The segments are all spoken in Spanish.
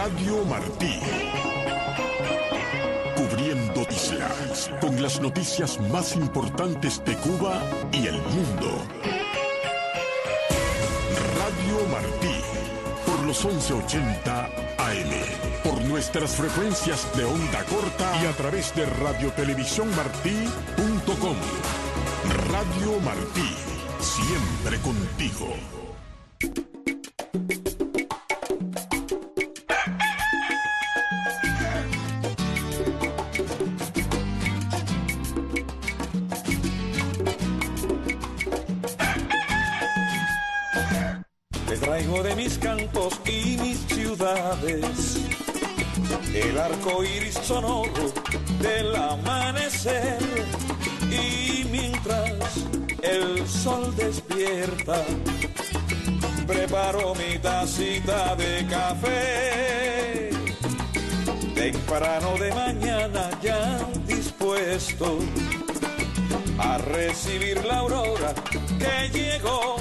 Radio Martí. Cubriendo islas con las noticias más importantes de Cuba y el mundo. Radio Martí, por los 1180 AM, por nuestras frecuencias de onda corta y a través de radiotelevisiónmartí.com. Radio Martí, siempre contigo. Te traigo de mis cantos y mis ciudades el arco iris sonoro del amanecer, y mientras el sol despierta preparo mi tacita de café. Temprano de mañana ya dispuesto a recibir la aurora que llegó.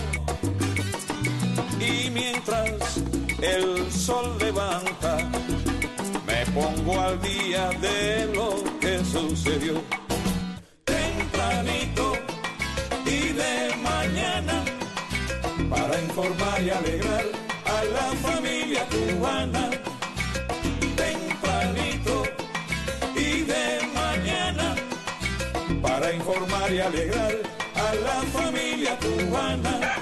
Y mientras el sol levanta, me pongo al día de lo que sucedió. Tempranito y de mañana, para informar y alegrar a la familia cubana. Tempranito y de mañana, para informar y alegrar a la familia cubana.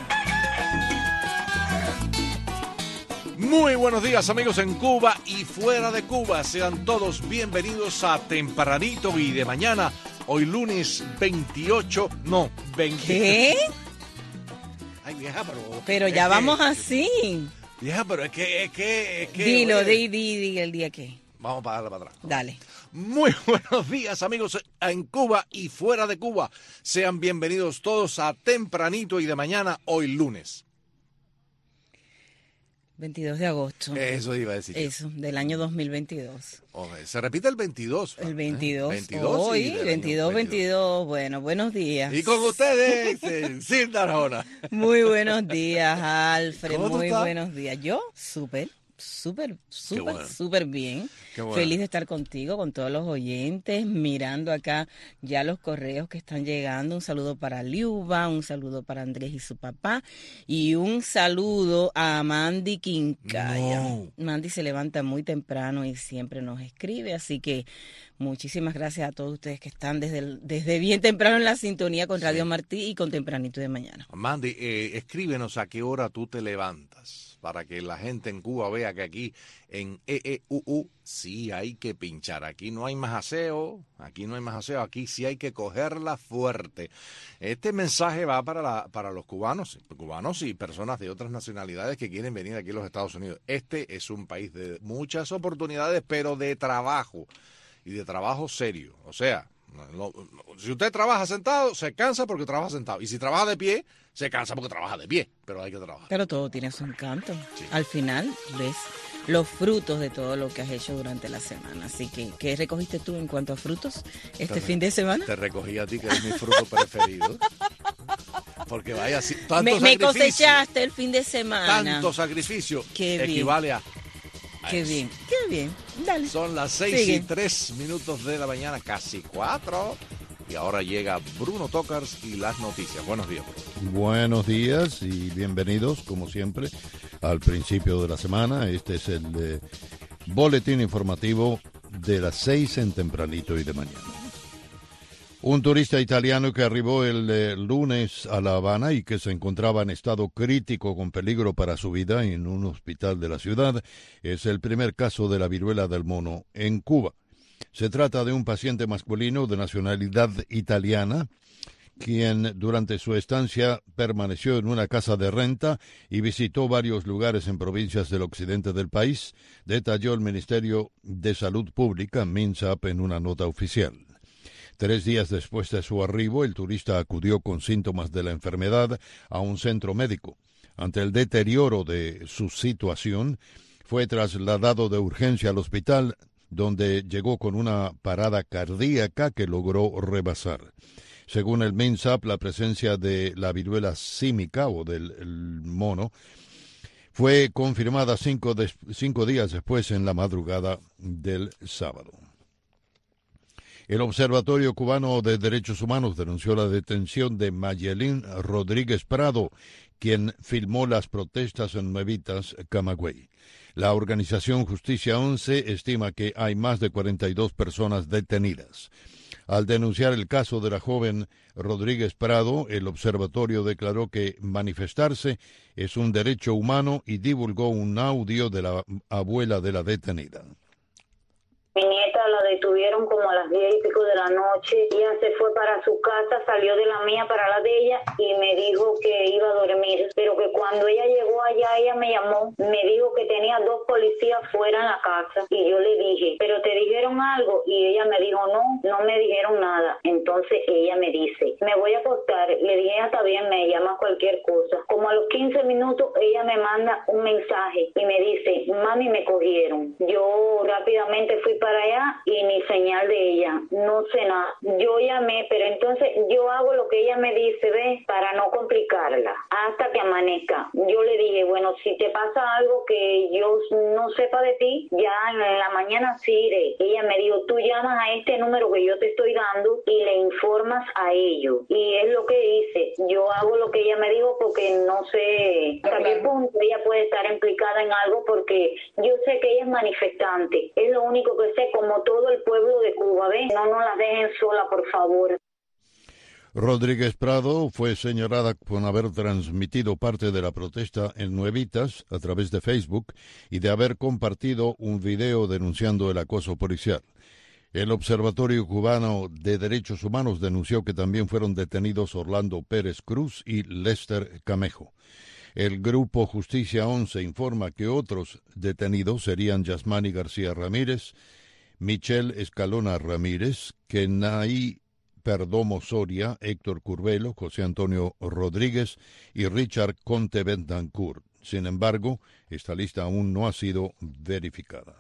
Muy buenos días, amigos en Cuba y fuera de Cuba. Sean todos bienvenidos a Tempranito y de mañana. Hoy lunes 28, no, 20. ¿Qué? Ay, vieja, pero ya vamos así. Vieja, pero es que Dilo, oye, di el día que. Vamos para darle para atrás. Dale. Muy buenos días, amigos en Cuba y fuera de Cuba. Sean bienvenidos todos a Tempranito y de mañana, hoy lunes. 22 de agosto. Eso iba a decir. Eso, del año 2022. Okay. Se repite el 22. El 22. 22 hoy, 22. Bueno, buenos días. Y con ustedes, Silda Arjona. Muy buenos días, Alfred. ¿Cómo tú Muy estás? buenos días. Yo, súper bien. Qué bueno. Feliz de estar contigo, con todos los oyentes, mirando acá ya los correos que están llegando. Un saludo para Liuba, un saludo para Andrés y su papá, y un saludo a Mandy Quincaya. No. Mandy se levanta muy temprano y siempre nos escribe, así que muchísimas gracias a todos ustedes que están desde bien temprano en la sintonía con Radio Martí y con Tempranito de mañana. Mandy, escríbenos a qué hora tú te levantas, para que la gente en Cuba vea que aquí en EEUU sí hay que pinchar. Aquí no hay más aseo, aquí sí hay que cogerla fuerte. Este mensaje va para los cubanos y personas de otras nacionalidades que quieren venir aquí a los Estados Unidos. Este es un país de muchas oportunidades, pero de trabajo, y de trabajo serio. O sea, si usted trabaja sentado, se cansa porque trabaja sentado. Y si trabaja de pie, se cansa porque trabaja de pie. Pero hay que trabajar. Pero todo tiene su encanto. Sí. Al final ves los frutos de todo lo que has hecho durante la semana. Así que, ¿qué recogiste tú en cuanto a frutos fin de semana? Te recogí a ti, que eres mi fruto preferido. Porque vaya así, Me cosechaste el fin de semana. Tanto sacrificio Qué bien. equivale a Qué eso. bien. Dale. Son las 6:03 de la mañana, casi 4. Y ahora llega Bruno Tocars y las noticias. Buenos días, Bruno. Buenos días y bienvenidos, como siempre, al principio de la semana. Este es el boletín informativo de las 6 en Tempranito y de mañana. Un turista italiano que arribó el lunes a La Habana y que se encontraba en estado crítico con peligro para su vida en un hospital de la ciudad es el primer caso de la viruela del mono en Cuba. Se trata de un paciente masculino de nacionalidad italiana, quien durante su estancia permaneció en una casa de renta y visitó varios lugares en provincias del occidente del país, detalló el Ministerio de Salud Pública, MINSAP, en una nota oficial. 3 días después de su arribo, el turista acudió con síntomas de la enfermedad a un centro médico. Ante el deterioro de su situación, fue trasladado de urgencia al hospital, donde llegó con una parada cardíaca que logró rebasar. Según el MINSAP, la presencia de la viruela símica o del mono Fue confirmada 5 días después en la madrugada del sábado. El Observatorio Cubano de Derechos Humanos denunció la detención de Mayelín Rodríguez Prado, quien filmó las protestas en Nuevitas, Camagüey. La organización Justicia 11 estima que hay más de 42 personas detenidas. Al denunciar el caso de la joven Rodríguez Prado, el observatorio declaró que manifestarse es un derecho humano y divulgó un audio de la abuela de la detenida. Mi nieta la detuvieron como a las 10 y pico de la noche. Ella se fue para su casa, salió de la mía para la de ella y me dijo que iba a dormir. Pero que cuando ella llegó allá, ella me llamó, me dijo que tenía 2 policías fuera en la casa. Y yo le dije, ¿pero te dijeron algo? Y ella me dijo, no me dijeron nada. Entonces ella me dice, me voy a acostar. Le dije, está bien, me llama cualquier cosa. Como a los 15 minutos, ella me manda un mensaje y me dice, mami, me cogieron. Yo rápidamente fui para allá y ni señal de ella, no sé nada. Yo llamé, pero entonces yo hago lo que ella me dice, ¿ves? Para no complicarla, hasta que amanezca. Yo le dije, bueno, si te pasa algo que yo no sepa de ti, ya en la mañana sí iré. Ella me dijo, tú llamas a este número que yo te estoy dando y le informas a ellos. Y es lo que hice. Yo hago lo que ella me dijo porque no sé hasta qué punto ella puede estar implicada en algo, porque yo sé que ella es manifestante. Es lo único que sé, como todo el pueblo de Cuba, ¿ven? No nos la dejen sola, por favor. Rodríguez Prado fue señalada con haber transmitido parte de la protesta en Nuevitas a través de Facebook y de haber compartido un video denunciando el acoso policial. El Observatorio Cubano de Derechos Humanos denunció que también fueron detenidos Orlando Pérez Cruz y Lester Camejo. El grupo Justicia 11 informa que otros detenidos serían Yasmani García Ramírez, Michelle Escalona Ramírez, Kenai Perdomo Soria, Héctor Curvelo, José Antonio Rodríguez y Richard Conte Bentancur. Sin embargo, esta lista aún no ha sido verificada.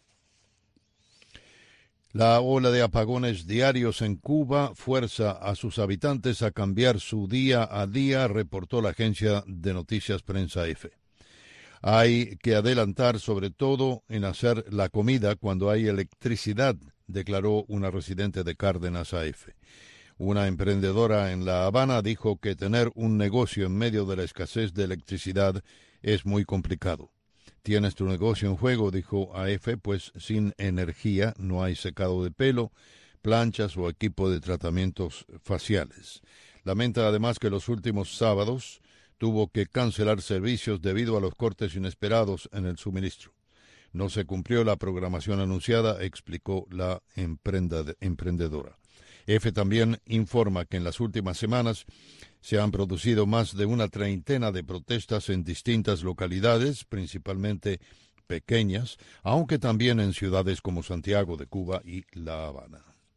La ola de apagones diarios en Cuba fuerza a sus habitantes a cambiar su día a día, reportó la agencia de noticias Prensa F. Hay que adelantar sobre todo en hacer la comida cuando hay electricidad, declaró una residente de Cárdenas AF. Una emprendedora en La Habana dijo que tener un negocio en medio de la escasez de electricidad es muy complicado. Tienes tu negocio en juego, dijo AF, pues sin energía no hay secado de pelo, planchas o equipo de tratamientos faciales. Lamenta además que los últimos sábados tuvo que cancelar servicios debido a los cortes inesperados en el suministro. No se cumplió la programación anunciada, explicó la emprendedora. EFE también informa que en las últimas semanas se han producido más de una treintena de protestas en distintas localidades, principalmente pequeñas, aunque también en ciudades como Santiago de Cuba y La Habana.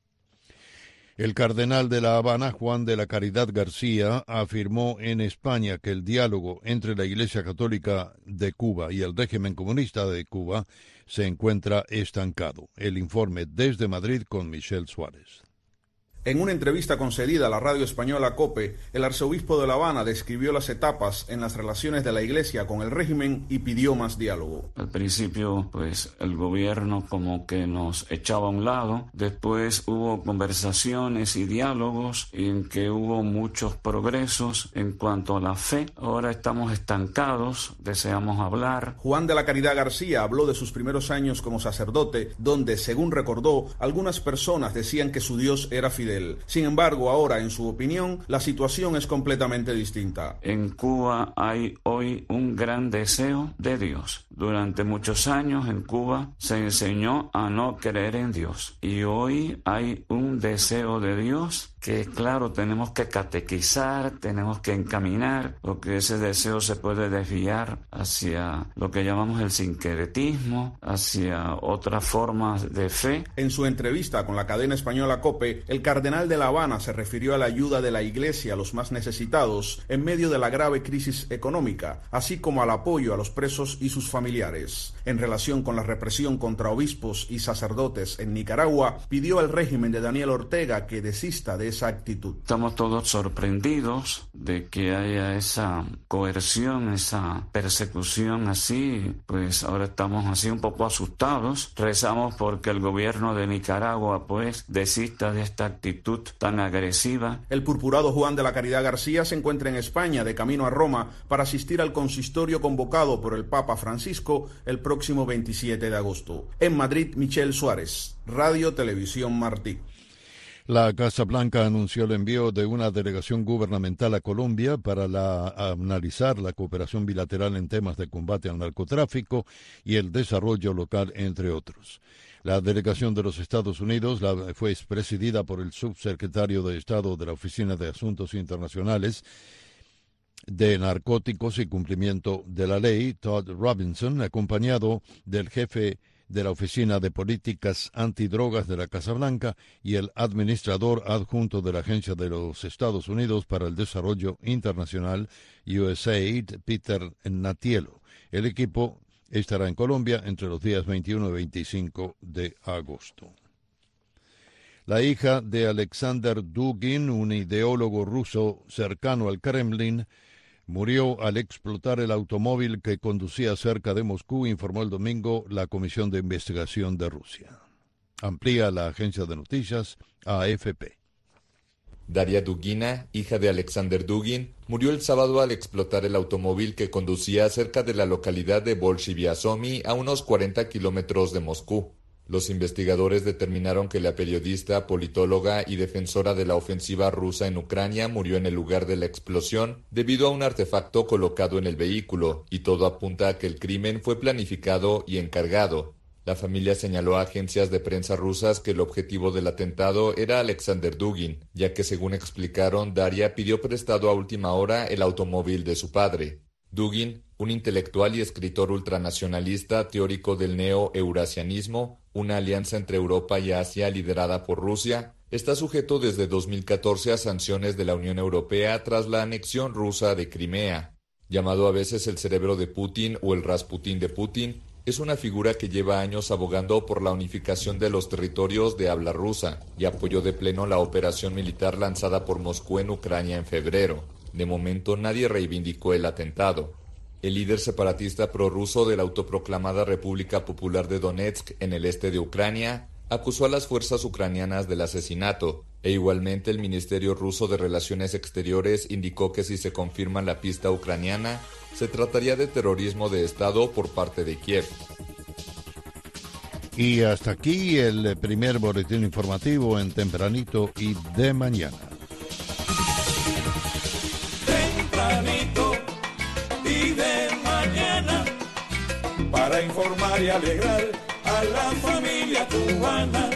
El cardenal de La Habana, Juan de la Caridad García, afirmó en España que el diálogo entre la Iglesia Católica de Cuba y el régimen comunista de Cuba se encuentra estancado. El informe desde Madrid con Michelle Suárez. En una entrevista concedida a la radio española COPE, el arzobispo de La Habana describió las etapas en las relaciones de la Iglesia con el régimen y pidió más diálogo. Al principio, el gobierno como que nos echaba a un lado. Después hubo conversaciones y diálogos en que hubo muchos progresos en cuanto a la fe. Ahora estamos estancados, deseamos hablar. Juan de la Caridad García habló de sus primeros años como sacerdote, donde, según recordó, algunas personas decían que su Dios era fidel. Sin embargo, ahora, en su opinión, la situación es completamente distinta. En Cuba hay hoy un gran deseo de Dios. Durante muchos años en Cuba se enseñó a no creer en Dios. Y hoy hay un deseo de Dios que, claro, tenemos que catequizar, tenemos que encaminar, porque ese deseo se puede desviar hacia lo que llamamos el sincretismo, hacia otras formas de fe. En su entrevista con la cadena española COPE, el cardenal cardenal de La Habana se refirió a la ayuda de la Iglesia a los más necesitados en medio de la grave crisis económica, así como al apoyo a los presos y sus familiares. En relación con la represión contra obispos y sacerdotes en Nicaragua, pidió al régimen de Daniel Ortega que desista de esa actitud. Estamos todos sorprendidos de que haya esa coerción, esa persecución así, pues ahora estamos así un poco asustados. Rezamos porque el gobierno de Nicaragua pues desista de esta actitud tan agresiva. El purpurado Juan de la Caridad García se encuentra en España de camino a Roma para asistir al consistorio convocado por el Papa Francisco el próximo 27 de agosto. En Madrid, Michel Suárez, Radio Televisión Martí. La Casa Blanca anunció el envío de una delegación gubernamental a Colombia para analizar la cooperación bilateral en temas de combate al narcotráfico y el desarrollo local, entre otros. La delegación de los Estados Unidos fue presidida por el subsecretario de Estado de la Oficina de Asuntos Internacionales de Narcóticos y Cumplimiento de la Ley, Todd Robinson, acompañado del jefe de la Oficina de Políticas Antidrogas de la Casa Blanca y el administrador adjunto de la Agencia de los Estados Unidos para el Desarrollo Internacional, USAID, Peter Natielo. El equipo estará en Colombia entre los días 21 y 25 de agosto. La hija de Alexander Dugin, un ideólogo ruso cercano al Kremlin, murió al explotar el automóvil que conducía cerca de Moscú, informó el domingo la Comisión de Investigación de Rusia. Amplía la agencia de noticias AFP. Daria Dugina, hija de Alexander Dugin, murió el sábado al explotar el automóvil que conducía cerca de la localidad de Bolshiviasomi, a unos 40 kilómetros de Moscú. Los investigadores determinaron que la periodista, politóloga y defensora de la ofensiva rusa en Ucrania murió en el lugar de la explosión debido a un artefacto colocado en el vehículo, y todo apunta a que el crimen fue planificado y encargado. La familia señaló a agencias de prensa rusas que el objetivo del atentado era Alexander Dugin, ya que, según explicaron, Daria pidió prestado a última hora el automóvil de su padre. Dugin, un intelectual y escritor ultranacionalista teórico del neo-eurasianismo, una alianza entre Europa y Asia liderada por Rusia, está sujeto desde 2014 a sanciones de la Unión Europea tras la anexión rusa de Crimea. Llamado a veces el cerebro de Putin o el Rasputín de Putin, es una figura que lleva años abogando por la unificación de los territorios de habla rusa y apoyó de pleno la operación militar lanzada por Moscú en Ucrania en febrero. De momento nadie reivindicó el atentado. El líder separatista prorruso de la autoproclamada República Popular de Donetsk en el este de Ucrania acusó a las fuerzas ucranianas del asesinato, e igualmente el Ministerio Ruso de Relaciones Exteriores indicó que si se confirma la pista ucraniana, se trataría de terrorismo de Estado por parte de Kiev. Y hasta aquí el primer boletín informativo en Tempranito y de Mañana. Tempranito y de mañana, para informar y alegrar a la familia cubana.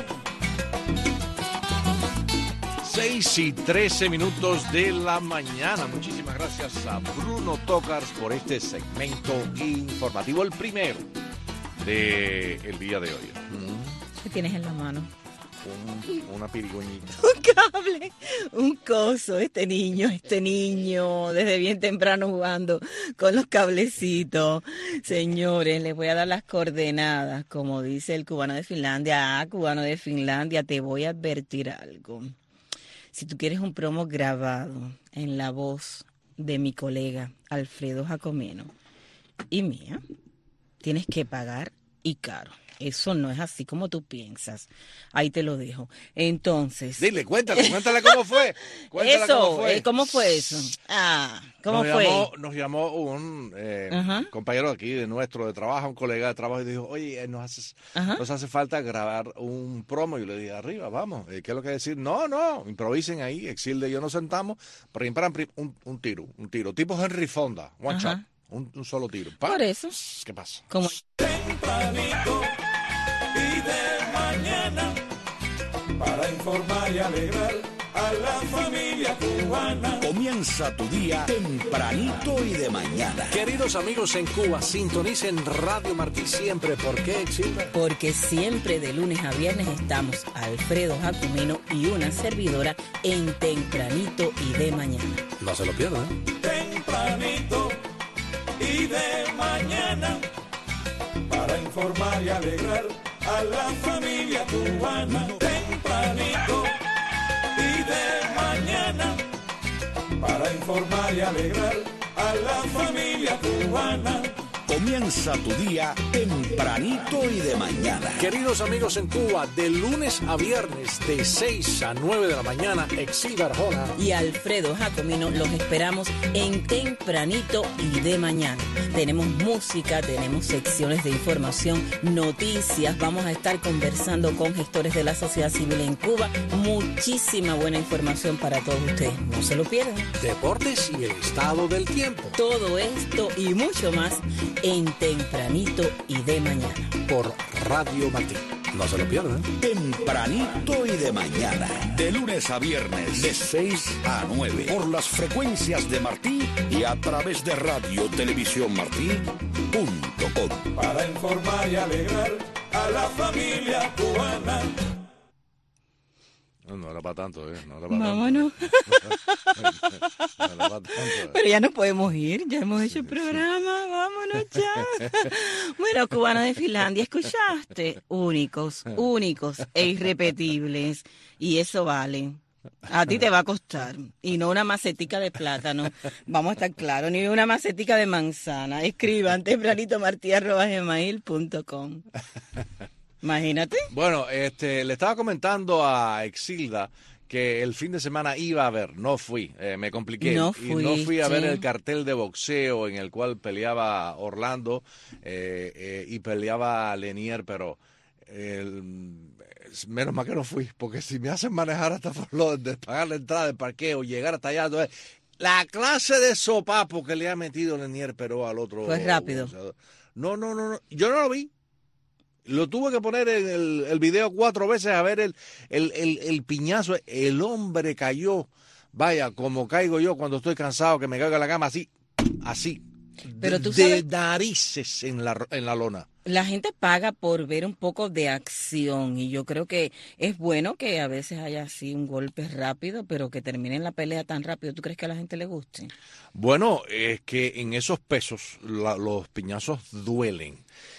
6:13 de la mañana. Muchísimas gracias a Bruno Tocars por este segmento informativo, el primero del día de hoy. ¿Qué tienes en la mano? Una pirigüeñita. Un cable, un coso, este niño, desde bien temprano jugando con los cablecitos. Señores, les voy a dar las coordenadas, como dice el cubano de Finlandia. Cubano de Finlandia, te voy a advertir algo. Si tú quieres un promo grabado en la voz de mi colega Alfredo Jacomeno y mía, tienes que pagar y caro. Eso no es así como tú piensas. Ahí te lo dejo. Entonces... Dile, cuéntale cómo fue. ¿Cómo fue eso? ¿Cómo fue? Nos llamó un compañero aquí de nuestro de trabajo, un colega de trabajo, y dijo, oye, nos hace falta grabar un promo. Y yo le dije, arriba, vamos. ¿Qué es lo que decir? No, improvisen ahí. Exilde y yo nos sentamos, un tiro. Tipo Henry Fonda, one shot. Un solo tiro. ¡Pam! Por eso. ¿Qué pasa? ¿Cómo? Tempranito y de mañana, para informar y alegrar a la familia cubana. Comienza tu día tempranito y de mañana. Queridos amigos en Cuba, sintonicen Radio Martí siempre. ¿Por qué, Exilda? Porque siempre de lunes a viernes estamos Alfredo Jacomino y una servidora en Tempranito y de Mañana. No se lo pierdan. Tempranito y de mañana, para informar y alegrar a la familia cubana. Tempranito y de mañana, para informar y alegrar a la familia cubana. Comienza tu día tempranito y de mañana. Queridos amigos en Cuba, de lunes a viernes, de 6 a 9 de la mañana, Exilda Arjona y Alfredo Jacomino los esperamos en Tempranito y de Mañana. Tenemos música, tenemos secciones de información, noticias, vamos a estar conversando con gestores de la sociedad civil en Cuba. Muchísima buena información para todos ustedes, no se lo pierdan. Deportes y el estado del tiempo. Todo esto y mucho más en Tempranito y de Mañana. Por Radio Martí. No se lo pierdan. Tempranito y de mañana. De lunes a viernes. De 6 a 9. Por las frecuencias de Martí y a través de Radio Televisión Martí.com. Para informar y alegrar a la familia cubana. No era para tanto, no era para Vámonos. No era para tanto. Pero ya nos podemos ir, ya hemos hecho el programa, vámonos ya. Bueno, Cubana de Finlandia, ¿escuchaste? Únicos e irrepetibles. Y eso vale. A ti te va a costar. Y no una macetica de plátano, vamos a estar claros, ni una macetica de manzana. Escriban tempranitomarti@gmail.com. Imagínate. Bueno, le estaba comentando a Exilda que el fin de semana iba a ver, no fui, me compliqué. No y no fui a ver el cartel de boxeo en el cual peleaba Orlando y peleaba Lenier, pero menos mal que no fui, porque si me hacen manejar hasta de pagar la entrada del parqueo, llegar hasta allá, entonces, la clase de sopapo que le ha metido Lenier pero al otro. Fue rápido. No, yo no lo vi. Lo tuve que poner en el video 4 veces a ver el piñazo. El hombre cayó, vaya, como caigo yo cuando estoy cansado, que me caigo en la cama, así. Pero tú sabes, de narices en la lona. La gente paga por ver un poco de acción y yo creo que es bueno que a veces haya así un golpe rápido, pero que termine la pelea tan rápido. ¿Tú crees que a la gente le guste? Bueno, es que en esos pesos los piñazos duelen.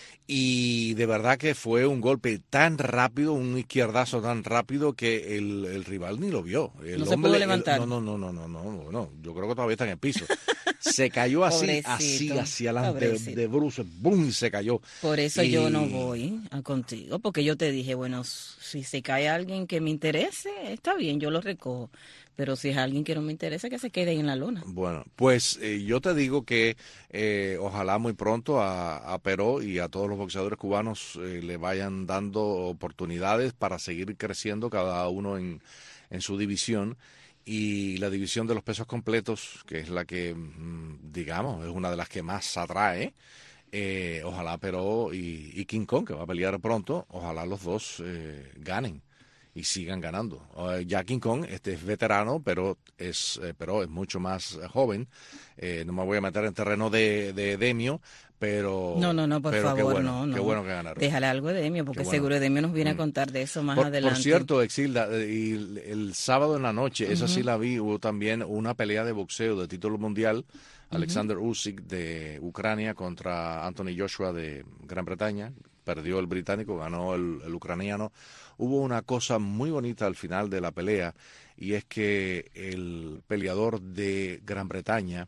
Y de verdad que fue un golpe tan rápido, un izquierdazo tan rápido que el rival ni lo vio. No se pudo levantar. No, yo creo que todavía está en el piso. Se cayó así hacia adelante de bruces, ¡bum! Y se cayó. Por eso yo no voy contigo, porque yo te dije, bueno, si se cae alguien que me interese, está bien, yo lo recojo. Pero si es alguien que no me interesa, que se quede ahí en la lona. Bueno, pues yo te digo que ojalá muy pronto a Peró y a todos los boxeadores cubanos le vayan dando oportunidades para seguir creciendo cada uno en su división. Y la división de los pesos completos, que es la que, digamos, es una de las que más atrae. Ojalá Peró y King Kong, que va a pelear pronto, ojalá los dos ganen y sigan ganando. Ya King Kong es veterano, pero es mucho más joven. No me voy a meter en terreno de Demio, pero no, por favor, qué bueno, no. Qué bueno que ganaron. Déjale algo de Demio, porque seguro Demio nos viene a contar de eso más adelante. Por cierto, Exilda, y el sábado en la noche, esa sí la vi, hubo también una pelea de boxeo de título mundial. Alexander Usyk de Ucrania contra Anthony Joshua de Gran Bretaña. Perdió el británico, ganó el ucraniano. Hubo una cosa muy bonita al final de la pelea, y es que el peleador de Gran Bretaña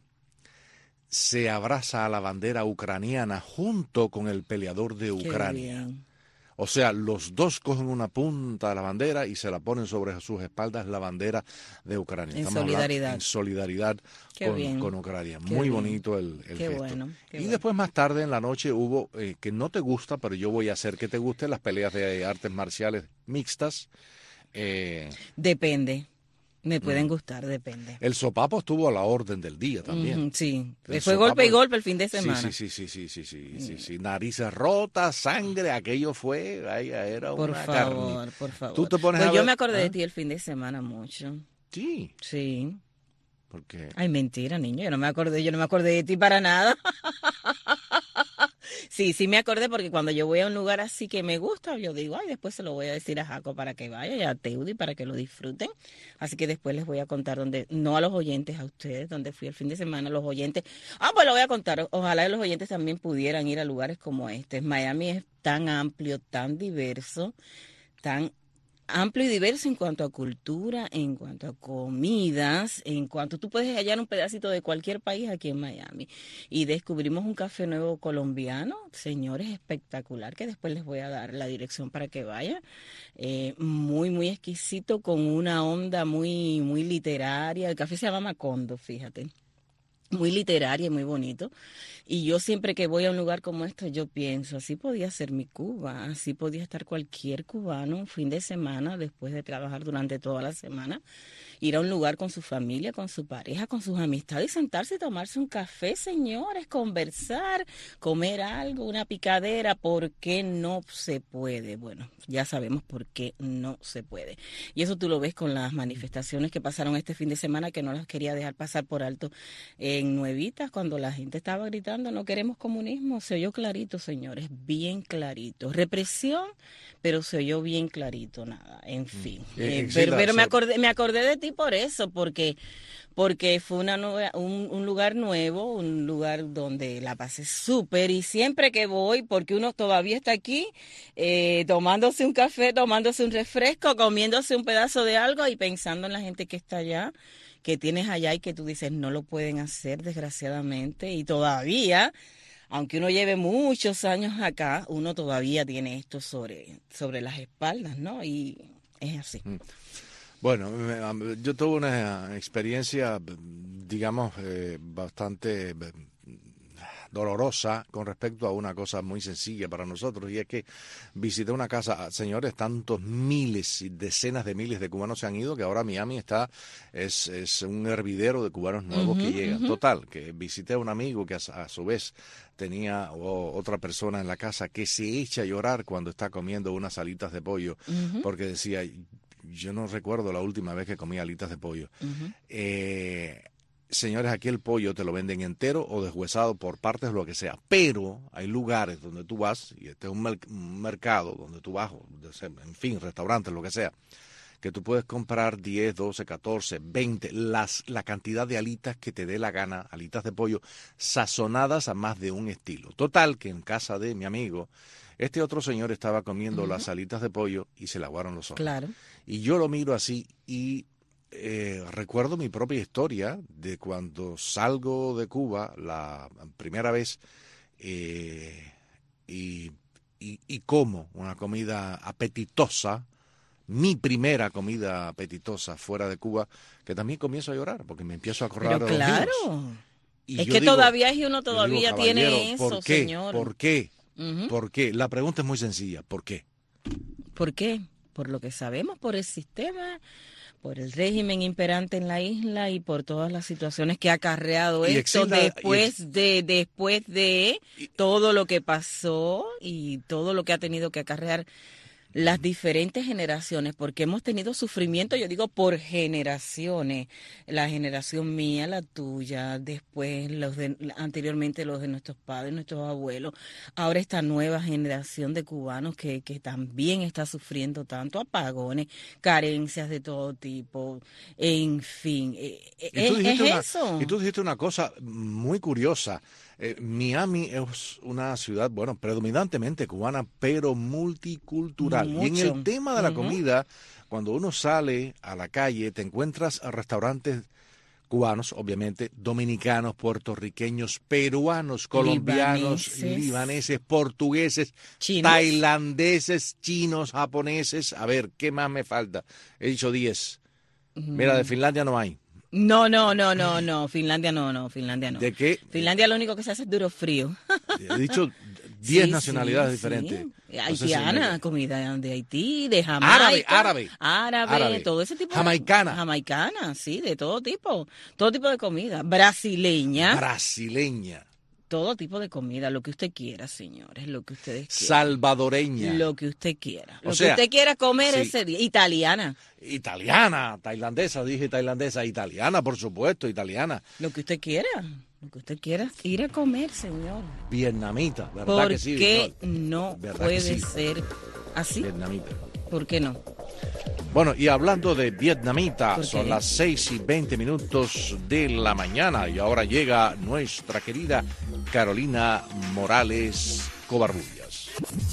se abraza a la bandera ucraniana junto con el peleador de Ucrania. O sea, los dos cogen una punta de la bandera y se la ponen sobre sus espaldas la bandera de Ucrania. En solidaridad. En solidaridad con Ucrania. Muy bonito el gesto. Bueno, y después más tarde en la noche hubo, que no te gusta, pero yo voy a hacer que te guste, las peleas de artes marciales mixtas. Depende. Me pueden gustar, depende. El sopapo estuvo a la orden del día también. Sí, fue golpe y golpe el fin de semana. Sí. Narices rotas, sangre, aquello fue, era por una favor, carne. por favor. Tú te pones pues a yo ver, me acordé de ti el fin de semana mucho. Sí. Sí. ¿Por qué? Ay, mentira, niño, yo no me acordé de ti para nada. Sí me acordé porque cuando yo voy a un lugar así que me gusta, yo digo, ay, después se lo voy a decir a Jaco para que vaya y a Teudi para que lo disfruten. Así que después les voy a contar dónde, no a los oyentes, a ustedes, donde fui el fin de semana, los oyentes. Pues lo voy a contar. Ojalá los oyentes también pudieran ir a lugares como este. Miami es tan amplio, tan diverso, tan amplio y diverso en cuanto a cultura, en cuanto a comidas, en cuanto tú puedes hallar un pedacito de cualquier país aquí en Miami. Y descubrimos un café nuevo colombiano, señores, espectacular, que después les voy a dar la dirección para que vayan. Muy, muy exquisito, con una onda muy, muy literaria. El café se llama Macondo, fíjate. Muy literaria y muy bonito. Y yo siempre que voy a un lugar como este, yo pienso, así podía ser mi Cuba, así podía estar cualquier cubano un fin de semana, después de trabajar durante toda la semana, ir a un lugar con su familia, con su pareja, con sus amistades, y sentarse y tomarse un café, señores, conversar, comer algo, una picadera. ¿Por qué no se puede? Bueno, ya sabemos por qué no se puede. Y eso tú lo ves con las manifestaciones que pasaron este fin de semana, que no las quería dejar pasar por alto en Nuevitas, cuando la gente estaba gritando, no queremos comunismo. Se oyó clarito, señores, bien clarito. Represión, pero se oyó bien clarito, nada, en fin. Pero me acordé de ti por eso, porque fue un lugar nuevo, un lugar donde la pasé súper, y siempre que voy, porque uno todavía está aquí, tomándose un café, tomándose un refresco, comiéndose un pedazo de algo y pensando en la gente que está allá, que tienes allá y que tú dices no lo pueden hacer, desgraciadamente, y todavía, aunque uno lleve muchos años acá, uno todavía tiene esto sobre las espaldas, ¿no? Y es así. Bueno, yo tuve una experiencia, digamos, bastante dolorosa con respecto a una cosa muy sencilla para nosotros, y es que visité una casa, señores, tantos miles y decenas de miles de cubanos se han ido que ahora Miami es un hervidero de cubanos nuevos que llegan. Total, que visité a un amigo que a su vez tenía otra persona en la casa que se echa a llorar cuando está comiendo unas alitas de pollo, porque decía, yo no recuerdo la última vez que comí alitas de pollo. Señores, aquí el pollo te lo venden entero o deshuesado por partes, lo que sea. Pero hay lugares donde tú vas, y este es un mercado donde tú vas, en fin, restaurantes, lo que sea, que tú puedes comprar 10, 12, 14, 20, la cantidad de alitas que te dé la gana, alitas de pollo, sazonadas a más de un estilo. Total, que en casa de mi amigo, este otro señor estaba comiendo las alitas de pollo y se le aguaron los ojos. Claro. Y yo lo miro así y recuerdo mi propia historia de cuando salgo de Cuba la primera vez y como una comida apetitosa, mi primera comida apetitosa fuera de Cuba, que también comienzo a llorar porque me empiezo a acordar de los míos. Y es que digo, todavía uno todavía tiene eso, ¿por qué? Señor. ¿Por qué? ¿Por qué? La pregunta es muy sencilla. ¿Por qué? ¿Por qué? Por lo que sabemos, por el sistema, por el régimen imperante en la isla y por todas las situaciones que ha acarreado esto después de todo lo que pasó y todo lo que ha tenido que acarrear las diferentes generaciones, porque hemos tenido sufrimiento, yo digo por generaciones, la generación mía, la tuya, después anteriormente los de nuestros padres, nuestros abuelos, ahora esta nueva generación de cubanos que también está sufriendo tanto, apagones, carencias de todo tipo, en fin, eso. Y tú dijiste una cosa muy curiosa. Miami es una ciudad, bueno, predominantemente cubana, pero multicultural. Mucho. Y en el tema de la comida, cuando uno sale a la calle, te encuentras a restaurantes cubanos, obviamente, dominicanos, puertorriqueños, peruanos, colombianos, libaneses, portugueses, chinos, tailandeses, chinos, japoneses. A ver, ¿qué más me falta? He dicho 10. Mira, de Finlandia no hay. No, Finlandia no. ¿De qué? Finlandia lo único que se hace es duro frío. He dicho 10 nacionalidades diferentes. Sí. Haitiana, comida de Haití, de Jamaica. Árabe, todo ese tipo. Jamaicana, sí, de todo tipo de comida. Brasileña. Todo tipo de comida, lo que usted quiera, señores, lo que ustedes quieran. Salvadoreña. Lo que usted quiera. O Lo sea, que usted quiera comer sí. ese día. Italiana. Italiana, tailandesa, dije tailandesa, italiana, por supuesto, italiana. Lo que usted quiera. Lo que usted quiera ir a comer, señor. Vietnamita, ¿verdad ¿Por que sí? qué no ¿Verdad puede que sí? ser así? Vietnamita. ¿Por qué no? Bueno, y hablando de vietnamita, ¿Por qué? son las 6:20 de la mañana y ahora llega nuestra querida Carolina Morales Covarrubias.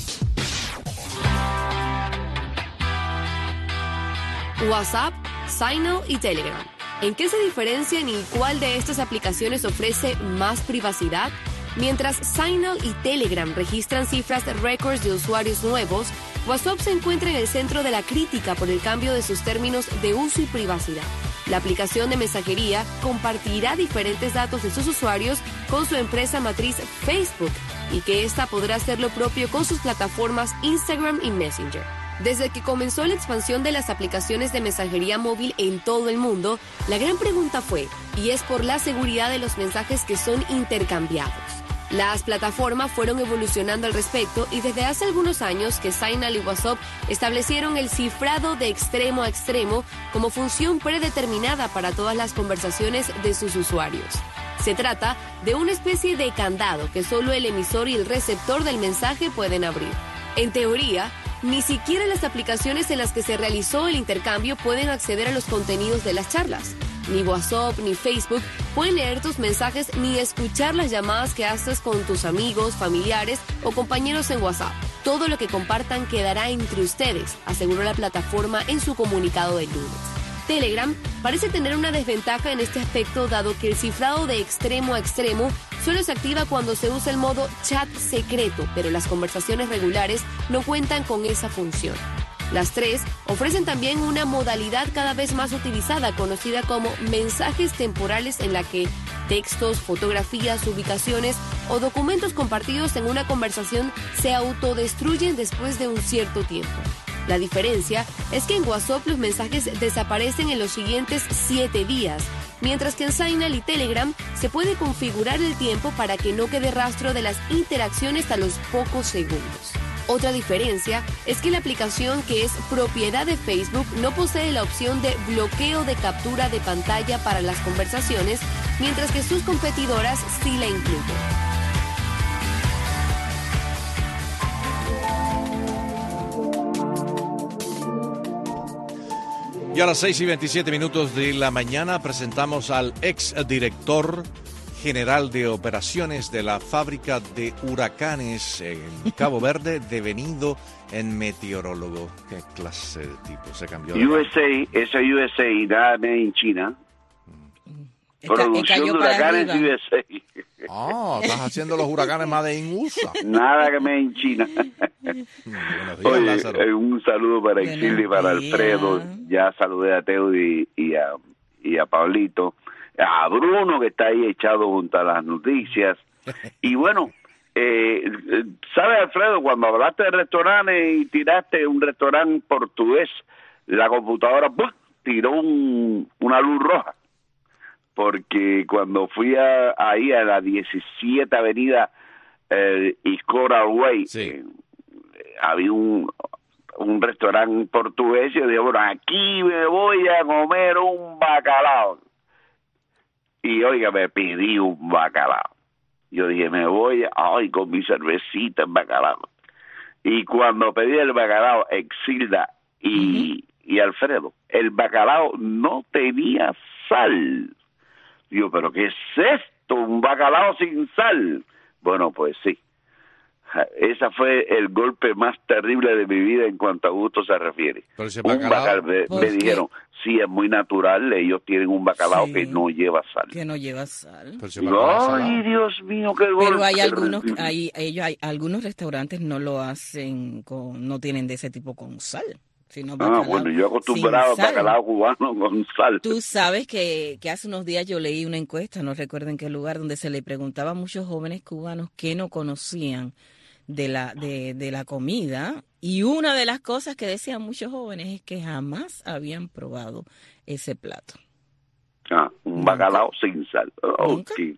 WhatsApp, Signal y Telegram. ¿En qué se diferencian y cuál de estas aplicaciones ofrece más privacidad? Mientras Signal y Telegram registran cifras récords de usuarios nuevos, WhatsApp se encuentra en el centro de la crítica por el cambio de sus términos de uso y privacidad. La aplicación de mensajería compartirá diferentes datos de sus usuarios con su empresa matriz Facebook y que ésta podrá hacer lo propio con sus plataformas Instagram y Messenger. Desde que comenzó la expansión de las aplicaciones de mensajería móvil en todo el mundo, la gran pregunta fue, y es por la seguridad de los mensajes que son intercambiados. Las plataformas fueron evolucionando al respecto y desde hace algunos años que Signal y WhatsApp establecieron el cifrado de extremo a extremo como función predeterminada para todas las conversaciones de sus usuarios. Se trata de una especie de candado que solo el emisor y el receptor del mensaje pueden abrir. En teoría, ni siquiera las aplicaciones en las que se realizó el intercambio pueden acceder a los contenidos de las charlas. Ni WhatsApp ni Facebook pueden leer tus mensajes ni escuchar las llamadas que haces con tus amigos, familiares o compañeros en WhatsApp. Todo lo que compartan quedará entre ustedes, aseguró la plataforma en su comunicado del lunes. Telegram parece tener una desventaja en este aspecto dado que el cifrado de extremo a extremo solo se activa cuando se usa el modo chat secreto, pero las conversaciones regulares no cuentan con esa función. Las tres ofrecen también una modalidad cada vez más utilizada conocida como mensajes temporales en la que textos, fotografías, ubicaciones o documentos compartidos en una conversación se autodestruyen después de un cierto tiempo. La diferencia es que en WhatsApp los mensajes desaparecen en los siguientes 7 días, mientras que en Signal y Telegram se puede configurar el tiempo para que no quede rastro de las interacciones a los pocos segundos. Otra diferencia es que la aplicación que es propiedad de Facebook no posee la opción de bloqueo de captura de pantalla para las conversaciones, mientras que sus competidoras sí la incluyen. Y a las 6:27 de la mañana presentamos al ex director general de operaciones de la fábrica de huracanes en Cabo Verde, devenido en meteorólogo. ¿Qué clase de tipo? Se cambió de... USA, esa USA, nada en China. Producción de huracanes USA. Ah, estás haciendo los huracanes más de USA. Nada que me en China. Oye, un saludo para Exilio y para Alfredo. Ya saludé a Teo y a Pablito. A Bruno, que está ahí echado junto a las noticias. Y bueno, ¿sabes, Alfredo? Cuando hablaste de restaurantes y tiraste un restaurante portugués, la computadora tiró una luz roja. Porque cuando fui ahí a la 17 Avenida East Coral Way, sí, había un restaurante portugués y yo dije, bueno, aquí me voy a comer un bacalao. Y oiga, me pedí un bacalao. Yo dije, me voy con mi cervecita en bacalao. Y cuando pedí el bacalao, Exilda y Alfredo, el bacalao no tenía sal. Digo, ¿pero qué es esto? ¿Un bacalao sin sal? Bueno, pues sí. Ese fue el golpe más terrible de mi vida en cuanto a gusto se refiere. Pero ese bacalao, me dijeron, sí, es muy natural, ellos tienen un bacalao que no lleva sal. Que no lleva sal. Ay, Dios mío, qué golpe. Pero hay algunos restaurantes no lo hacen no tienen de ese tipo con sal. Bueno, yo acostumbrado a bacalao cubano con sal. Tú sabes que hace unos días yo leí una encuesta, no recuerdo en qué lugar, donde se le preguntaba a muchos jóvenes cubanos que no conocían de la comida, y una de las cosas que decían muchos jóvenes es que jamás habían probado ese plato. Un bacalao sin sal. Okay.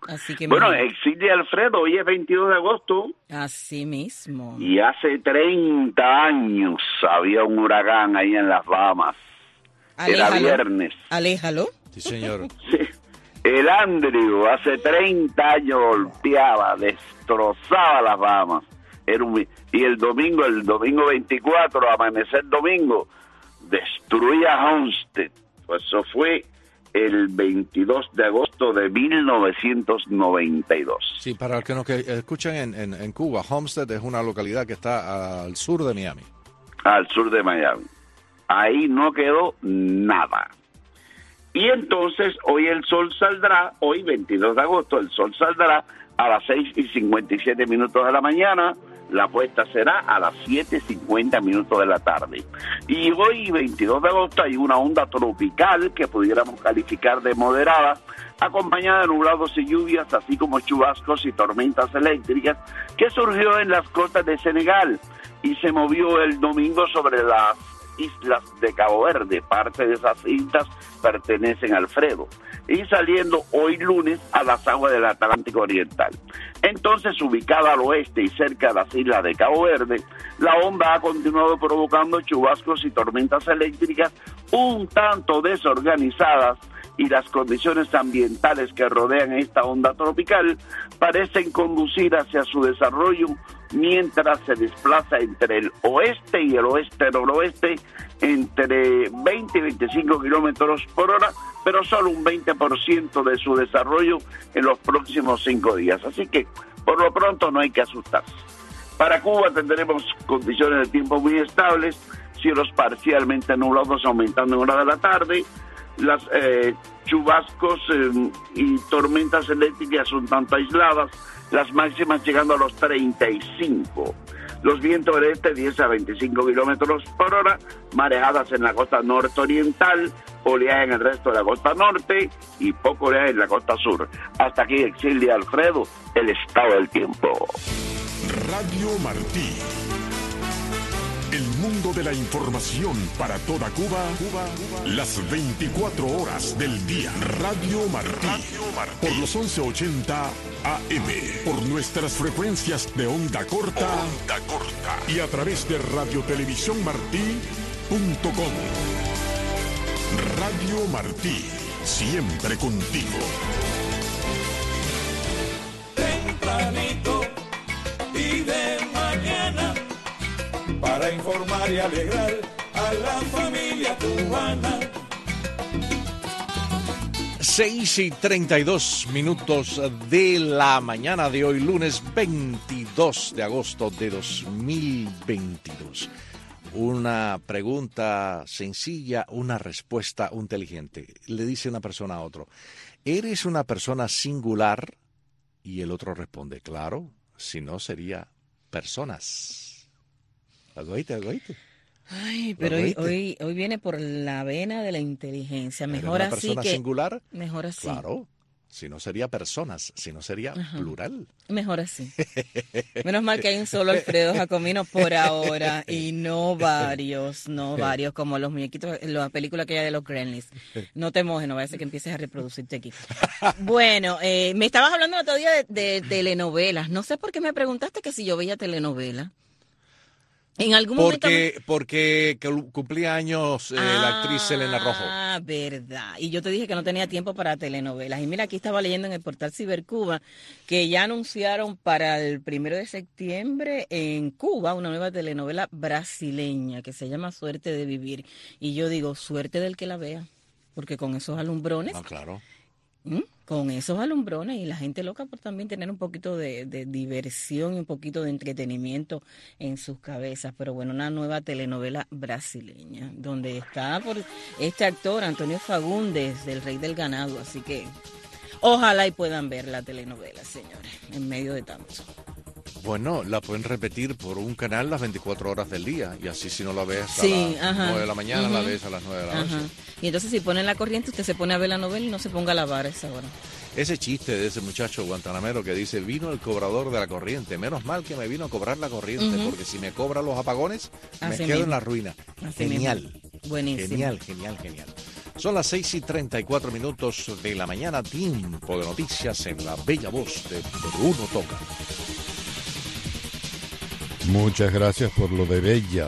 Así que bueno, Exilia Alfredo, hoy es 22 de agosto. Así mismo. Y hace 30 años había un huracán ahí en las Bahamas. Aléjalo. Era viernes. Aléjalo. Sí, señor. Sí. El Andrew hace 30 años golpeaba, destrozaba las Bahamas. Y el domingo 24, amanecer domingo, destruía Homestead. Pues eso fue el 22 de agosto de 1992. Sí, para los que nos escuchan en Cuba, Homestead es una localidad que está al sur de Miami. Al sur de Miami. Ahí no quedó nada. Y entonces hoy el sol saldrá, hoy 22 de agosto, el sol saldrá a las 6:57 de la mañana. La puesta será a las 7:50 de la tarde. Y hoy, 22 de agosto, hay una onda tropical que pudiéramos calificar de moderada, acompañada de nublados y lluvias, así como chubascos y tormentas eléctricas, que surgió en las costas de Senegal y se movió el domingo sobre las islas de Cabo Verde. Parte de esas islas pertenecen a Alfredo, y saliendo hoy lunes a las aguas del Atlántico Oriental. Entonces, ubicada al oeste y cerca de las islas de Cabo Verde, la onda ha continuado provocando chubascos y tormentas eléctricas un tanto desorganizadas, y las condiciones ambientales que rodean esta onda tropical parecen conducir hacia su desarrollo mientras se desplaza entre el oeste y el oeste-noroeste entre 20 y 25 kilómetros por hora, pero solo un 20% de su desarrollo en los próximos 5 días. Así que, por lo pronto, no hay que asustarse. Para Cuba tendremos condiciones de tiempo muy estables, cielos parcialmente nublados aumentando en horas de la tarde, las chubascos y tormentas eléctricas un tanto aisladas, las máximas llegando a los 35. Los vientos del este 10 a 25 kilómetros por hora, marejadas en la costa norte-oriental, oleaje en el resto de la costa norte y poco oleaje en la costa sur. Hasta aquí, Exilia Alfredo, el estado del tiempo. Radio Martí. El mundo de la información para toda Cuba, las 24 horas del día. Radio Martí. Por los 1180 AM. Por nuestras frecuencias de onda corta. Y a través de radiotelevisiónmartí.com. Radio Martí. Siempre contigo. Tempranito y de mañana, para informar y alegrar a la familia cubana. 6:32 de la mañana de hoy, lunes 22 de agosto de 2022. Una pregunta sencilla, una respuesta inteligente. Le dice una persona a otro: ¿eres una persona singular? Y el otro responde: claro, si no sería personas. ¿Algo oíste? Ay, pero hoy viene por la vena de la inteligencia. Mejor ¿Una así persona que singular? Mejor así. Claro. Si no sería personas, si no sería plural. Mejor así. Menos mal que hay un solo Alfredo Jacomino por ahora y no varios, como los muñequitos, la película aquella de los Gremlins. No te mojes, no vaya a ser que empieces a reproducirte aquí. Bueno, me estabas hablando el otro día de telenovelas. No sé por qué me preguntaste que si yo veía telenovelas. En algún momento porque cumplía años la actriz Selena Rojo. Ah, verdad. Y yo te dije que no tenía tiempo para telenovelas. Y mira, aquí estaba leyendo en el portal Cibercuba que ya anunciaron para el 1 de septiembre en Cuba una nueva telenovela brasileña que se llama Suerte de Vivir. Y yo digo, suerte del que la vea, porque con esos alumbrones... Ah, claro. Con esos alumbrones y la gente loca por también tener un poquito de diversión y un poquito de entretenimiento en sus cabezas. Pero bueno, una nueva telenovela brasileña donde está por este actor Antonio Fagundes, del Rey del Ganado. Así que ojalá y puedan ver la telenovela, señores, en medio de tanto. Bueno, la pueden repetir por un canal las 24 horas del día y así si no la ves a las 9 de la mañana, la ves a las 9 de la noche. Y entonces si ponen la corriente, usted se pone a ver la novela y no se ponga a lavar a esa hora. Ese chiste de ese muchacho guantanamero que dice, vino el cobrador de la corriente, menos mal que me vino a cobrar la corriente, porque si me cobra los apagones, me quedo en la ruina. Así genial. Mismo. Buenísimo. Genial. Son las 6:34 de la mañana, tiempo de noticias en la bella voz de Bruno Toca. Muchas gracias por lo de bella.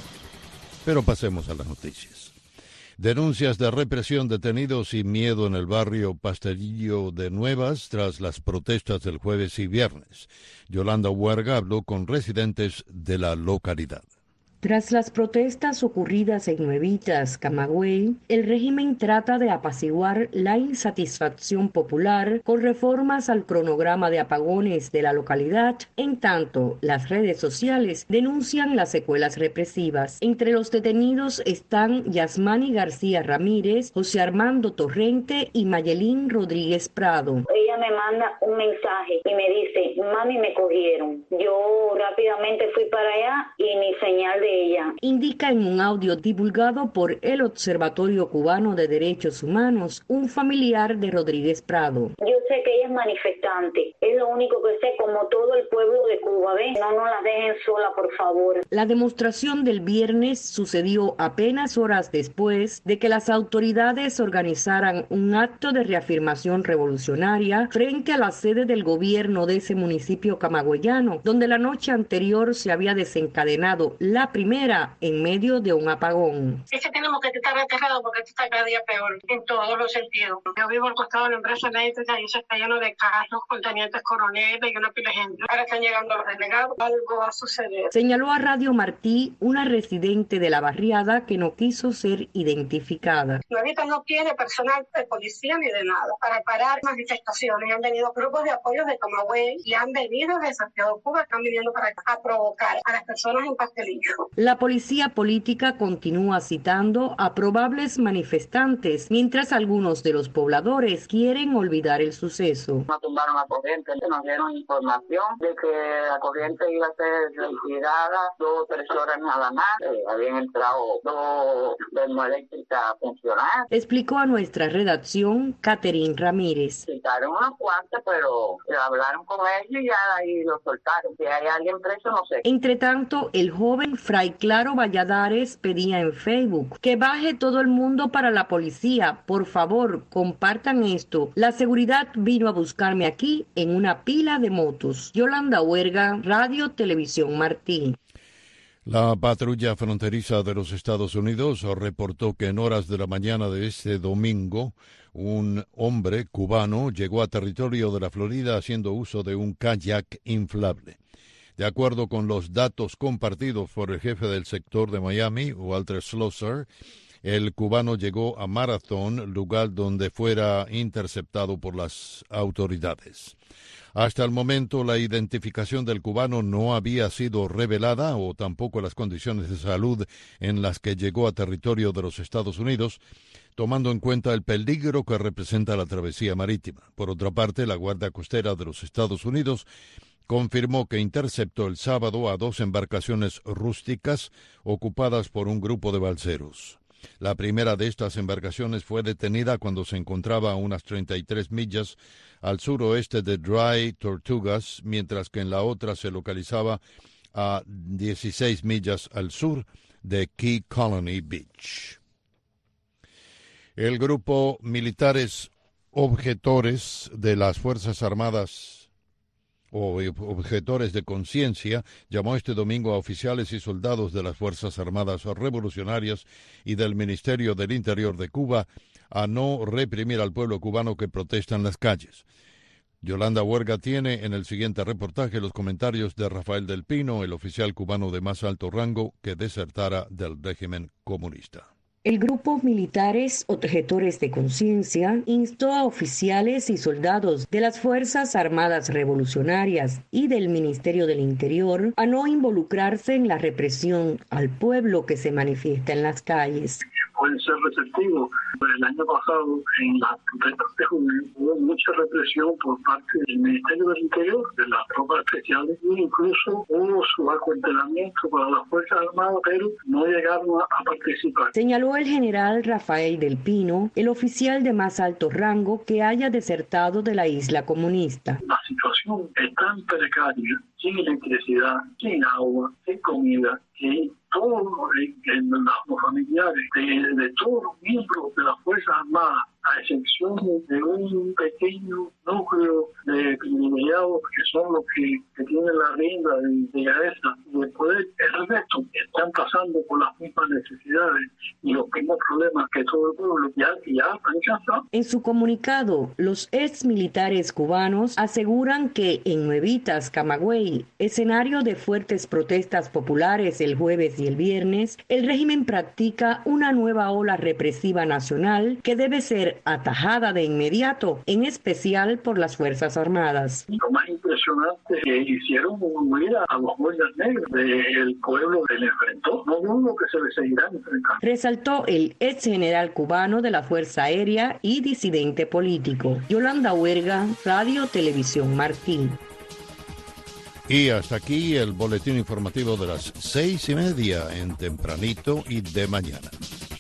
Pero pasemos a las noticias. Denuncias de represión, detenidos y miedo en el barrio Pastelillo de Nuevas tras las protestas del jueves y viernes. Yolanda Huerga habló con residentes de la localidad. Tras las protestas ocurridas en Nuevitas, Camagüey, el régimen trata de apaciguar la insatisfacción popular con reformas al cronograma de apagones de la localidad. En tanto, las redes sociales denuncian las secuelas represivas. Entre los detenidos están Yasmani García Ramírez, José Armando Torrente y Mayelín Rodríguez Prado. Ella me manda un mensaje y me dice, mami, me cogieron. Yo rápidamente fui para allá y ni señal de ella. Indica en un audio divulgado por el Observatorio Cubano de Derechos Humanos un familiar de Rodríguez Prado. Yo sé que ella es manifestante, es lo único que sé, como todo el pueblo de Cuba, ¿ven? No nos la dejen sola, por favor. La demostración del viernes sucedió apenas horas después de que las autoridades organizaran un acto de reafirmación revolucionaria frente a la sede del gobierno de ese municipio camagüeyano, donde la noche anterior se había desencadenado la primera en medio de un apagón. Es que tenemos que estar aterrados porque esto está cada día peor en todos los sentidos. Yo vivo al costado de la empresa eléctrica y eso está lleno de carros con tenientes coroneles y una pila de gente. Ahora están llegando los delegados, algo va a suceder. Señaló a Radio Martí una residente de la barriada que no quiso ser identificada. Nuevita no tiene personal de policía ni de nada para parar manifestaciones. Han venido grupos de apoyo de Camagüey y han venido de Santiago, Cuba, están viniendo para acá a provocar a las personas en Pastelillo. La policía política continúa citando a probables manifestantes, mientras algunos de los pobladores quieren olvidar el suceso. Nos tumbaron la corriente, nos dieron información de que la corriente iba a ser retirada 2 o 3 horas nada más. Habían entrado 2 termoeléctricas a funcionar. Explicó a nuestra redacción Catherine Ramírez. Quitaron unas cuantas, pero hablaron con ellos y ya ahí lo soltaron. Si hay alguien preso, no sé. Entre tanto, el joven Fray Claro Valladares pedía en Facebook que baje todo el mundo para la policía. Por favor, compartan esto. La seguridad vino a buscarme aquí en una pila de motos. Yolanda Huerga, Radio Televisión Martí. La patrulla fronteriza de los Estados Unidos reportó que en horas de la mañana de este domingo, un hombre cubano llegó a territorio de la Florida haciendo uso de un kayak inflable. De acuerdo con los datos compartidos por el jefe del sector de Miami, Walter Schlosser, el cubano llegó a Marathon, lugar donde fuera interceptado por las autoridades. Hasta el momento, la identificación del cubano no había sido revelada o tampoco las condiciones de salud en las que llegó a territorio de los Estados Unidos, tomando en cuenta el peligro que representa la travesía marítima. Por otra parte, la Guardia Costera de los Estados Unidos confirmó que interceptó el sábado a 2 embarcaciones rústicas ocupadas por un grupo de balseros. La primera de estas embarcaciones fue detenida cuando se encontraba a unas 33 millas al suroeste de Dry Tortugas, mientras que en la otra se localizaba a 16 millas al sur de Key Colony Beach. El grupo Militares Objetores de las Fuerzas Armadas o Objetores de Conciencia llamó este domingo a oficiales y soldados de las Fuerzas Armadas Revolucionarias y del Ministerio del Interior de Cuba a no reprimir al pueblo cubano que protesta en las calles. Yolanda Huerga tiene en el siguiente reportaje los comentarios de Rafael del Pino, el oficial cubano de más alto rango que desertara del régimen comunista. El grupo Militares Objetores de Conciencia instó a oficiales y soldados de las Fuerzas Armadas Revolucionarias y del Ministerio del Interior a no involucrarse en la represión al pueblo que se manifiesta en las calles. Pueden ser receptivos. El año pasado, en las protestas de junio, hubo mucha represión por parte del Ministerio del Interior, de las tropas especiales, e incluso hubo su acuartelamiento para las Fuerzas Armadas, pero no llegaron a participar. Señaló el general Rafael del Pino, el oficial de más alto rango que haya desertado de la isla comunista. La situación es tan precaria, sin electricidad, sin agua, sin comida, que todo en los familiares de todos los miembros de las Fuerzas Armadas, a excepción de un pequeño núcleo de privilegiados que son los que tienen la rienda de cabeza de poder, el resto están pasando por las mismas necesidades y los mismos problemas que todo el pueblo ya están cansados. En su comunicado, los ex militares cubanos aseguran que en Nuevitas, Camagüey, escenario de fuertes protestas populares el jueves y el viernes, el régimen practica una nueva ola represiva nacional que debe ser atajada de inmediato, en especial por las Fuerzas Armadas. Lo más impresionante que hicieron huir a los guardias negros del pueblo que le enfrentó. No dudo que se le seguirán enfrentando. Resaltó el ex general cubano de la Fuerza Aérea y disidente político. Yolanda Huerga, Radio Televisión Martín. Y hasta aquí el boletín informativo de las 6:30 en Tempranito y de Mañana.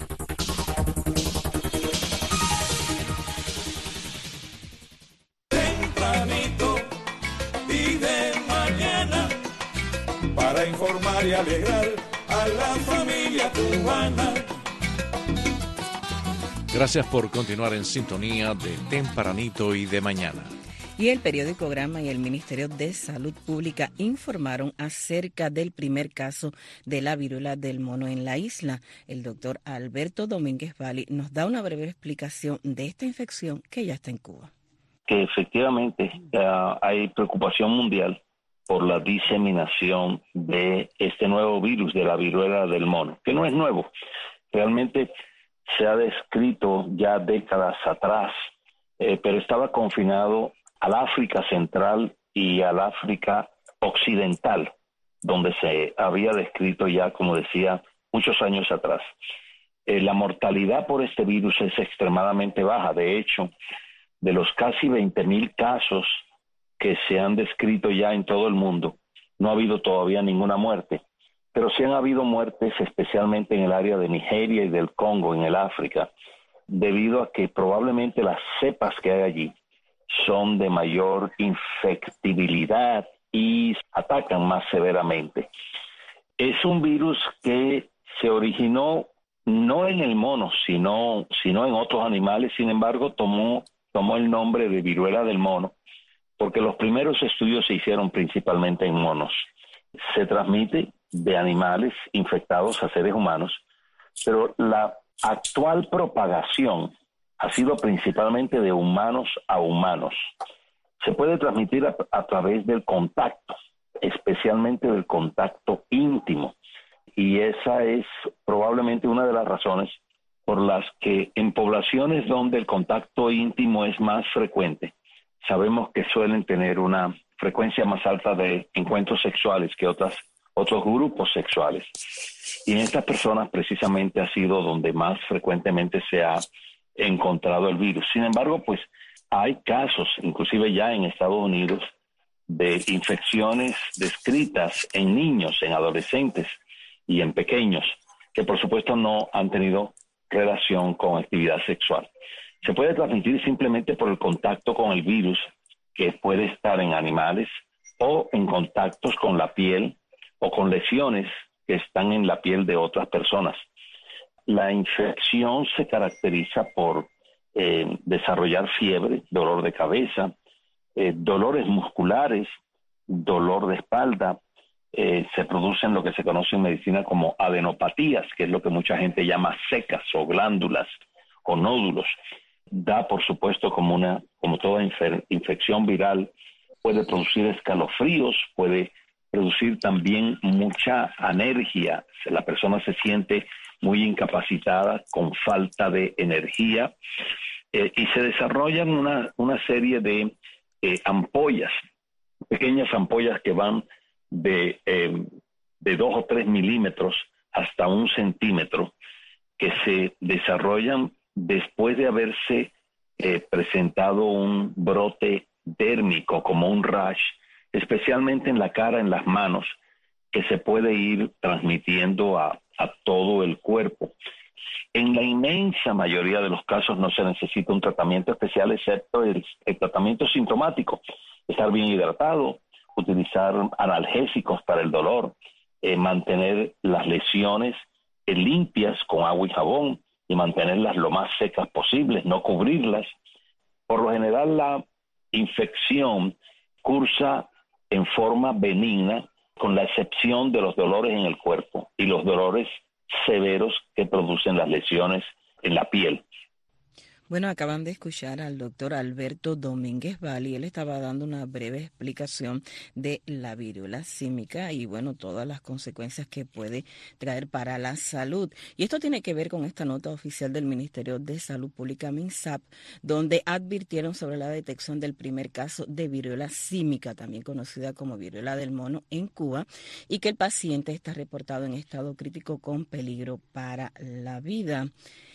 Para informar y alegrar a la familia cubana. Gracias por continuar en sintonía de Tempranito y de Mañana. Y el periódico Gramma y el Ministerio de Salud Pública informaron acerca del primer caso de la viruela del mono en la isla. El doctor Alberto Domínguez Valli nos da una breve explicación de esta infección que ya está en Cuba. Que efectivamente hay preocupación mundial por la diseminación de este nuevo virus de la viruela del mono, que no es nuevo. Realmente se ha descrito ya décadas atrás, pero estaba confinado al África Central y al África Occidental, donde se había descrito ya, como decía, muchos años atrás. La mortalidad por este virus es extremadamente baja. De hecho, de los casi 20,000 casos que se han descrito ya en todo el mundo, no ha habido todavía ninguna muerte, pero sí han habido muertes especialmente en el área de Nigeria y del Congo, en el África, debido a que probablemente las cepas que hay allí son de mayor infectibilidad y atacan más severamente. Es un virus que se originó no en el mono, sino en otros animales. Sin embargo, tomó el nombre de viruela del mono, porque los primeros estudios se hicieron principalmente en monos. Se transmite de animales infectados a seres humanos, pero la actual propagación ha sido principalmente de humanos a humanos. Se puede transmitir a través del contacto, especialmente del contacto íntimo, y esa es probablemente una de las razones por las que en poblaciones donde el contacto íntimo es más frecuente, sabemos que suelen tener una frecuencia más alta de encuentros sexuales que otros grupos sexuales. Y en estas personas precisamente ha sido donde más frecuentemente se ha encontrado el virus. Sin embargo, pues hay casos, inclusive ya en Estados Unidos, de infecciones descritas en niños, en adolescentes y en pequeños, que por supuesto no han tenido relación con actividad sexual. Se puede transmitir simplemente por el contacto con el virus, que puede estar en animales o en contactos con la piel o con lesiones que están en la piel de otras personas. La infección se caracteriza por desarrollar fiebre, dolor de cabeza, dolores musculares, dolor de espalda. Se producen lo que se conoce en medicina como adenopatías, que es lo que mucha gente llama secas o glándulas o nódulos. Da, por supuesto, como toda infección viral, puede producir escalofríos, puede producir también mucha anergia. La persona se siente muy incapacitada, con falta de energía, y se desarrollan una serie de ampollas, pequeñas ampollas que van de 2 o 3 milímetros hasta 1 centímetro, que se desarrollan después de haberse presentado un brote dérmico, como un rash, especialmente en la cara, en las manos, que se puede ir transmitiendo a todo el cuerpo. En la inmensa mayoría de los casos no se necesita un tratamiento especial, excepto el tratamiento sintomático. Estar bien hidratado, utilizar analgésicos para el dolor, mantener las lesiones limpias con agua y jabón y mantenerlas lo más secas posibles, no cubrirlas. Por lo general la infección cursa en forma benigna, con la excepción de los dolores en el cuerpo y los dolores severos que producen las lesiones en la piel. Bueno, acaban de escuchar al doctor Alberto Domínguez Valli. Él estaba dando una breve explicación de la viruela símica y, bueno, todas las consecuencias que puede traer para la salud. Y esto tiene que ver con esta nota oficial del Ministerio de Salud Pública, MINSAP, donde advirtieron sobre la detección del primer caso de viruela símica, también conocida como viruela del mono, en Cuba, y que el paciente está reportado en estado crítico con peligro para la vida.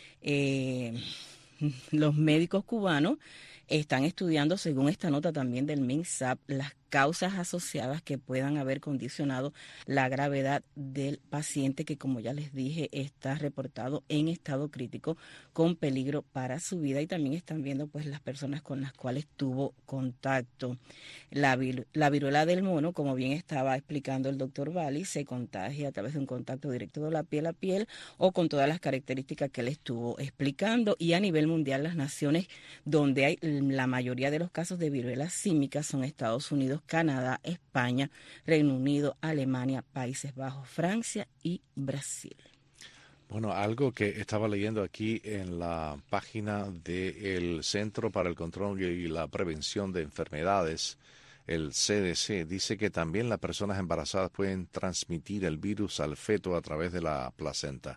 Los médicos cubanos están estudiando, según esta nota también del MINSAP, las causas asociadas que puedan haber condicionado la gravedad del paciente que, como ya les dije, está reportado en estado crítico con peligro para su vida, y también están viendo pues las personas con las cuales tuvo contacto. La viruela del mono, como bien estaba explicando el doctor Valli, se contagia a través de un contacto directo de la piel a piel o con todas las características que él estuvo explicando, y a nivel mundial las naciones donde hay la mayoría de los casos de viruela símica son Estados Unidos, Canadá, España, Reino Unido, Alemania, Países Bajos, Francia y Brasil. Bueno, algo que estaba leyendo aquí en la página del Centro para el Control y la Prevención de Enfermedades, el CDC, dice que también las personas embarazadas pueden transmitir el virus al feto a través de la placenta.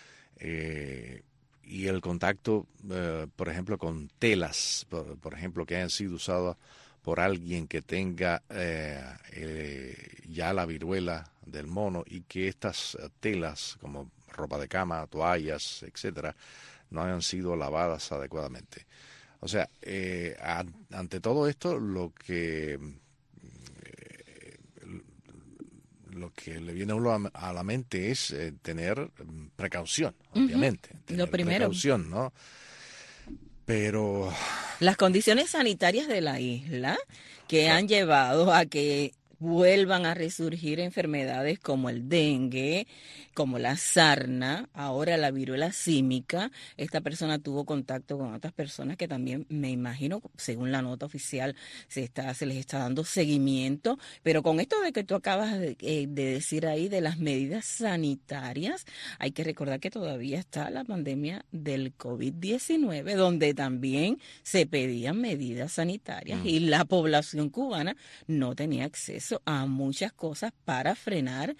Y el contacto, por ejemplo, con telas, por ejemplo, que hayan sido usadas por alguien que tenga ya la viruela del mono, y que estas telas, como ropa de cama, toallas, etcétera, no hayan sido lavadas adecuadamente. O sea, ante todo esto, lo que le viene a uno a la mente es tener precaución, obviamente. Lo primero. Precaución, ¿no? Pero las condiciones sanitarias de la isla que han llevado a que vuelvan a resurgir enfermedades como el dengue, como la sarna, ahora la viruela símica. Esta persona tuvo contacto con otras personas que también, me imagino, según la nota oficial, se les está dando seguimiento. Pero con esto de que tú acabas de decir ahí de las medidas sanitarias, hay que recordar que todavía está la pandemia del COVID-19, donde también se pedían medidas sanitarias y la población cubana no tenía acceso a muchas cosas para frenar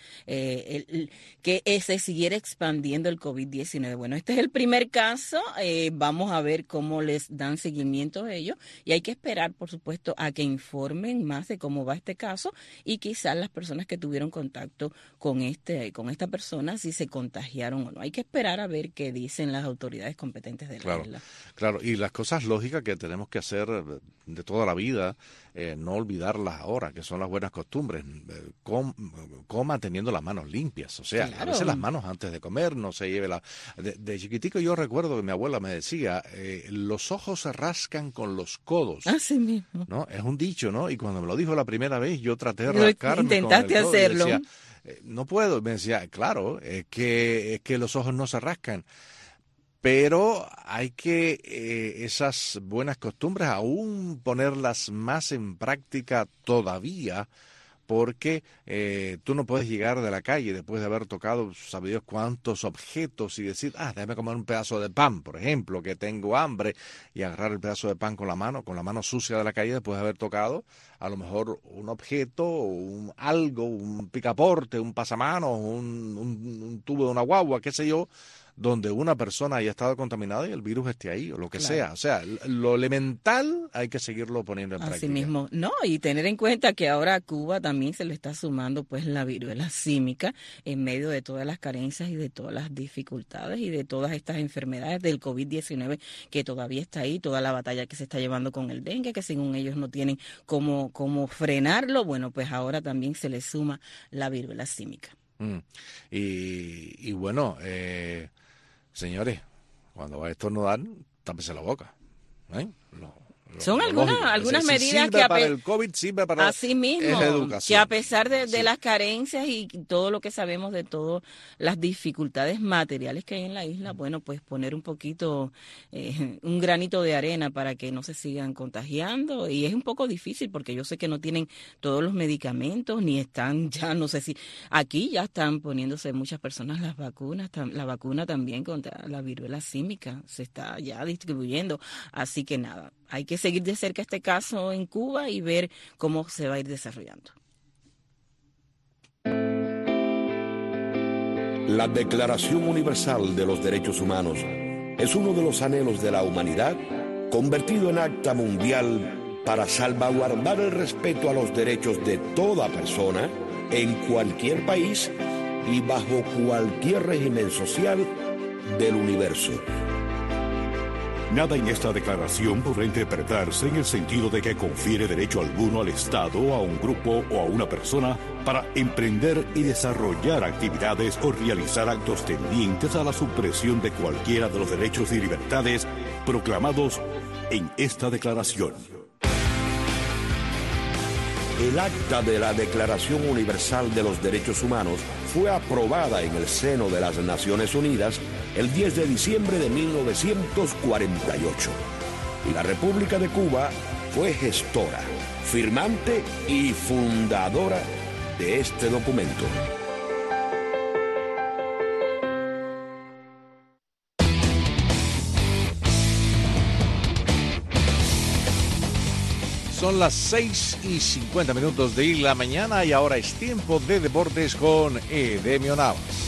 que se siguiera expandiendo el COVID-19. Bueno, este es el primer caso, vamos a ver cómo les dan seguimiento a ellos, y hay que esperar, por supuesto, a que informen más de cómo va este caso, y quizás las personas que tuvieron contacto con esta persona, si se contagiaron o no. Hay que esperar a ver qué dicen las autoridades competentes de la isla. Claro, y las cosas lógicas que tenemos que hacer de toda la vida, no olvidarlas ahora, que son las buenas costumbres. Coma teniendo las manos limpias, o sea, a veces las manos antes de comer, no se lleve de chiquitico yo recuerdo que mi abuela me decía, los ojos se rascan con los codos. Así mismo. ¿No? Es un dicho, ¿no? Y cuando me lo dijo la primera vez, yo traté de rascarme. Intentaste con el codo, hacerlo. Decía, no puedo. Me decía, claro, es que los ojos no se rascan. Pero hay que esas buenas costumbres aún ponerlas más en práctica todavía, porque tú no puedes llegar de la calle después de haber tocado, sabe Dios cuántos objetos, y decir, déjame comer un pedazo de pan, por ejemplo, que tengo hambre, y agarrar el pedazo de pan con la mano sucia de la calle después de haber tocado a lo mejor un objeto, algo, un picaporte, un pasamanos, un tubo de una guagua, qué sé yo, donde una persona haya estado contaminada y el virus esté ahí, o lo que sea. O sea, lo elemental hay que seguirlo poniendo en práctica. Así mismo. No, y tener en cuenta que ahora a Cuba también se le está sumando pues la viruela símica en medio de todas las carencias y de todas las dificultades y de todas estas enfermedades del COVID-19 que todavía está ahí, toda la batalla que se está llevando con el dengue, que según ellos no tienen cómo frenarlo. Bueno, pues ahora también se le suma la viruela símica. Y bueno, señores, cuando va a estornudar, tápese la boca. Son algunas medidas que para el COVID, sirve para así mismo, la educación. Que a pesar de las carencias y todo lo que sabemos de todas las dificultades materiales que hay en la isla, bueno, pues poner un poquito, un granito de arena para que no se sigan contagiando. Y es un poco difícil porque yo sé que no tienen todos los medicamentos, ni están ya, no sé si, aquí ya están poniéndose muchas personas las vacunas, la vacuna también contra la viruela símica se está ya distribuyendo, así que nada, hay que seguir de cerca este caso en Cuba y ver cómo se va a ir desarrollando. La Declaración Universal de los Derechos Humanos es uno de los anhelos de la humanidad convertido en acta mundial para salvaguardar el respeto a los derechos de toda persona en cualquier país y bajo cualquier régimen social del universo. Nada en esta declaración podrá interpretarse en el sentido de que confiere derecho alguno al Estado, a un grupo o a una persona para emprender y desarrollar actividades o realizar actos tendientes a la supresión de cualquiera de los derechos y libertades proclamados en esta declaración. El acta de la Declaración Universal de los Derechos Humanos fue aprobada en el seno de las Naciones Unidas el 10 de diciembre de 1948. Y la República de Cuba fue gestora, firmante y fundadora de este documento. Son las 6:50 de la mañana y ahora es tiempo de deportes con Edemio Navas.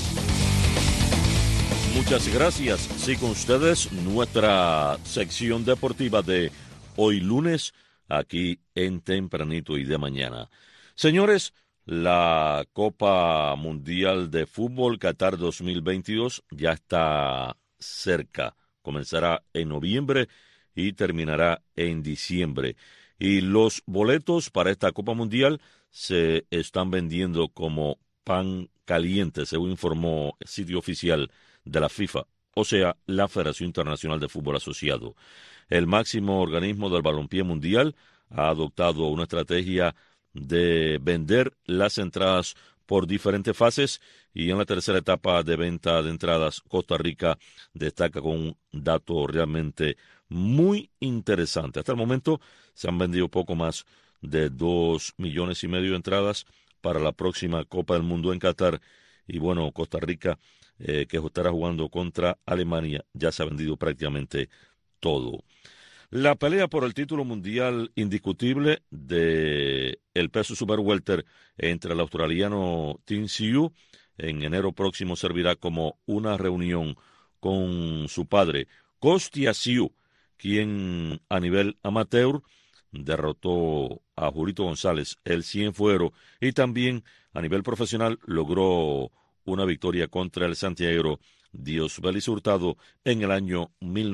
Muchas gracias. Sí, con ustedes nuestra sección deportiva de hoy lunes aquí en Tempranito y de Mañana. Señores, la Copa Mundial de Fútbol Qatar 2022 ya está cerca. Comenzará en noviembre y terminará en diciembre. Y los boletos para esta Copa Mundial se están vendiendo como pan caliente, según informó el sitio oficial de la FIFA, o sea, la Federación Internacional de Fútbol Asociado. El máximo organismo del balompié mundial ha adoptado una estrategia de vender las entradas por diferentes fases y en la tercera etapa de venta de entradas, Costa Rica destaca con un dato realmente muy interesante. Hasta el momento se han vendido poco más de 2,5 millones de entradas para la próxima Copa del Mundo en Qatar. Y bueno, Costa Rica, que estará jugando contra Alemania, ya se ha vendido prácticamente todo. La pelea por el título mundial indiscutible de el peso super welter entre el australiano Tim Tszyu en enero próximo servirá como una reunión con su padre, Kostya Tszyu, quien a nivel amateur derrotó a Julito González, el Cienfuegro, y también a nivel profesional logró una victoria contra el santiaguero Diosbelis Hurtado en el año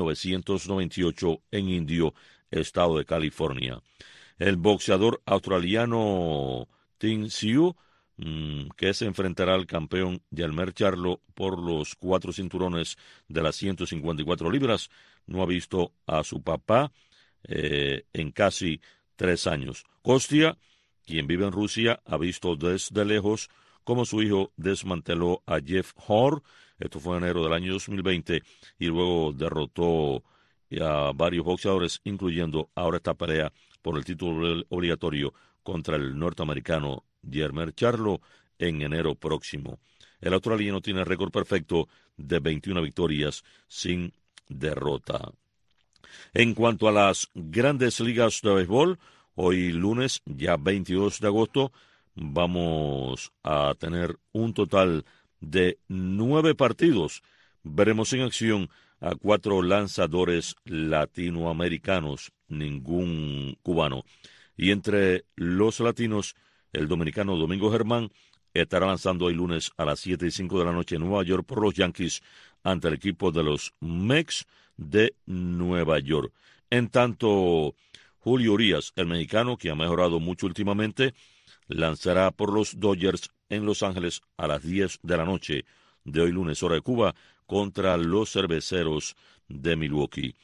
1998 en Indio, estado de California. El boxeador australiano Tim Tszyu, que se enfrentará al campeón Yelmer Charlo por los 4 cinturones de las 154 libras, no ha visto a su papá en casi 3 años. Kostya, quien vive en Rusia, ha visto desde lejos cómo su hijo desmanteló a Jeff Horn. Esto fue en enero del año 2020 y luego derrotó a varios boxeadores, incluyendo ahora esta pelea por el título obligatorio contra el norteamericano Yelmer Charlo en enero próximo. El australiano tiene récord perfecto de 21 victorias sin derrota. En cuanto a las grandes ligas de béisbol, hoy lunes, ya 22 de agosto, vamos a tener un total de 9 partidos. Veremos en acción a 4 lanzadores latinoamericanos, ningún cubano. Y entre los latinos, el dominicano Domingo Germán estará lanzando hoy lunes a las 7:05 de la noche en Nueva York por los Yankees ante el equipo de los Mets de Nueva York. En tanto, Julio Urias, el mexicano, que ha mejorado mucho últimamente, lanzará por los Dodgers en Los Ángeles a las 10 de la noche de hoy lunes, hora de Cuba, contra los Cerveceros de Milwaukee.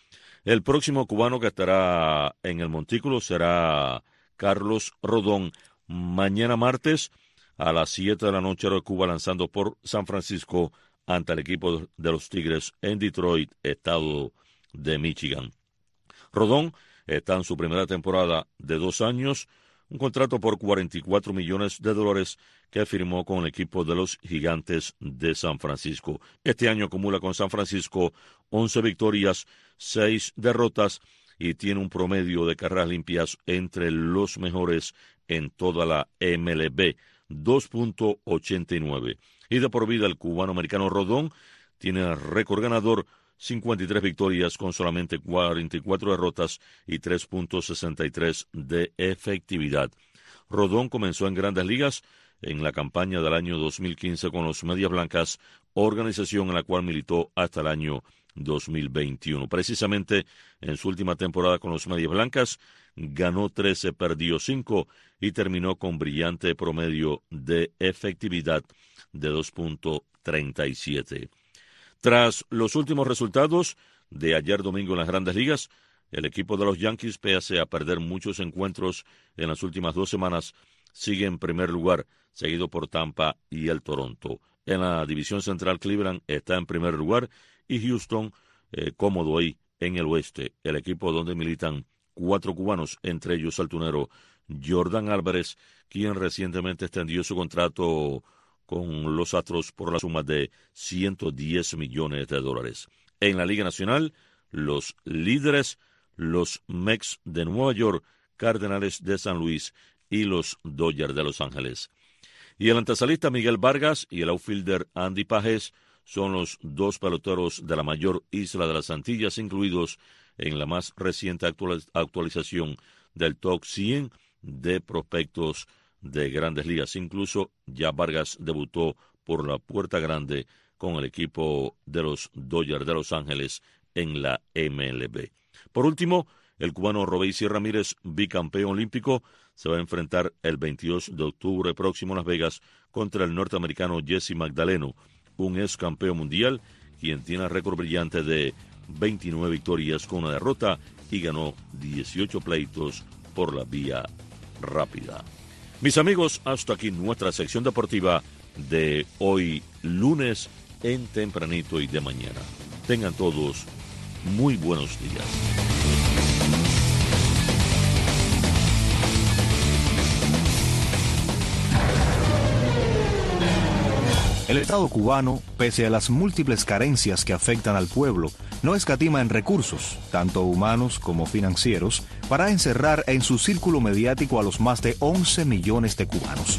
El próximo cubano que estará en el montículo será Carlos Rodón, mañana martes a las 7 de la noche hora de Cuba, lanzando por San Francisco ante el equipo de los Tigres en Detroit, estado de Michigan. Rodón está en su primera temporada de 2 años, un contrato por $44 millones que firmó con el equipo de los Gigantes de San Francisco. Este año acumula con San Francisco 11 victorias, 6 derrotas y tiene un promedio de carreras limpias entre los mejores en toda la MLB, 2.89. Y de por vida el cubano-americano Rodón tiene récord ganador, 53 victorias con solamente 44 derrotas y 3.63 de efectividad. Rodón comenzó en Grandes Ligas en la campaña del año 2015 con los Medias Blancas, organización en la cual militó hasta el año 2021. Precisamente en su última temporada con los Medias Blancas, ganó 13, perdió 5 y terminó con brillante promedio de efectividad de 2.37. Tras los últimos resultados de ayer domingo en las Grandes Ligas, el equipo de los Yankees, pese a perder muchos encuentros en las últimas 2 semanas, sigue en primer lugar, seguido por Tampa y el Toronto. En la división central, Cleveland está en primer lugar y Houston, cómodo ahí en el oeste, el equipo donde militan 4 cubanos, entre ellos el tunero Jordan Álvarez, quien recientemente extendió su contrato con los Astros por la suma de $110 millones. En la Liga Nacional, los líderes, los Mets de Nueva York, Cardenales de San Luis y los Dodgers de Los Ángeles. Y el antesalista Miguel Vargas y el outfielder Andy Pages son los 2 peloteros de la mayor isla de las Antillas, incluidos en la más reciente actualización del Top 100 de prospectos de Grandes Ligas. Incluso ya Vargas debutó por la puerta grande con el equipo de los Dodgers de Los Ángeles en la MLB. Por último, el cubano Robeysi Ramírez, bicampeón olímpico, se va a enfrentar el 22 de octubre próximo en Las Vegas contra el norteamericano Jesse Magdaleno, un ex campeón mundial, quien tiene récord brillante de 29 victorias con 1 derrota y ganó 18 pleitos por la vía rápida. Mis amigos, hasta aquí nuestra sección deportiva de hoy lunes en Tempranito y de Mañana. Tengan todos muy buenos días. El Estado cubano, pese a las múltiples carencias que afectan al pueblo, no escatima en recursos, tanto humanos como financieros, para encerrar en su círculo mediático a los más de 11 millones de cubanos.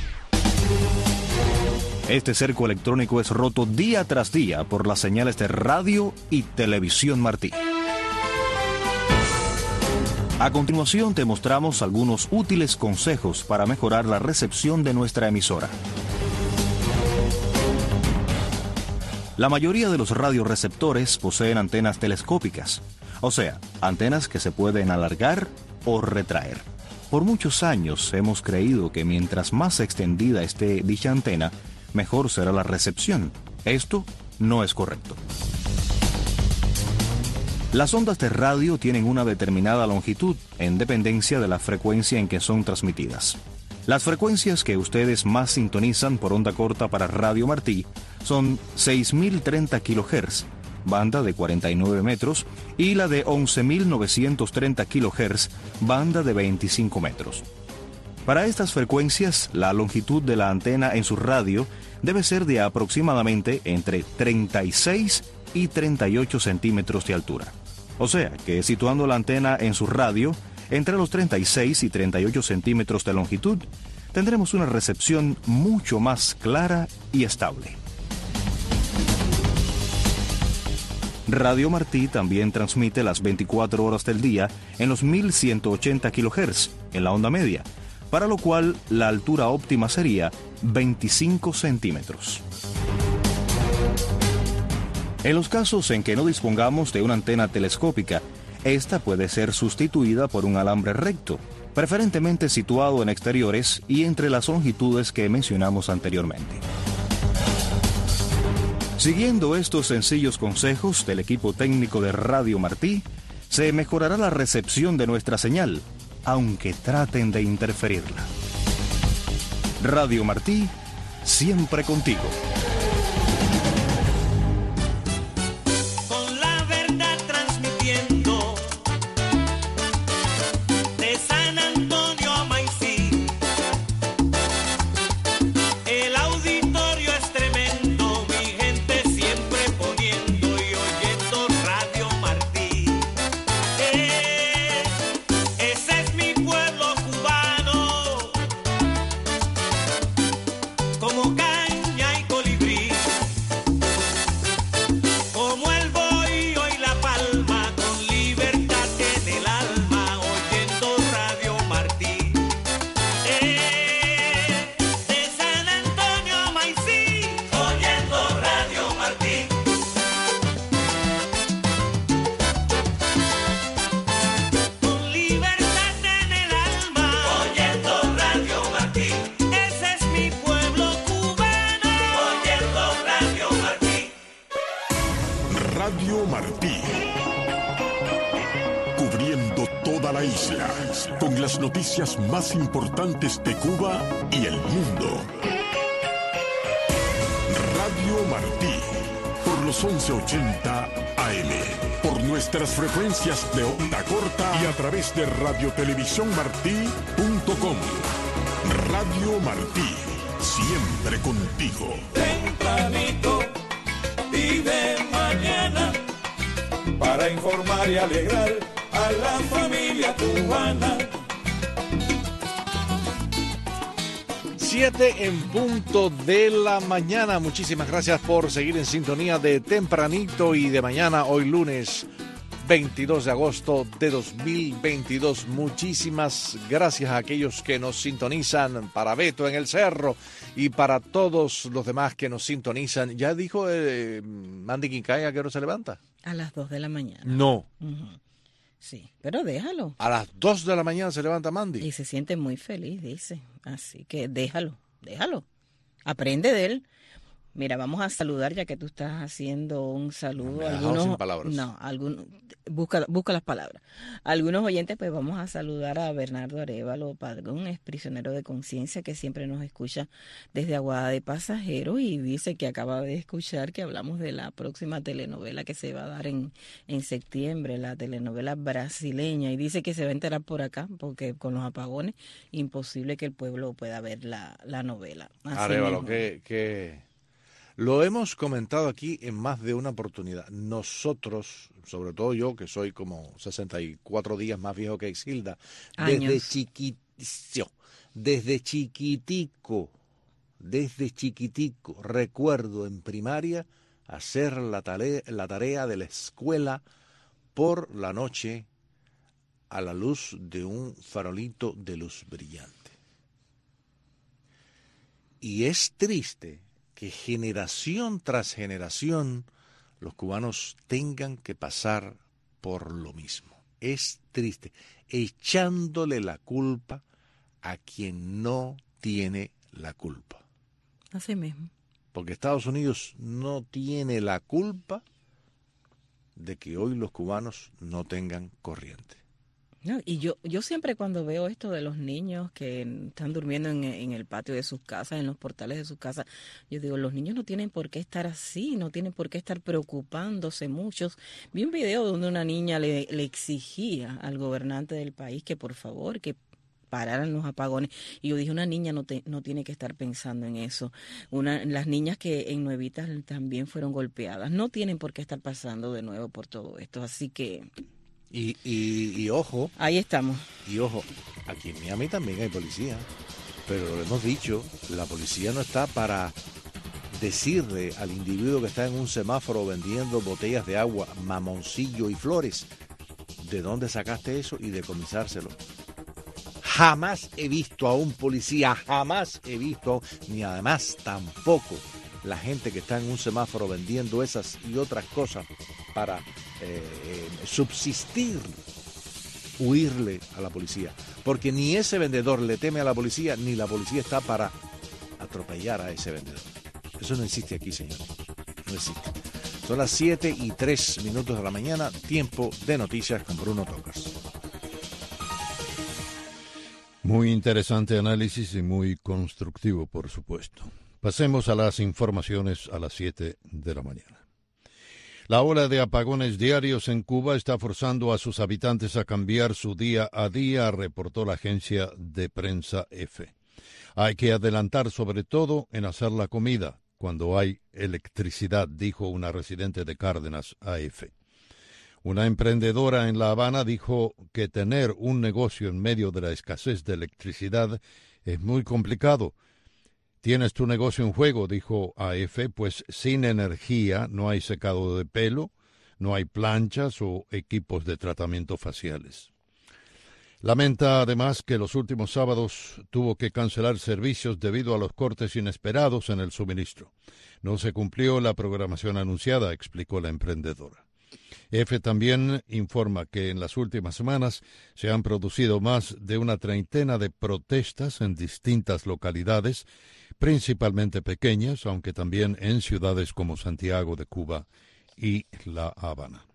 Este cerco electrónico es roto día tras día por las señales de radio y televisión Martí. A continuación te mostramos algunos útiles consejos para mejorar la recepción de nuestra emisora. La mayoría de los radioreceptores poseen antenas telescópicas, o sea, antenas que se pueden alargar o retraer. Por muchos años hemos creído que mientras más extendida esté dicha antena, mejor será la recepción. Esto no es correcto. Las ondas de radio tienen una determinada longitud en dependencia de la frecuencia en que son transmitidas. Las frecuencias que ustedes más sintonizan por onda corta para Radio Martí son 6.030 kHz, banda de 49 metros, y la de 11.930 kHz, banda de 25 metros. Para estas frecuencias, la longitud de la antena en su radio debe ser de aproximadamente entre 36 y 38 centímetros de altura. O sea, que situando la antena en su radio, entre los 36 y 38 centímetros de longitud, tendremos una recepción mucho más clara y estable. Radio Martí también transmite las 24 horas del día en los 1180 kHz, en la onda media, para lo cual la altura óptima sería 25 centímetros. En los casos en que no dispongamos de una antena telescópica, esta puede ser sustituida por un alambre recto, preferentemente situado en exteriores y entre las longitudes que mencionamos anteriormente. Siguiendo estos sencillos consejos del equipo técnico de Radio Martí, se mejorará la recepción de nuestra señal, aunque traten de interferirla. Radio Martí, siempre contigo. Con la verdad transmitiendo de San Antonio a Maicí. El auditorio es tremendo, mi gente siempre poniendo y oyendo Radio Martí. Ese es mi pueblo cubano, como caña y colibrí, como el bohío y la palma, con libertad en el alma, oyendo Radio Martí. De San Antonio a Maicí, oyendo Radio Martí. Con libertad en el alma, oyendo Radio Martí. Ese es mi pueblo cubano, oyendo Radio Martí. Radio Martí. Cubriendo toda la isla con las noticias más importantes de Cuba y el mundo. Radio Martí. Por los 1180 AM. Por nuestras frecuencias de onda corta y a través de radiotelevisiónmartí.com. Radio Martí. Siempre contigo. Tempranito y de mañana, para informar y alegrar a la familia cubana. 7 en punto de la mañana. Muchísimas gracias por seguir en sintonía de Tempranito y de Mañana, hoy lunes 22 de agosto de 2022. Muchísimas gracias a aquellos que nos sintonizan, para Beto en el Cerro y para todos los demás que nos sintonizan. Ya dijo Mandy Quincay a qué hora se levanta. A las 2 de la mañana. No. Sí, pero déjalo. A las 2 de la mañana se levanta Mandy. Y se siente muy feliz, dice. Así que déjalo. Aprende de él. Mira, vamos a saludar, ya que tú estás haciendo un saludo. Me algunos sin palabras. No, busca las palabras. Algunos oyentes, pues vamos a saludar a Bernardo Arévalo Padrón, es prisionero de conciencia, que siempre nos escucha desde Aguada de Pasajeros, y dice que acaba de escuchar que hablamos de la próxima telenovela que se va a dar en septiembre, la telenovela brasileña, y dice que se va a enterar por acá, porque con los apagones, imposible que el pueblo pueda ver la novela. Así Arévalo, mismo. que lo hemos comentado aquí en más de una oportunidad. Nosotros, sobre todo yo, que soy como 64 días más viejo que Exilda, desde chiquitico, recuerdo en primaria hacer la tarea de la escuela por la noche a la luz de un farolito de luz brillante. Y es triste que generación tras generación los cubanos tengan que pasar por lo mismo. Es triste, echándole la culpa a quien no tiene la culpa. Así mismo. Porque Estados Unidos no tiene la culpa de que hoy los cubanos no tengan corriente. No, y yo siempre, cuando veo esto de los niños que están durmiendo en el patio de sus casas, en los portales de sus casas, yo digo, los niños no tienen por qué estar así, no tienen por qué estar preocupándose muchos. Vi un video donde una niña le exigía al gobernante del país que por favor, que pararan los apagones, y yo dije, una niña no tiene que estar pensando en eso. Las niñas que en Nuevitas también fueron golpeadas no tienen por qué estar pasando de nuevo por todo esto, así que... Y ojo. Ahí estamos. Y ojo, aquí en Miami también hay policía. Pero lo hemos dicho, la policía no está para decirle al individuo que está en un semáforo vendiendo botellas de agua, mamoncillo y flores, de dónde sacaste eso y decomisárselo. Jamás he visto a un policía, ni además tampoco la gente que está en un semáforo vendiendo esas y otras cosas para subsistir, huirle a la policía. Porque ni ese vendedor le teme a la policía, ni la policía está para atropellar a ese vendedor. Eso no existe aquí, señor. No existe. Son las 7:03 de la mañana, tiempo de noticias con Bruno Tocas. Muy interesante análisis y muy constructivo, por supuesto. Pasemos a las informaciones a las 7 de la mañana. La ola de apagones diarios en Cuba está forzando a sus habitantes a cambiar su día a día, reportó la agencia de prensa EFE. Hay que adelantar sobre todo en hacer la comida cuando hay electricidad, dijo una residente de Cárdenas a EFE. Una emprendedora en La Habana dijo que tener un negocio en medio de la escasez de electricidad es muy complicado. Tienes tu negocio en juego, dijo AF, pues sin energía no hay secado de pelo, no hay planchas o equipos de tratamiento faciales. Lamenta además que los últimos sábados tuvo que cancelar servicios debido a los cortes inesperados en el suministro. No se cumplió la programación anunciada, explicó la emprendedora. EFE también informa que en las últimas semanas se han producido más de una treintena de protestas en distintas localidades, principalmente pequeñas, aunque también en ciudades como Santiago de Cuba y La Habana.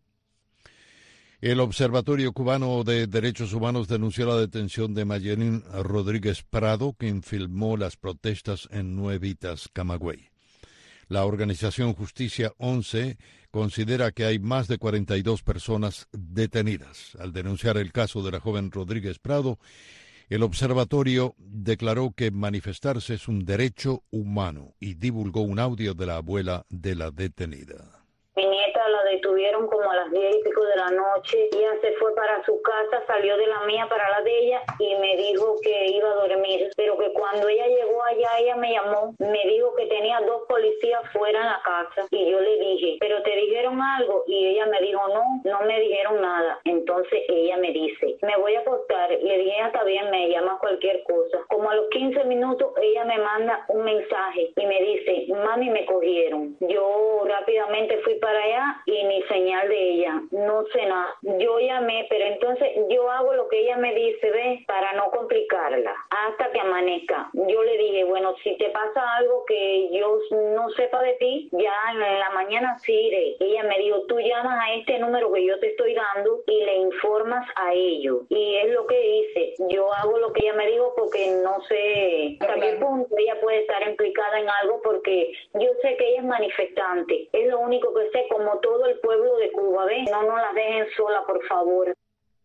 El Observatorio Cubano de Derechos Humanos denunció la detención de Mayelín Rodríguez Prado, quien filmó las protestas en Nuevitas, Camagüey. La organización Justicia 11 considera que hay más de 42 personas detenidas. Al denunciar el caso de la joven Rodríguez Prado, el observatorio declaró que manifestarse es un derecho humano y divulgó un audio de la abuela de la detenida. Mi nieta la detuvieron como a las 10:00 de la noche. Ella se fue para su casa, salió de la mía para la de ella y me dijo que iba a dormir. Pero que cuando ella llegó allá, ella me llamó, me dijo que tenía 2 policías fuera en la casa. Y yo le dije, ¿pero te dijeron algo? Y ella me dijo, no me dijeron nada. Entonces ella me dice, me voy a acostar. Le dije, está bien, me llamas cualquier cosa. Como a los 15 minutos, ella me manda un mensaje y me dice, mami, me cogieron. Yo rápidamente fui para allá y ni señal de ella, no sé nada. Yo llamé, pero entonces yo hago lo que ella me dice, ¿ves? Para no complicarla, hasta que amanezca. Yo le dije, bueno, si te pasa algo que yo no sepa de ti, ya en la mañana sí iré. Ella me dijo, tú llamas a este número que yo te estoy dando y le informas a ellos. Y es lo que hice. Yo hago lo que ella me dijo porque no sé hasta qué punto ella puede estar implicada en algo, porque yo sé que ella es manifestante. Es lo único que sé, como todo el pueblo de Cuba, ¿ves? No nos la dejen sola, por favor.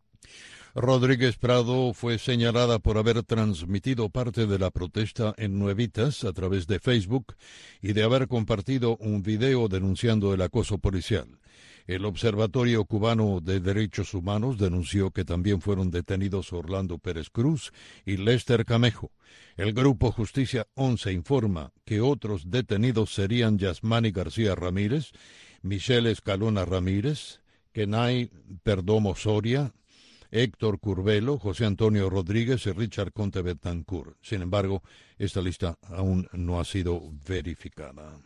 Rodríguez Prado fue señalada por haber transmitido parte de la protesta en Nuevitas a través de Facebook y de haber compartido un video denunciando el acoso policial. El Observatorio Cubano de Derechos Humanos denunció que también fueron detenidos Orlando Pérez Cruz y Lester Camejo. El grupo Justicia 11 informa que otros detenidos serían Yasmani García Ramírez, Michelle Escalona Ramírez, Kenay Perdomo Soria, Héctor Curvelo, José Antonio Rodríguez y Richard Conte Betancourt. Sin embargo, esta lista aún no ha sido verificada.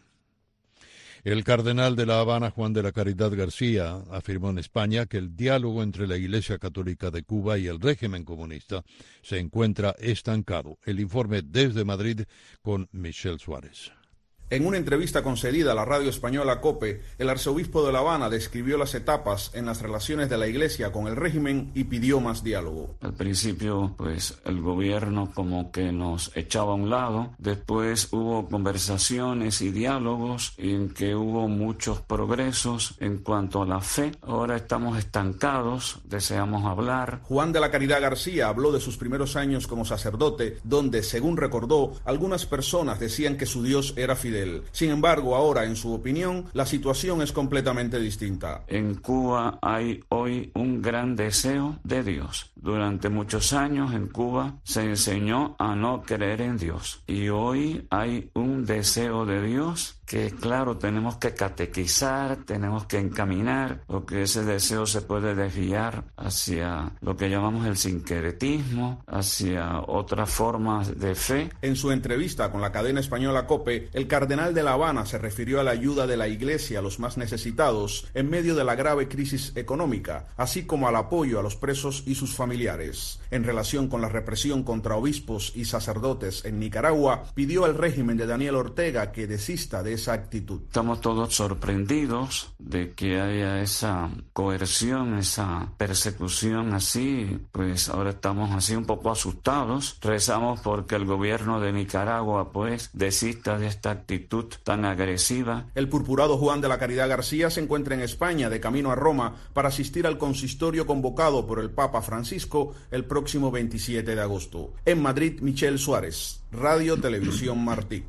El cardenal de La Habana, Juan de la Caridad García, afirmó en España que el diálogo entre la Iglesia Católica de Cuba y el régimen comunista se encuentra estancado. El informe desde Madrid con Michelle Suárez. En una entrevista concedida a la radio española COPE, el arzobispo de La Habana describió las etapas en las relaciones de la Iglesia con el régimen y pidió más diálogo. Al principio, el gobierno como que nos echaba a un lado. Después hubo conversaciones y diálogos en que hubo muchos progresos en cuanto a la fe. Ahora estamos estancados, deseamos hablar. Juan de la Caridad García habló de sus primeros años como sacerdote, donde, según recordó, algunas personas decían que su Dios era Fidel. Sin embargo, ahora, en su opinión, la situación es completamente distinta. En Cuba hay hoy un gran deseo de Dios. Durante muchos años en Cuba se enseñó a no creer en Dios. Y hoy hay un deseo de Dios que, claro, tenemos que catequizar, tenemos que encaminar, porque ese deseo se puede desviar hacia lo que llamamos el sincretismo, hacia otras formas de fe. En su entrevista con la cadena española COPE, el cardenal de La Habana se refirió a la ayuda de la Iglesia a los más necesitados en medio de la grave crisis económica, así como al apoyo a los presos y sus familiares. En relación con la represión contra obispos y sacerdotes en Nicaragua, pidió al régimen de Daniel Ortega que desista de esa actitud. Estamos todos sorprendidos de que haya esa coerción, esa persecución así, pues ahora estamos así un poco asustados. Rezamos porque el gobierno de Nicaragua pues desista de esta actitud tan agresiva. El purpurado Juan de la Caridad García se encuentra en España de camino a Roma para asistir al consistorio convocado por el Papa Francisco el próximo 27 de agosto. En Madrid, Michel Suárez, Radio Televisión Martí.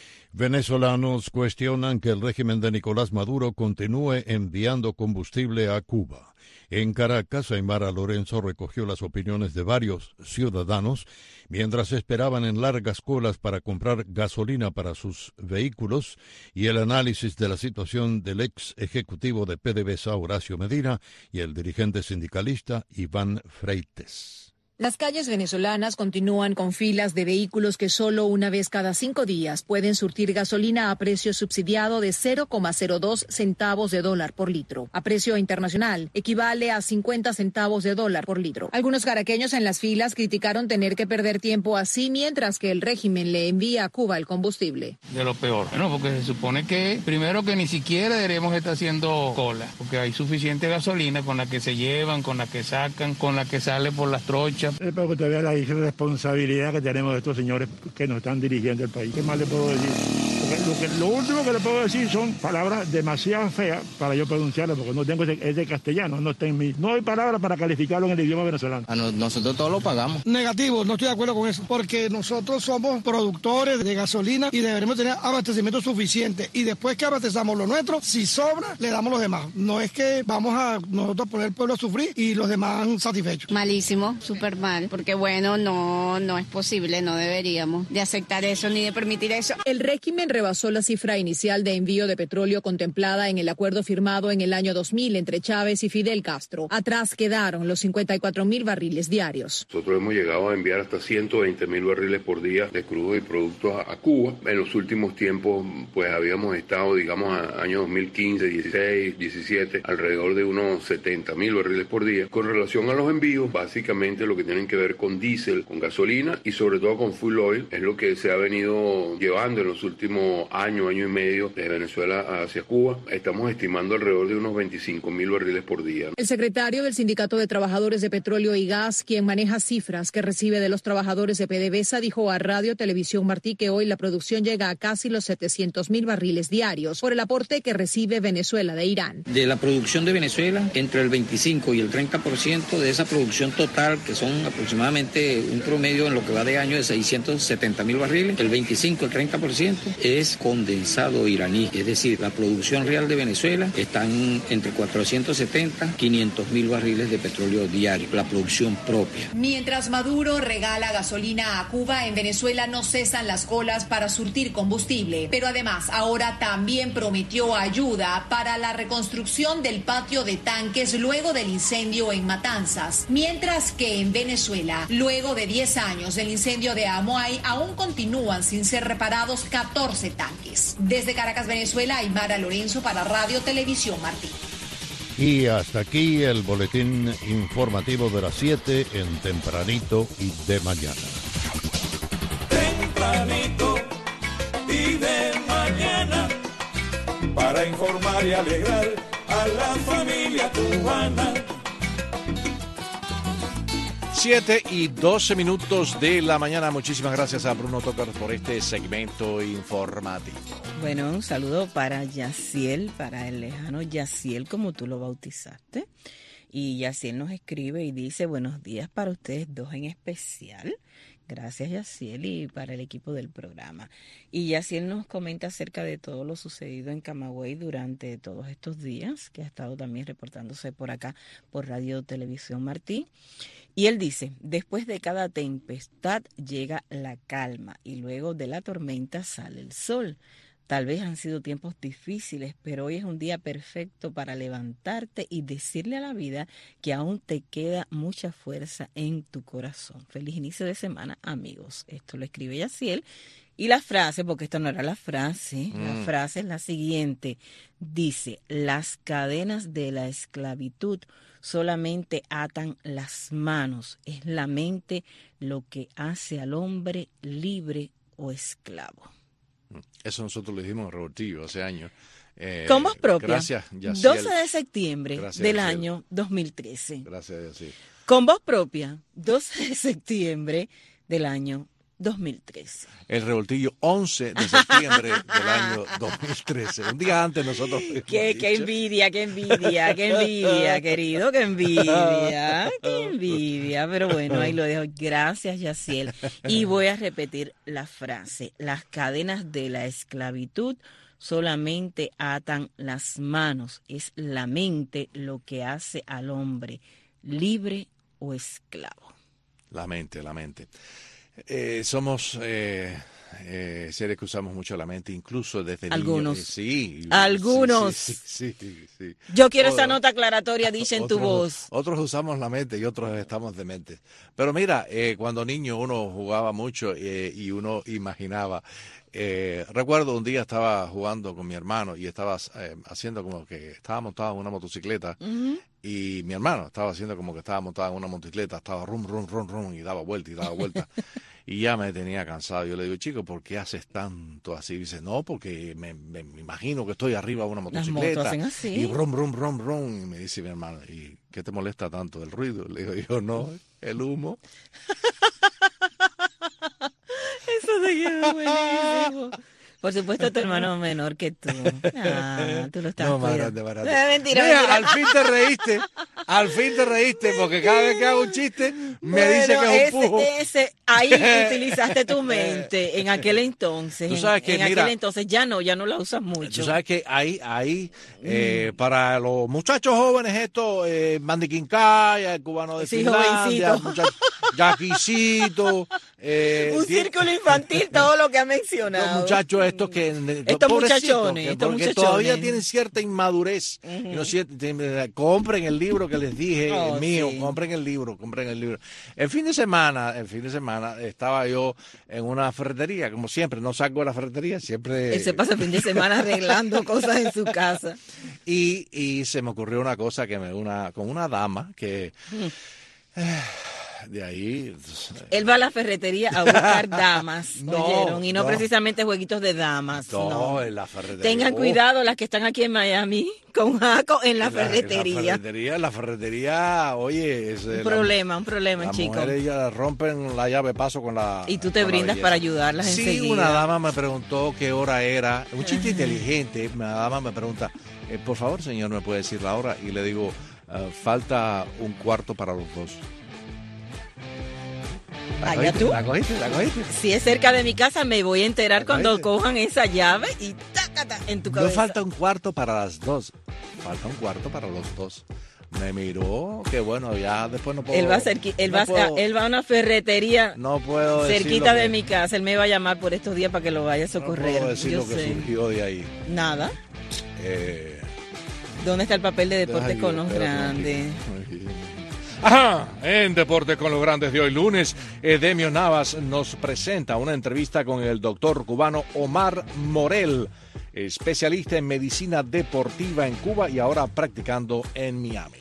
Venezolanos cuestionan que el régimen de Nicolás Maduro continúe enviando combustible a Cuba. En Caracas, Aymara Lorenzo recogió las opiniones de varios ciudadanos mientras esperaban en largas colas para comprar gasolina para sus vehículos y el análisis de la situación del ex ejecutivo de PDVSA, Horacio Medina, y el dirigente sindicalista Iván Freites. Las calles venezolanas continúan con filas de vehículos que solo una vez cada 5 días pueden surtir gasolina a precio subsidiado de 0,02 centavos de dólar por litro. A precio internacional equivale a 50 centavos de dólar por litro. Algunos caraqueños en las filas criticaron tener que perder tiempo así mientras que el régimen le envía a Cuba el combustible. De lo peor. Bueno, porque se supone que primero que ni siquiera deberíamos estar haciendo cola, porque hay suficiente gasolina con la que se llevan, con la que sacan, con la que sale por las trochas. Es para que te vea la irresponsabilidad que tenemos de estos señores que nos están dirigiendo el país. ¿Qué más le puedo decir? Porque lo último que le puedo decir son palabras demasiado feas para yo pronunciarlas, porque no tengo ese castellano, no hay palabras para calificarlo en el idioma venezolano. Nosotros todo lo pagamos. Negativo, no estoy de acuerdo con eso, porque nosotros somos productores de gasolina y deberemos tener abastecimiento suficiente. Y después que abastezamos lo nuestro, si sobra, le damos los demás. No es que vamos a nosotros poner el pueblo a sufrir y los demás satisfechos. Malísimo, súper mal, porque bueno, no es posible, no deberíamos de aceptar eso ni de permitir eso. El régimen rebasó la cifra inicial de envío de petróleo contemplada en el acuerdo firmado en el año 2000 entre Chávez y Fidel Castro. Atrás quedaron los 54.000 barriles diarios. Nosotros hemos llegado a enviar hasta 120.000 barriles por día de crudo y productos a Cuba. En los últimos tiempos, pues habíamos estado, digamos, a años 2015, 16, 17, alrededor de unos 70.000 barriles por día. Con relación a los envíos, básicamente lo que tienen que ver con diésel, con gasolina y sobre todo con fuel oil, es lo que se ha venido llevando en los últimos año y medio de Venezuela hacia Cuba. Estamos estimando alrededor de unos 25.000 barriles por día. El secretario del Sindicato de Trabajadores de Petróleo y Gas, quien maneja cifras que recibe de los trabajadores de PDVSA, dijo a Radio Televisión Martí que hoy la producción llega a casi los 700.000 barriles diarios por el aporte que recibe Venezuela de Irán. De la producción de Venezuela, entre el 25 y el 30% de esa producción total, que son aproximadamente un promedio en lo que va de año de 670.000 barriles, el 25, el 30% es condensado iraní, es decir, la producción real de Venezuela están entre 470 y 500.000 barriles de petróleo diario, la producción propia. Mientras Maduro regala gasolina a Cuba, en Venezuela no cesan las colas para surtir combustible, pero además ahora también prometió ayuda para la reconstrucción del patio de tanques luego del incendio en Matanzas, mientras que en Venezuela, luego de 10 años del incendio de Amoay, aún continúan sin ser reparados 14 tanques. Desde Caracas, Venezuela, Aymara Lorenzo para Radio Televisión Martí. Y hasta aquí el boletín informativo de las 7 en Tempranito y de Mañana. Tempranito y de mañana, para informar y alegrar a la familia cubana. 7:12 de la mañana. Muchísimas gracias a Bruno Tocar por este segmento informativo. Bueno, un saludo para Yaciel, para el lejano Yaciel, como tú lo bautizaste. Y Yaciel nos escribe y dice: buenos días para ustedes dos en especial. Gracias, Yaciel, y para el equipo del programa. Y Yaciel nos comenta acerca de todo lo sucedido en Camagüey durante todos estos días, que ha estado también reportándose por acá, por Radio Televisión Martí. Y él dice: después de cada tempestad llega la calma y luego de la tormenta sale el sol. Tal vez han sido tiempos difíciles, pero hoy es un día perfecto para levantarte y decirle a la vida que aún te queda mucha fuerza en tu corazón. Feliz inicio de semana, amigos. Esto lo escribe Yaciel. Y la frase, porque esto no era la frase, la frase es la siguiente. Dice: las cadenas de la esclavitud solamente atan las manos. Es la mente lo que hace al hombre libre o esclavo. Eso nosotros lo dijimos en Revoltillo hace años. Con voz propia. Gracias, Yaciel. 12 de septiembre Gracias, del Yaciel. año 2013. Gracias, Yaciel. Con voz propia, 12 de septiembre del año 2013. El Revoltillo, 11 de septiembre del año 2013. Un día antes nosotros... Qué envidia, querido, qué envidia. Pero bueno, ahí lo dejo. Gracias, Yaciel. Y voy a repetir la frase. Las cadenas de la esclavitud solamente atan las manos. Es la mente lo que hace al hombre libre o esclavo. La mente. Somos seres que usamos mucho la mente, incluso desde algunos. niños. Sí, algunos. Sí. Yo quiero esa nota aclaratoria, dice en tu voz. Otros usamos la mente y otros estamos dementes. Pero mira, cuando niño uno jugaba mucho y uno imaginaba. Recuerdo un día estaba jugando con mi hermano y estaba haciendo como que estaba montado en una motocicleta. Y mi hermano estaba haciendo como que estaba montado en una motocicleta, estaba rum, y daba vuelta. Y ya me tenía cansado. Yo le digo, chico, ¿por qué haces tanto así? Y dice, no, porque me imagino que estoy arriba de una motocicleta. Las motos hacen así. Y rum. Y me dice mi hermano, ¿y qué te molesta tanto el ruido? Le digo yo, no, el humo. Eso te queda buenísimo. Por supuesto, tu hermano menor que tú. Tú lo estás cuidando. Mentira. Mira, al fin te reíste, porque cada vez que hago un chiste me dice que es un pujo. Ahí utilizaste tu mente en aquel entonces. Tú sabes que, aquel entonces ya no la usas mucho. Tú sabes que ahí para los muchachos jóvenes esto, Mandy Quincaya, el cubano de Finlandia, Jaquicito. Un círculo infantil, todo lo que ha mencionado. Los muchachos estos muchachones, porque todavía tienen cierta inmadurez. Y compren el libro que les dije, el mío, sí. compren el libro. El fin de semana estaba yo en una ferretería, como siempre, no salgo de la ferretería, siempre... Él se pasa el fin de semana arreglando cosas en su casa. Y se me ocurrió una cosa con una dama que... De ahí... Él va a la ferretería a buscar damas, ¿oyeron? Y no precisamente jueguitos de damas. No, en la ferretería. Tengan cuidado las que están aquí en Miami con Jaco en la ferretería. La ferretería, oye... Es, un problema, las chicos. Las mujeres rompen la llave paso con la... Y tú te brindas para ayudarlas enseguida. Sí, una dama me preguntó qué hora era. Un chiste inteligente. Una dama me pregunta, por favor, señor, ¿me puede decir la hora? Y le digo, falta un cuarto para los dos. Allá tú. ¿La cogiste? Si es cerca de mi casa, me voy a enterar cuando cojan esa llave y tácata en tu cabeza. No falta un cuarto para las dos. Falta un cuarto para los dos. Me miró, que bueno, ya después no puedo... Él va a una ferretería cerquita de mi casa. Él me va a llamar por estos días para que lo vaya a socorrer. No puedo decir lo que surgió de ahí. Nada. ¿Dónde está el papel de Deportes con los Grandes? Ajá, en Deporte con los Grandes de hoy lunes, Edemio Navas nos presenta una entrevista con el doctor cubano Omar Morel, especialista en medicina deportiva en Cuba y ahora practicando en Miami.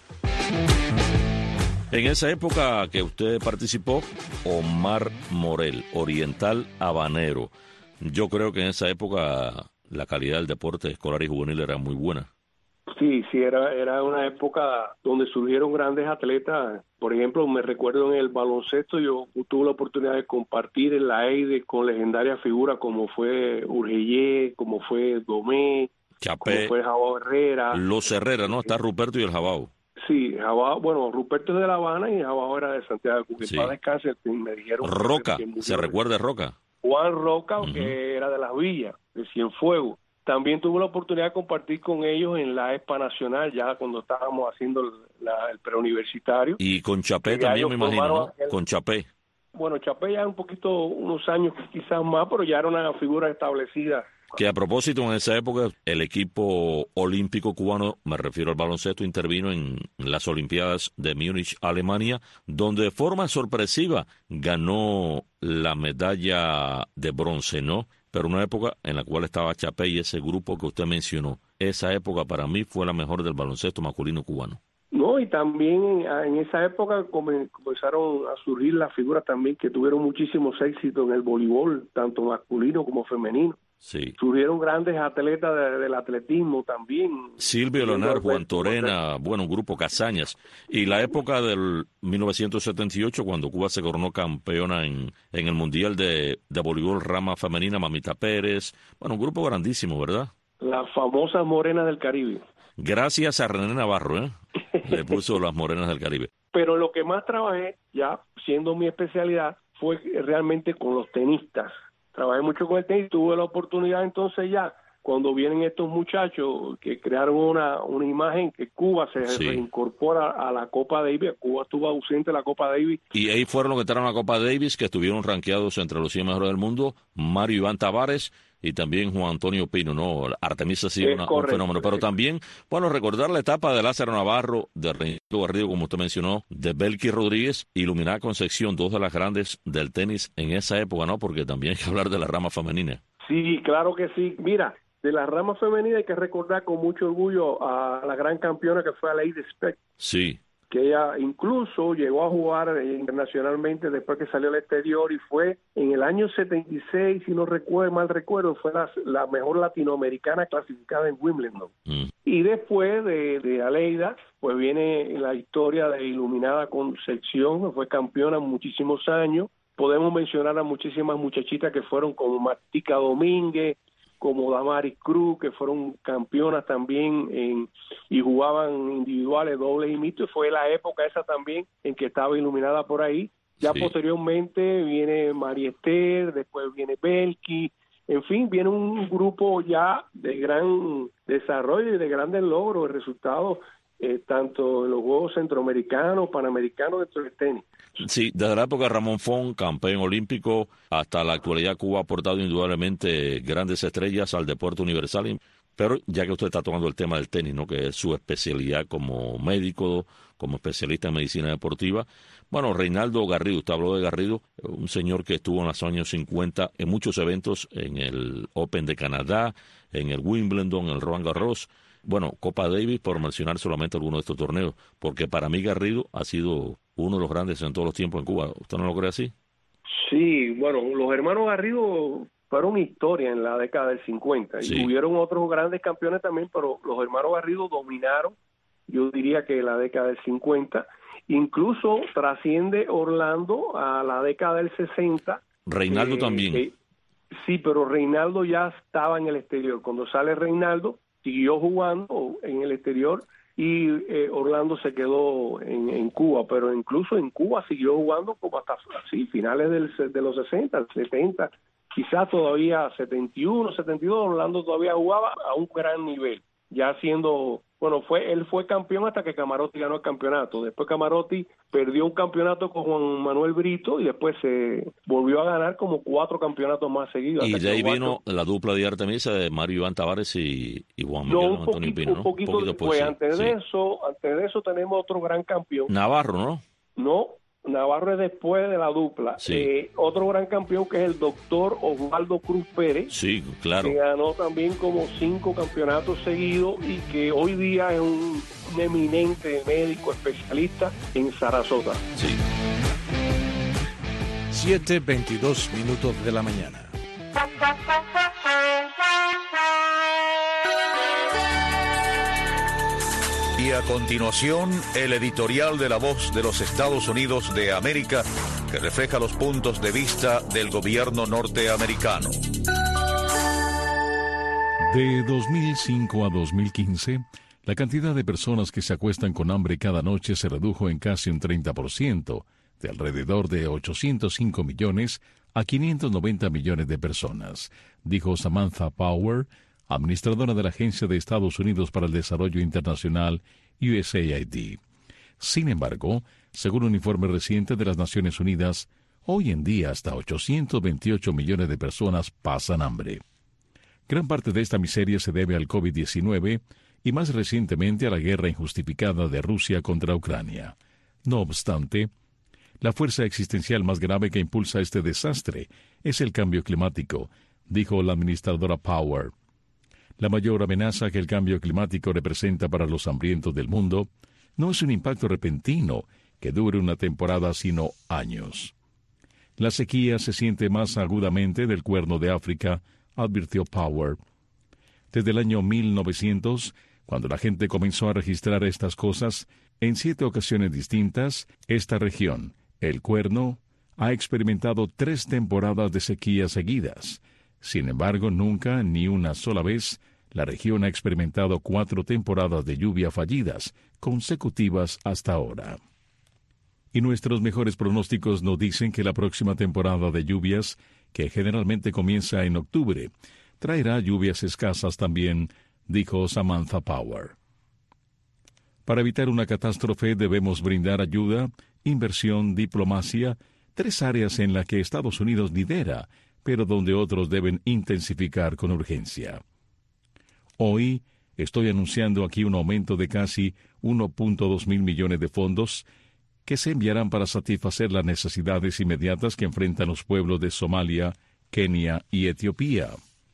En esa época que usted participó, Omar Morel, oriental habanero. Yo creo que en esa época la calidad del deporte escolar y juvenil era muy buena. Sí, era una época donde surgieron grandes atletas. Por ejemplo, me recuerdo en el baloncesto, yo tuve la oportunidad de compartir en la EIDE con legendarias figuras como fue Urgellé, como fue Domé, Chapé, como fue Jabao Herrera. Los Herrera, ¿no? Está Ruperto y el Jabao. Sí, Jabao, bueno, Ruperto es de La Habana y Jabao era de Santiago. Que Sí. para descansar, me dijeron... Roca, ¿se recuerda de Roca? Juan Roca, que era de Las Villas, de Cienfuegos. También tuve la oportunidad de compartir con ellos en la ESPA Nacional, ya cuando estábamos haciendo el preuniversitario. Y con Chapé Que ya también, me ellos imagino, ¿no? formaron Con Chapé. Bueno, Chapé ya unos años quizás más, pero ya era una figura establecida. Que a propósito, en esa época, el equipo olímpico cubano, me refiero al baloncesto, intervino en las Olimpiadas de Múnich, Alemania, donde de forma sorpresiva ganó la medalla de bronce, ¿no? Pero una época en la cual estaba Chapé y ese grupo que usted mencionó. Esa época para mí fue la mejor del baloncesto masculino cubano. No, y también en esa época comenzaron a surgir las figuras también que tuvieron muchísimos éxitos en el voleibol, tanto masculino como femenino. Sí. Surgieron grandes atletas del atletismo también. Silvio Leonard, Juan Torena, bueno, un grupo Casañas. Y la época del 1978, cuando Cuba se coronó campeona en el Mundial de Voleibol rama femenina, Mamita Pérez. Bueno, un grupo grandísimo, ¿verdad? Las famosas morenas del Caribe. Gracias a René Navarro, le puso las morenas del Caribe. Pero lo que más trabajé, ya siendo mi especialidad, fue realmente con los tenistas. Trabajé mucho con el tenis, tuve la oportunidad entonces ya, cuando vienen estos muchachos que crearon una imagen que Cuba se reincorpora a la Copa Davis. Cuba estuvo ausente de la Copa Davis. Y ahí fueron los que entraron a la Copa Davis, que estuvieron rankeados entre los 100 mejores del mundo, Mario Iván Tavares y también Juan Antonio Pino, ¿no? Artemisa sí, un fenómeno. Pero también, bueno, recordar la etapa de Lázaro Navarro, de Reinaldo Garrido, como usted mencionó, de Belkis Rodríguez y Luminada Concepción, dos de las grandes del tenis en esa época, ¿no? Porque también hay que hablar de la rama femenina. Sí, claro que sí. Mira, de la rama femenina hay que recordar con mucho orgullo a la gran campeona que fue a Lady Speck. Sí. Que ella incluso llegó a jugar internacionalmente después que salió al exterior y fue en el año 76, si no mal recuerdo, fue la mejor latinoamericana clasificada en Wimbledon. Y después de Aleida, pues viene la historia de Iluminada Concepción, que fue campeona muchísimos años. Podemos mencionar a muchísimas muchachitas que fueron como Martica Domínguez, como Damaris Cruz, que fueron campeonas también y jugaban individuales, dobles y mixtos. Fue la época esa también en que estaba Iluminada por ahí. Ya posteriormente viene María Esther, después viene Belkis. En fin, viene un grupo ya de gran desarrollo y de grandes logros, resultados, tanto en los Juegos Centroamericanos, Panamericanos, dentro del tenis. Sí, desde la época de Ramón Fon, campeón olímpico, hasta la actualidad Cuba ha aportado indudablemente grandes estrellas al deporte universal. Pero ya que usted está tomando el tema del tenis, ¿no? Que es su especialidad como médico, como especialista en medicina deportiva. Bueno, Reinaldo Garrido, usted habló de Garrido, un señor que estuvo en los años 50 en muchos eventos, en el Open de Canadá, en el Wimbledon, en el Roland Garros. Bueno, Copa Davis, por mencionar solamente algunos de estos torneos, porque para mí Garrido ha sido uno de los grandes en todos los tiempos en Cuba. ¿Usted no lo cree así? Sí, bueno, los hermanos Garrido fueron historia en la década del 50 y hubieron otros grandes campeones también, pero los hermanos Garrido dominaron, yo diría que la década del 50, incluso trasciende Orlando a la década del 60. Reinaldo también. Sí, pero Reinaldo ya estaba en el exterior. Cuando sale Reinaldo, siguió jugando en el exterior y Orlando se quedó en Cuba, pero incluso en Cuba siguió jugando como hasta finales de los 60, 70, quizás todavía 71, 72, Orlando todavía jugaba a un gran nivel, ya siendo, bueno, él fue campeón hasta que Camarotti ganó el campeonato. Después Camarotti perdió un campeonato con Juan Manuel Brito y después se volvió a ganar como 4 campeonatos más seguidos. Y de ahí vino la dupla de Artemisa de Mario Iván Tavares y Juan Miguel Antonio Pino, ¿no? Un poquito después. Antes de eso tenemos otro gran campeón. Navarro, ¿no? No, Navarro es después de la dupla. Otro gran campeón que es el doctor Osvaldo Cruz Pérez. Sí, claro. Que ganó también como 5 campeonatos seguidos y que hoy día es un eminente médico especialista en Sarasota. Sí. 7:22 minutos de la mañana. Y a continuación, el editorial de La Voz de los Estados Unidos de América, que refleja los puntos de vista del gobierno norteamericano. De 2005 a 2015, la cantidad de personas que se acuestan con hambre cada noche se redujo en casi un 30%, de alrededor de 805 millones a 590 millones de personas, dijo Samantha Power, administradora de la Agencia de Estados Unidos para el Desarrollo Internacional, USAID. Sin embargo, según un informe reciente de las Naciones Unidas, hoy en día hasta 828 millones de personas pasan hambre. Gran parte de esta miseria se debe al COVID-19 y más recientemente a la guerra injustificada de Rusia contra Ucrania. No obstante, la fuerza existencial más grave que impulsa este desastre es el cambio climático, dijo la administradora Power. La mayor amenaza que el cambio climático representa para los hambrientos del mundo no es un impacto repentino que dure una temporada, sino años. La sequía se siente más agudamente del Cuerno de África advirtió Power. Desde el año 1900, cuando la gente comenzó a registrar estas cosas, en 7 ocasiones distintas, esta región, el Cuerno, ha experimentado 3 temporadas de sequía seguidas. Sin embargo, nunca, ni una sola vez, la región ha experimentado 4 temporadas de lluvia fallidas, consecutivas hasta ahora. Y nuestros mejores pronósticos nos dicen que la próxima temporada de lluvias, que generalmente comienza en octubre, traerá lluvias escasas también, dijo Samantha Power. Para evitar una catástrofe debemos brindar ayuda, inversión, diplomacia, 3 áreas en las que Estados Unidos lidera, pero donde otros deben intensificar con urgencia. Hoy estoy anunciando aquí un aumento de casi 1.2 mil millones de fondos que se enviarán para satisfacer las necesidades inmediatas que enfrentan los pueblos de Somalia, Kenia y Etiopía.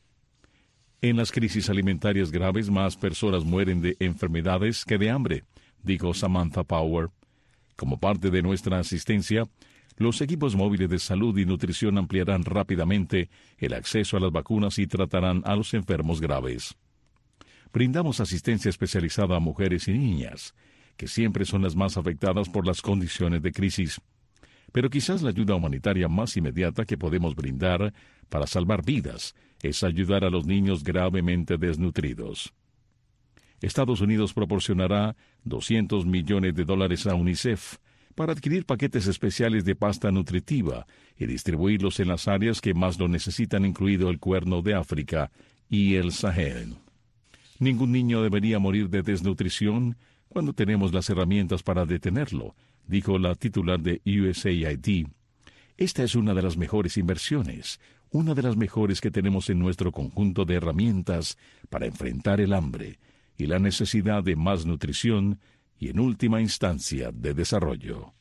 En las crisis alimentarias graves, más personas mueren de enfermedades que de hambre, dijo Samantha Power. Como parte de nuestra asistencia, los equipos móviles de salud y nutrición ampliarán rápidamente el acceso a las vacunas y tratarán a los enfermos graves. Brindamos asistencia especializada a mujeres y niñas, que siempre son las más afectadas por las condiciones de crisis. Pero quizás la ayuda humanitaria más inmediata que podemos brindar para salvar vidas es ayudar a los niños gravemente desnutridos. Estados Unidos proporcionará $200 millones a UNICEF para adquirir paquetes especiales de pasta nutritiva y distribuirlos en las áreas que más lo necesitan, incluido el Cuerno de África y el Sahel. Ningún niño debería morir de desnutrición cuando tenemos las herramientas para detenerlo, dijo la titular de USAID. Esta es una de las mejores inversiones, una de las mejores que tenemos en nuestro conjunto de herramientas para enfrentar el hambre y la necesidad de más nutrición y, en última instancia, de desarrollo.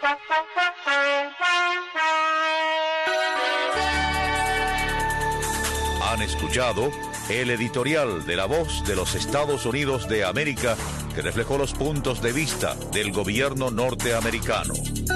Han escuchado el editorial de La Voz de los Estados Unidos de América, que reflejó los puntos de vista del gobierno norteamericano.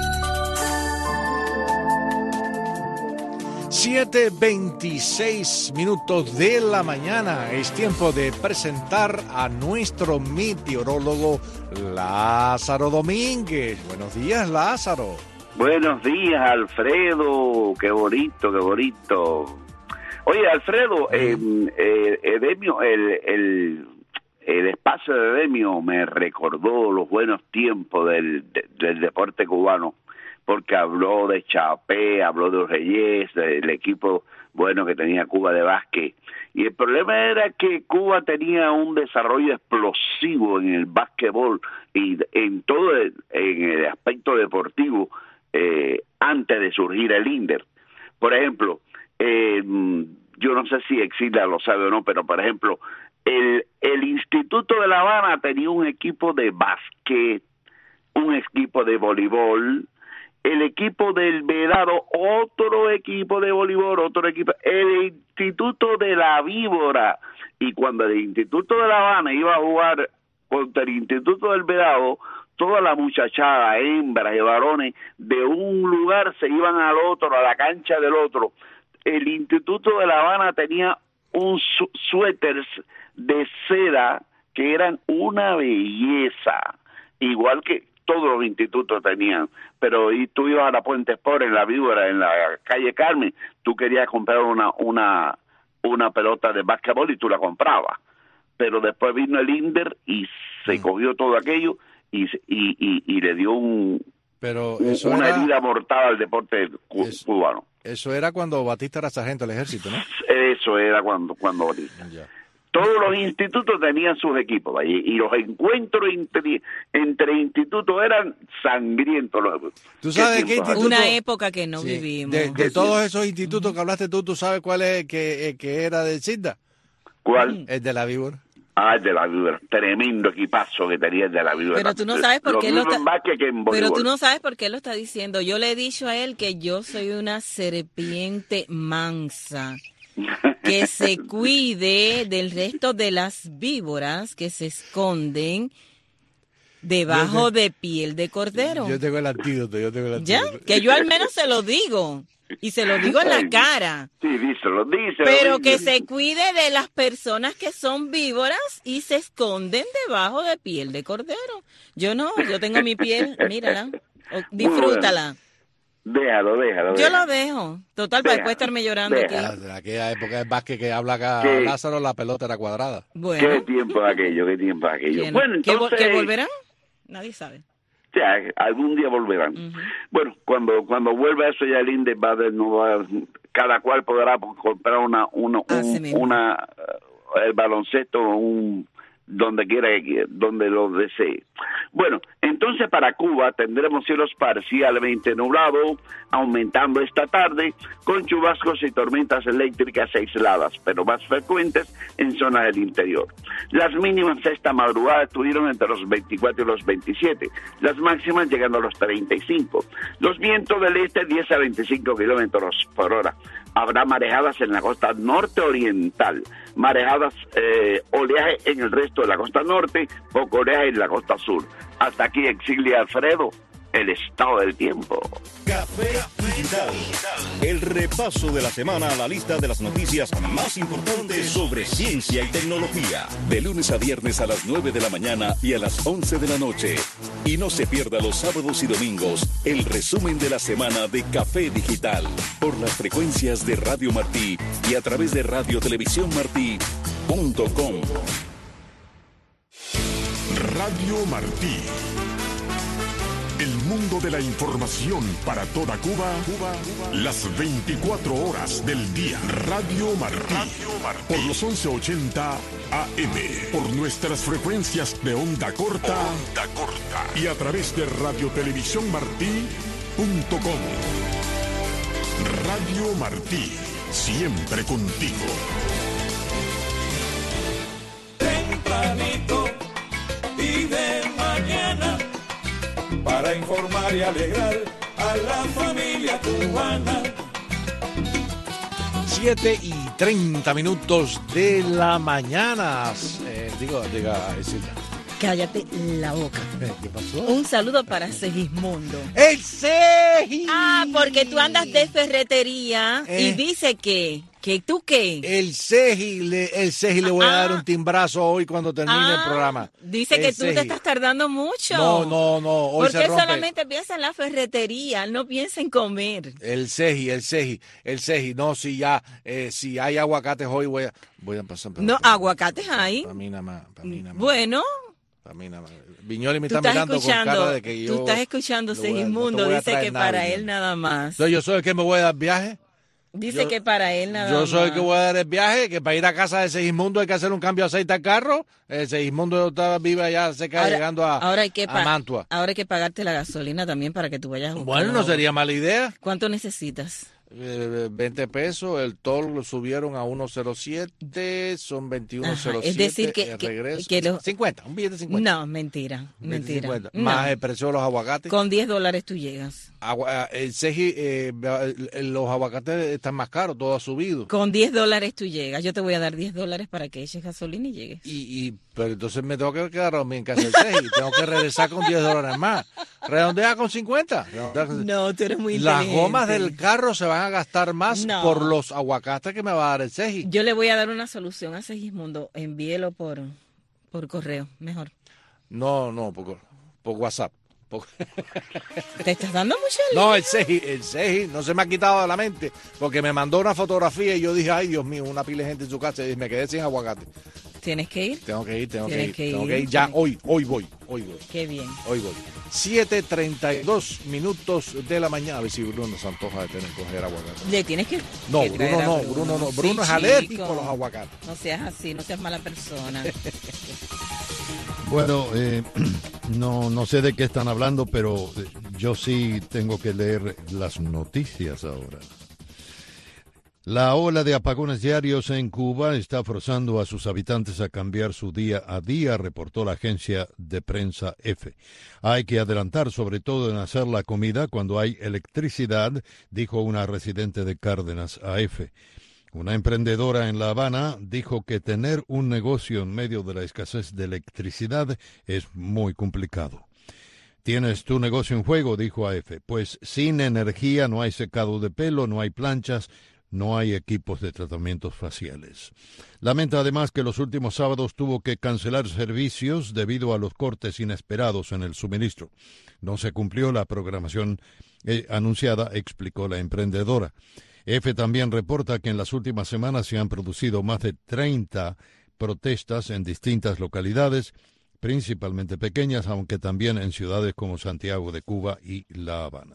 7:26 de la mañana. Es tiempo de presentar a nuestro meteorólogo Lázaro Domínguez. Buenos días, Lázaro. Buenos días, Alfredo. Qué bonito, qué bonito. Oye, Alfredo, Edemio, el espacio de Edemio me recordó los buenos tiempos del deporte cubano, porque habló de Chapé, habló de Reyes, del equipo bueno que tenía Cuba de básquet. Y el problema era que Cuba tenía un desarrollo explosivo en el básquetbol y en todo en el aspecto deportivo antes de surgir el INDER. Por ejemplo, yo no sé si Exila lo sabe o no, pero por ejemplo, el Instituto de La Habana tenía un equipo de básquet, un equipo de voleibol, el equipo del Vedado, otro equipo de voleibol, otro equipo, el Instituto de la Víbora, y cuando el Instituto de La Habana iba a jugar contra el Instituto del Vedado, toda la muchachada, hembras y varones, de un lugar se iban al otro, a la cancha del otro. El Instituto de La Habana tenía un suéteres de seda que eran una belleza, igual que todos los institutos tenían, pero y tú ibas a la Puente Sport, en la Víbora, en la calle Carmen, tú querías comprar una pelota de básquetbol y tú la comprabas, pero después vino el INDER y se cogió todo aquello y le dio una herida mortal al deporte cubano. Eso era cuando Batista era sargento del ejército, ¿no? Eso era cuando Batista. Ya. Todos los institutos tenían sus equipos allí, y los encuentros entre institutos eran sangrientos. ¿Tú sabes qué instituto? Una época que no vivimos. De todos esos institutos que hablaste tú sabes cuál es que era del CIDA. ¿Cuál? El de la Víbora. Ah, el de la Víbora. Tremendo equipazo que tenía el de la Víbora. Pero tú no sabes por qué lo está diciendo. Yo le he dicho a él que yo soy una serpiente mansa. Que se cuide del resto de las víboras que se esconden debajo de piel de cordero. Yo tengo el antídoto. ¿Ya? Que yo al menos se lo digo. Y se lo digo en la cara. Sí, díselo. Pero que se cuide de las personas que son víboras y se esconden debajo de piel de cordero. Yo no, yo tengo mi piel, mírala, disfrútala. Déjalo. Yo lo dejo. Total, para después estarme llorando aquí. En aquella época del básquet que habla acá Lázaro, la pelota era cuadrada. Bueno. Qué tiempo aquello. Bueno, entonces... ¿Que volverán? Nadie sabe. O sea, algún día volverán. Bueno, cuando vuelva eso ya el INDE va de nuevo, cada cual podrá comprar el baloncesto, donde quiera, donde lo desee. Bueno, entonces para Cuba tendremos cielos parcialmente nublados, aumentando esta tarde, con chubascos y tormentas eléctricas aisladas, pero más frecuentes en zonas del interior. Las mínimas esta madrugada estuvieron entre los 24 y los 27, las máximas llegando a los 35. Los vientos del este 10 a 25 kilómetros por hora. Habrá marejadas en la costa norte oriental, marejadas, oleaje en el resto de la costa norte, poco oleaje en la costa sur. Hasta aquí, Exilia Alfredo, el estado del tiempo. Café Digital. El repaso de la semana a la lista de las noticias más importantes sobre ciencia y tecnología. De lunes a viernes a las 9 de la mañana y a las 11 de la noche. Y no se pierda los sábados y domingos el resumen de la semana de Café Digital. Por las frecuencias de Radio Martí y a través de radiotelevisiónmartí.com. Radio Martí. El mundo de la información para toda Cuba, las 24 horas del día. Radio Martí. Por los 1180 AM. Por nuestras frecuencias de onda corta. Y a través de radiotelevisiónmartí.com. Radio Martí. Siempre contigo. Tempranito y de mañana, para informar y alegrar a la familia cubana. 7:30 de la mañana. Diga, Silvia. Cállate la boca. ¿Qué pasó? Un saludo para Segismundo. ¡El Segi! Ah, porque tú andas de ferretería y dice que tú qué. El Segi le voy a dar un timbrazo hoy cuando termine el programa. Dice que tú te estás tardando mucho. No, hoy se rompe. Porque solamente piensa en la ferretería, no piensa en comer. El Segi. No, si hay aguacates hoy voy a pasar. No, aguacates hay. Para mí nada más. Bueno. Para mí nada más. Viñoli me está mirando con cara de que yo... Tú estás escuchando, Segismundo, dice que para él nada más. Yo soy el que me voy a dar viaje. Dice que para él nada más. Yo soy el que voy a dar el viaje, que para ir a casa de Segismundo hay que hacer un cambio de aceite al carro. Segismundo vive allá cerca, llegando a Mantua. Ahora hay que pagarte la gasolina también para que tú vayas a buscar. Bueno, no sería mala idea. ¿Cuánto necesitas? 20 pesos, el toll lo subieron a 1.07, son 21.07. Es decir, que 50, un billete de 50. No, mentira. No. Más el precio de los aguacates. Con $10 tú llegas. El Segi, los aguacates están más caros, todo ha subido. Con $10 tú llegas. Yo te voy a dar $10 para que eches gasolina y llegues. Pero entonces me tengo que quedar a mí en casa del Segi. Tengo que regresar con $10 más. Redondea con 50. No, tú eres muy Las inteligente. gomas del carro se van a gastar más por los aguacates que me va a dar el Segi. Yo le voy a dar una solución a Segismundo. Envíelo por correo, mejor. No, por WhatsApp. ¿Te estás dando mucho No, el Segi no se me ha quitado de la mente porque me mandó una fotografía y yo dije, ay Dios mío, una pila de gente en su casa y me quedé sin aguacate. ¿Tienes que ir? Tengo que ir. Ya, hoy voy. Qué bien. Hoy voy. 7:32 de la mañana. A ver si Bruno se antoja de coger aguacate. Le tienes que... No, Bruno no. Bruno es alérgico a los aguacates. No seas así, no seas mala persona. Bueno, no sé de qué están hablando, pero yo sí tengo que leer las noticias ahora. La ola de apagones diarios en Cuba está forzando a sus habitantes a cambiar su día a día, reportó la agencia de prensa EFE. Hay que adelantar sobre todo en hacer la comida cuando hay electricidad, dijo una residente de Cárdenas a EFE. Una emprendedora en La Habana dijo que tener un negocio en medio de la escasez de electricidad es muy complicado. ¿Tienes tu negocio en juego?, dijo a EFE. Pues sin energía no hay secado de pelo, no hay planchas, no hay equipos de tratamientos faciales. Lamenta además que los últimos sábados tuvo que cancelar servicios debido a los cortes inesperados en el suministro. No se cumplió la programación anunciada, explicó la emprendedora. EFE también reporta que en las últimas semanas se han producido más de 30 protestas en distintas localidades, principalmente pequeñas, aunque también en ciudades como Santiago de Cuba y La Habana.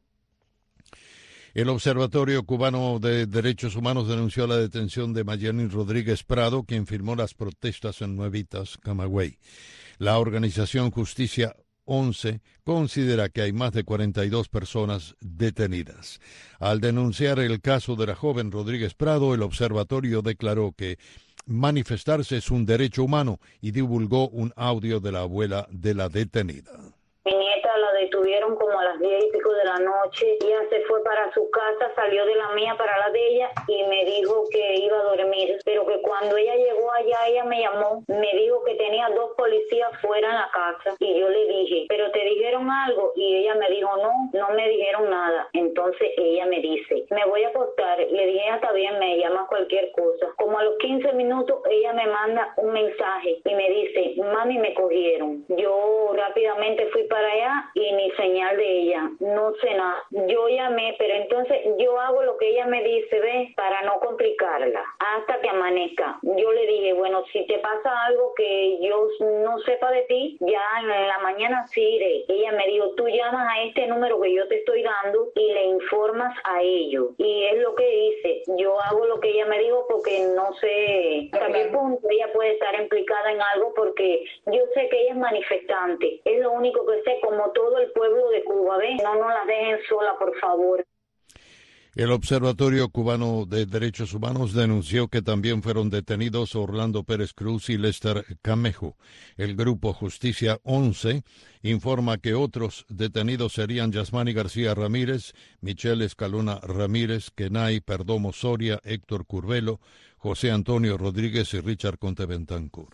El Observatorio Cubano de Derechos Humanos denunció la detención de Mayelín Rodríguez Prado, quien firmó las protestas en Nuevitas, Camagüey. La organización Justicia 11 considera que hay más de 42 personas detenidas. Al denunciar el caso de la joven Rodríguez Prado, el observatorio declaró que manifestarse es un derecho humano y divulgó un audio de la abuela de la detenida. Mi nieta la detuvieron como a las 10 y pico de la noche. Ella se fue para su casa, salió de la mía para la de ella y me dijo que iba a dormir. Pero que cuando ella llegó allá, ella me llamó, me dijo que tenía 2 policías fuera en la casa. Y yo le dije, ¿pero te dijeron algo? Y ella me dijo, no me dijeron nada. Entonces ella me dice, me voy a acostar. Le dije, está bien, me llamas cualquier cosa. Como a los 15 minutos, ella me manda un mensaje y me dice, mami, me cogieron. Yo rápidamente fui para allá y ni señal de ella, no sé nada. Yo llamé, pero entonces yo hago lo que ella me dice, ¿ves? Para no complicarla, hasta que amanezca. Yo le dije, bueno, si te pasa algo que yo no sepa de ti, ya en la mañana sí iré. Ella me dijo, tú llamas a este número que yo te estoy dando y le informas a ellos. Y es lo que hice. Yo hago lo que ella me dijo porque no sé hasta qué punto ella puede estar implicada en algo, porque yo sé que ella es manifestante. Es lo único que sé, como todo el pueblo de Cuba, ¿ven? No nos la dejen sola, por favor. El Observatorio Cubano de Derechos Humanos denunció que también fueron detenidos Orlando Pérez Cruz y Lester Camejo. El grupo Justicia 11 informa que otros detenidos serían Yasmani García Ramírez, Michelle Escalona Ramírez, Kenay Perdomo Soria, Héctor Curvelo, José Antonio Rodríguez y Richard Conte Bentancur.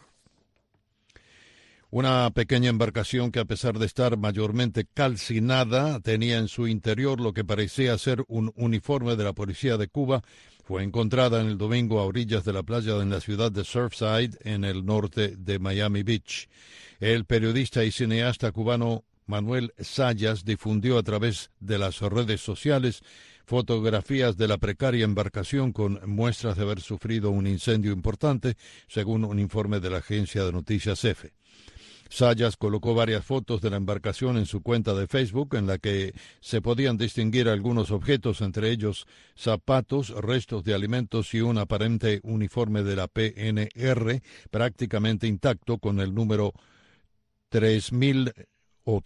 Una pequeña embarcación que, a pesar de estar mayormente calcinada, tenía en su interior lo que parecía ser un uniforme de la policía de Cuba, fue encontrada en el domingo a orillas de la playa en la ciudad de Surfside, en el norte de Miami Beach. El periodista y cineasta cubano Manuel Zayas difundió a través de las redes sociales fotografías de la precaria embarcación con muestras de haber sufrido un incendio importante, según un informe de la agencia de noticias EFE. Zayas colocó varias fotos de la embarcación en su cuenta de Facebook, en la que se podían distinguir algunos objetos, entre ellos zapatos, restos de alimentos y un aparente uniforme de la PNR, prácticamente intacto, con el número 3.000 o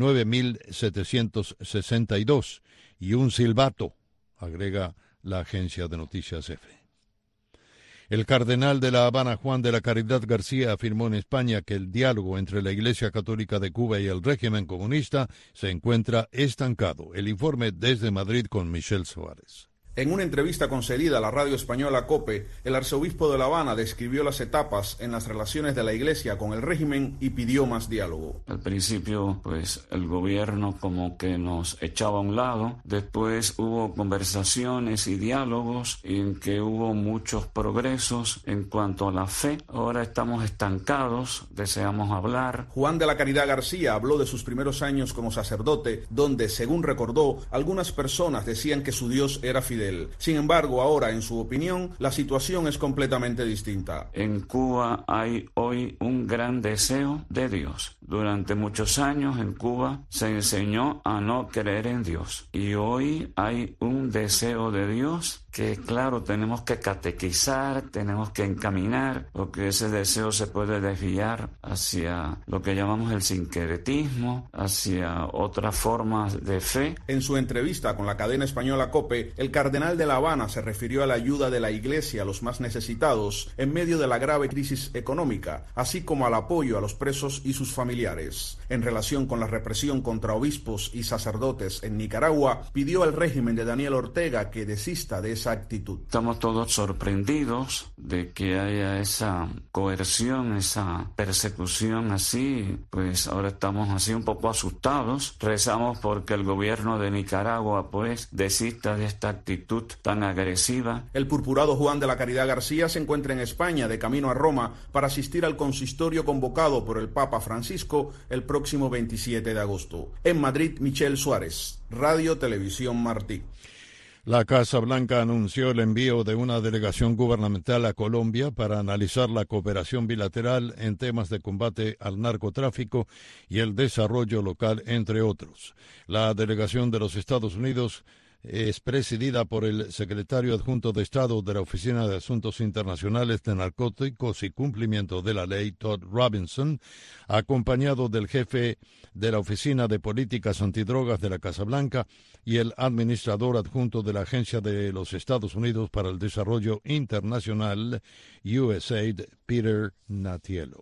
39.762 y un silbato, agrega la agencia de noticias EFE. El cardenal de La Habana, Juan de la Caridad García, afirmó en España que el diálogo entre la Iglesia Católica de Cuba y el régimen comunista se encuentra estancado. El informe desde Madrid con Michelle Suárez. En una entrevista concedida a la radio española COPE, el arzobispo de La Habana describió las etapas en las relaciones de la Iglesia con el régimen y pidió más diálogo. Al principio, pues, el gobierno como que nos echaba a un lado. Después hubo conversaciones y diálogos en que hubo muchos progresos en cuanto a la fe. Ahora estamos estancados, deseamos hablar. Juan de la Caridad García habló de sus primeros años como sacerdote, donde, según recordó, algunas personas decían que su Dios era fidel. Sin embargo, ahora, en su opinión, la situación es completamente distinta. En Cuba hay hoy un gran deseo de Dios. Durante muchos años en Cuba se enseñó a no creer en Dios. Y hoy hay un deseo de Dios que, claro, tenemos que catequizar, tenemos que encaminar, porque ese deseo se puede desviar hacia lo que llamamos el sincretismo, hacia otras formas de fe. En su entrevista con la cadena española COPE, el cardenal de La Habana se refirió a la ayuda de la Iglesia a los más necesitados en medio de la grave crisis económica, así como al apoyo a los presos y sus familiares. familiares. En relación con la represión contra obispos y sacerdotes en Nicaragua, pidió al régimen de Daniel Ortega que desista de esa actitud. Estamos todos sorprendidos de que haya esa coerción, esa persecución así, pues ahora estamos así un poco asustados. Rezamos porque el gobierno de Nicaragua pues desista de esta actitud tan agresiva. El purpurado Juan de la Caridad García se encuentra en España de camino a Roma para asistir al consistorio convocado por el Papa Francisco el próximo 27 de agosto. En Madrid, Michel Suárez, Radio Televisión Martí. La Casa Blanca anunció el envío de una delegación gubernamental a Colombia para analizar la cooperación bilateral en temas de combate al narcotráfico y el desarrollo local, entre otros. La delegación de los Estados Unidos es presidida por el secretario adjunto de Estado de la Oficina de Asuntos Internacionales de Narcóticos y Cumplimiento de la Ley, Todd Robinson, acompañado del jefe de la Oficina de Políticas Antidrogas de la Casa Blanca y el administrador adjunto de la Agencia de los Estados Unidos para el Desarrollo Internacional, USAID, Peter Natielo.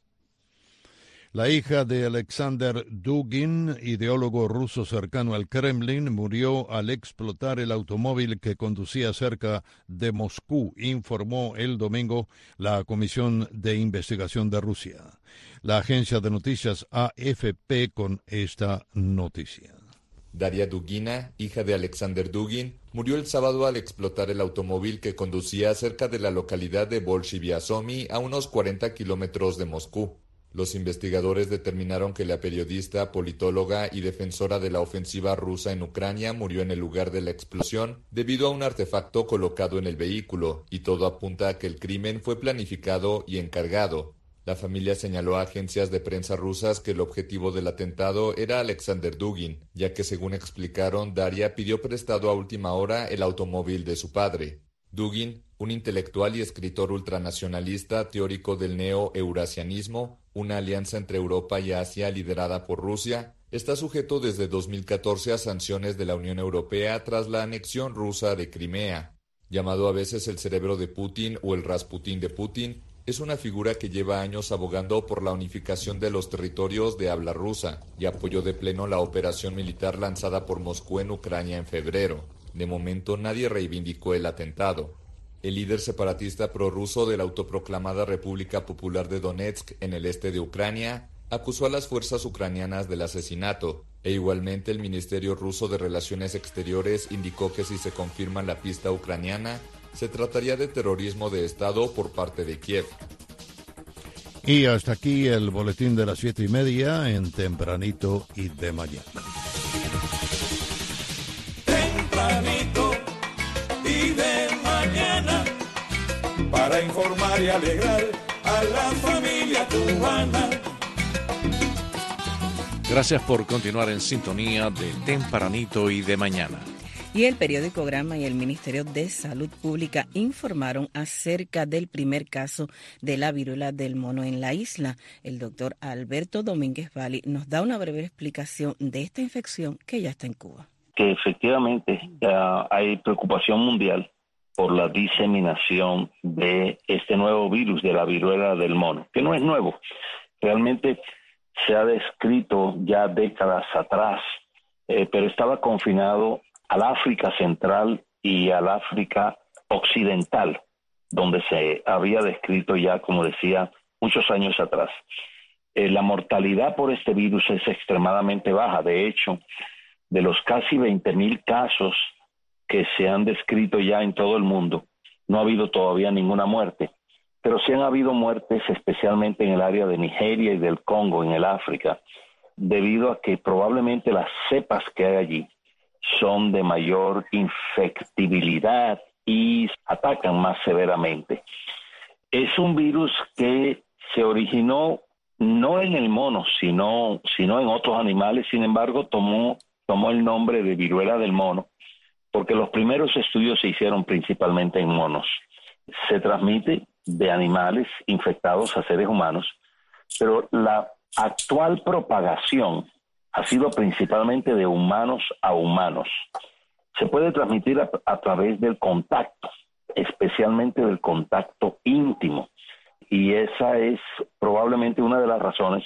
La hija de Alexander Dugin, ideólogo ruso cercano al Kremlin, murió al explotar el automóvil que conducía cerca de Moscú, informó el domingo la Comisión de Investigación de Rusia. La agencia de noticias AFP con esta noticia. Daria Dugina, hija de Alexander Dugin, murió el sábado al explotar el automóvil que conducía cerca de la localidad de Bolshiviasomi, a unos 40 kilómetros de Moscú. Los investigadores determinaron que la periodista, politóloga y defensora de la ofensiva rusa en Ucrania murió en el lugar de la explosión debido a un artefacto colocado en el vehículo, y todo apunta a que el crimen fue planificado y encargado. La familia señaló a agencias de prensa rusas que el objetivo del atentado era Alexander Dugin, ya que, según explicaron, Daria pidió prestado a última hora el automóvil de su padre. Dugin, un intelectual y escritor ultranacionalista teórico del neo-eurasianismo, una alianza entre Europa y Asia liderada por Rusia, está sujeto desde 2014 a sanciones de la Unión Europea tras la anexión rusa de Crimea. Llamado a veces el cerebro de Putin o el Rasputín de Putin, es una figura que lleva años abogando por la unificación de los territorios de habla rusa y apoyó de pleno la operación militar lanzada por Moscú en Ucrania en febrero. De momento nadie reivindicó el atentado. El líder separatista prorruso de la autoproclamada República Popular de Donetsk en el este de Ucrania acusó a las fuerzas ucranianas del asesinato, e igualmente el Ministerio Ruso de Relaciones Exteriores indicó que si se confirma la pista ucraniana, se trataría de terrorismo de Estado por parte de Kiev. Y hasta aquí el boletín de las 7:30 en Tempranito y de Mañana. Tempranito y de mañana, para informar y alegrar a la familia cubana. Gracias por continuar en sintonía de Tempranito y de Mañana. Y el periódico Gramma y el Ministerio de Salud Pública informaron acerca del primer caso de la viruela del mono en la isla. El doctor Alberto Domínguez Valli nos da una breve explicación de esta infección que ya está en Cuba. Que efectivamente ya hay preocupación mundial por la diseminación de este nuevo virus de la viruela del mono, que no es nuevo. Realmente se ha descrito ya décadas atrás, pero estaba confinado al África Central y al África Occidental, donde se había descrito ya, como decía, muchos años atrás. La mortalidad por este virus es extremadamente baja. De hecho, de los casi 20,000 casos que se han descrito ya en todo el mundo, no ha habido todavía ninguna muerte. Pero sí han habido muertes, especialmente en el área de Nigeria y del Congo, en el África, debido a que probablemente las cepas que hay allí son de mayor infectibilidad y atacan más severamente. Es un virus que se originó no en el mono, sino en otros animales. Sin embargo, tomó el nombre de viruela del mono, porque los primeros estudios se hicieron principalmente en monos. Se transmite de animales infectados a seres humanos, pero la actual propagación ha sido principalmente de humanos a humanos. Se puede transmitir a través del contacto, especialmente del contacto íntimo, y esa es probablemente una de las razones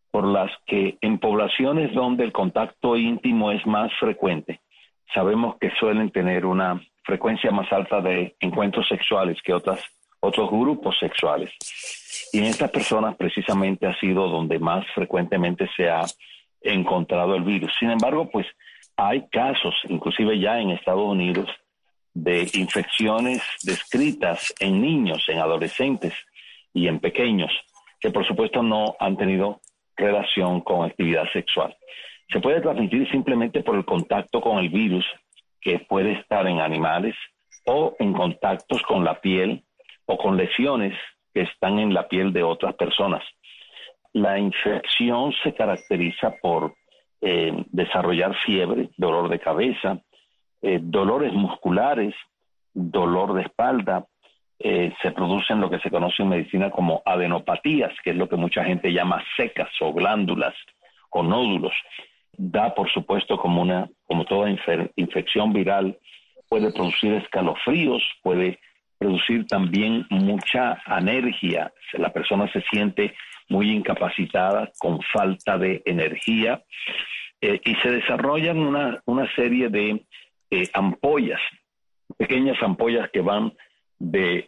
por las que en poblaciones donde el contacto íntimo es más frecuente, sabemos que suelen tener una frecuencia más alta de encuentros sexuales que otros grupos sexuales. Y en estas personas precisamente ha sido donde más frecuentemente se ha encontrado el virus. Sin embargo, pues hay casos, inclusive ya en Estados Unidos, de infecciones descritas en niños, en adolescentes y en pequeños, que por supuesto no han tenido relación con actividad sexual. Se puede transmitir simplemente por el contacto con el virus, que puede estar en animales o en contactos con la piel o con lesiones que están en la piel de otras personas. La infección se caracteriza por desarrollar fiebre, dolor de cabeza, dolores musculares, dolor de espalda. Se producen lo que se conoce en medicina como adenopatías, que es lo que mucha gente llama secas o glándulas o nódulos. Da, por supuesto, como toda infección viral, puede producir escalofríos, puede producir también mucha anergia. La persona se siente muy incapacitada, con falta de energía, y se desarrollan una serie de ampollas, pequeñas ampollas que van de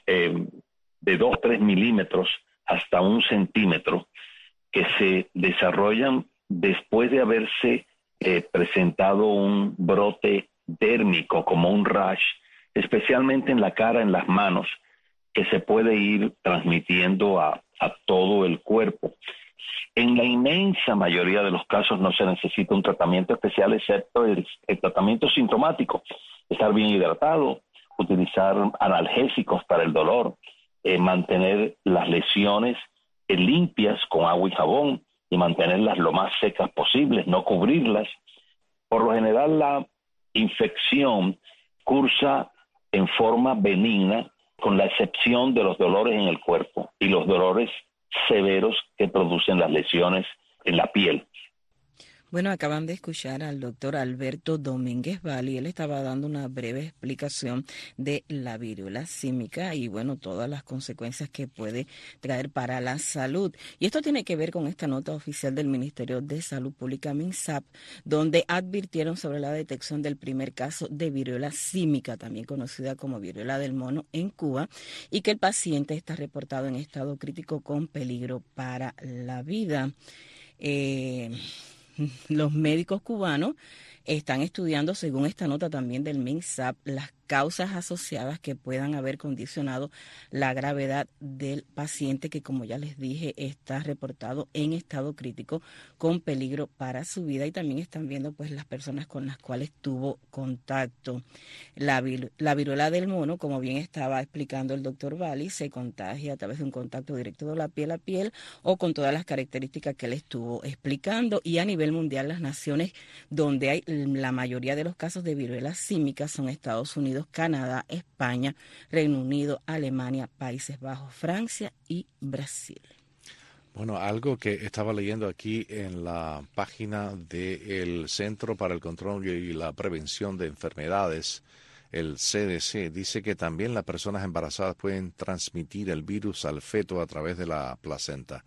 2-3 milímetros hasta 1 centímetro, que se desarrollan después de haberse presentado un brote dérmico, como un rash, especialmente en la cara, en las manos, que se puede ir transmitiendo a todo el cuerpo. En la inmensa mayoría de los casos no se necesita un tratamiento especial, excepto el tratamiento sintomático: estar bien hidratado, utilizar analgésicos para el dolor, mantener las lesiones limpias con agua y jabón y mantenerlas lo más secas posibles, no cubrirlas. Por lo general, la infección cursa en forma benigna, con la excepción de los dolores en el cuerpo y los dolores severos que producen las lesiones en la piel. Bueno, acaban de escuchar al doctor Alberto Domínguez Valli. Él estaba dando una breve explicación de la viruela símica y, bueno, todas las consecuencias que puede traer para la salud. Y esto tiene que ver con esta nota oficial del Ministerio de Salud Pública, MINSAP, donde advirtieron sobre la detección del primer caso de viruela símica, también conocida como viruela del mono, en Cuba, y que el paciente está reportado en estado crítico con peligro para la vida. Los médicos cubanos están estudiando, según esta nota también del MINSAP, las causas asociadas que puedan haber condicionado la gravedad del paciente, que, como ya les dije, está reportado en estado crítico con peligro para su vida, y también están viendo pues las personas con las cuales tuvo contacto. La viruela del mono, como bien estaba explicando el doctor Valli, se contagia a través de un contacto directo de la piel a piel o con todas las características que él estuvo explicando, y a nivel mundial las naciones donde hay la mayoría de los casos de viruela símica son Estados Unidos, Canadá, España, Reino Unido, Alemania, Países Bajos, Francia y Brasil. Bueno, algo que estaba leyendo aquí en la página del Centro para el Control y la Prevención de Enfermedades, el CDC, dice que también las personas embarazadas pueden transmitir el virus al feto a través de la placenta.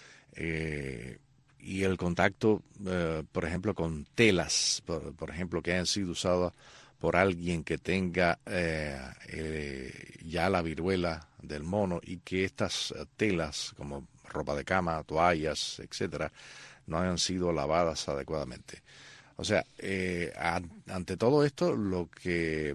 Y el contacto, por ejemplo, con telas, por ejemplo, que hayan sido usadas por alguien que tenga ya la viruela del mono, y que estas telas, como ropa de cama, toallas, etcétera, no hayan sido lavadas adecuadamente. O sea, ante todo esto, lo que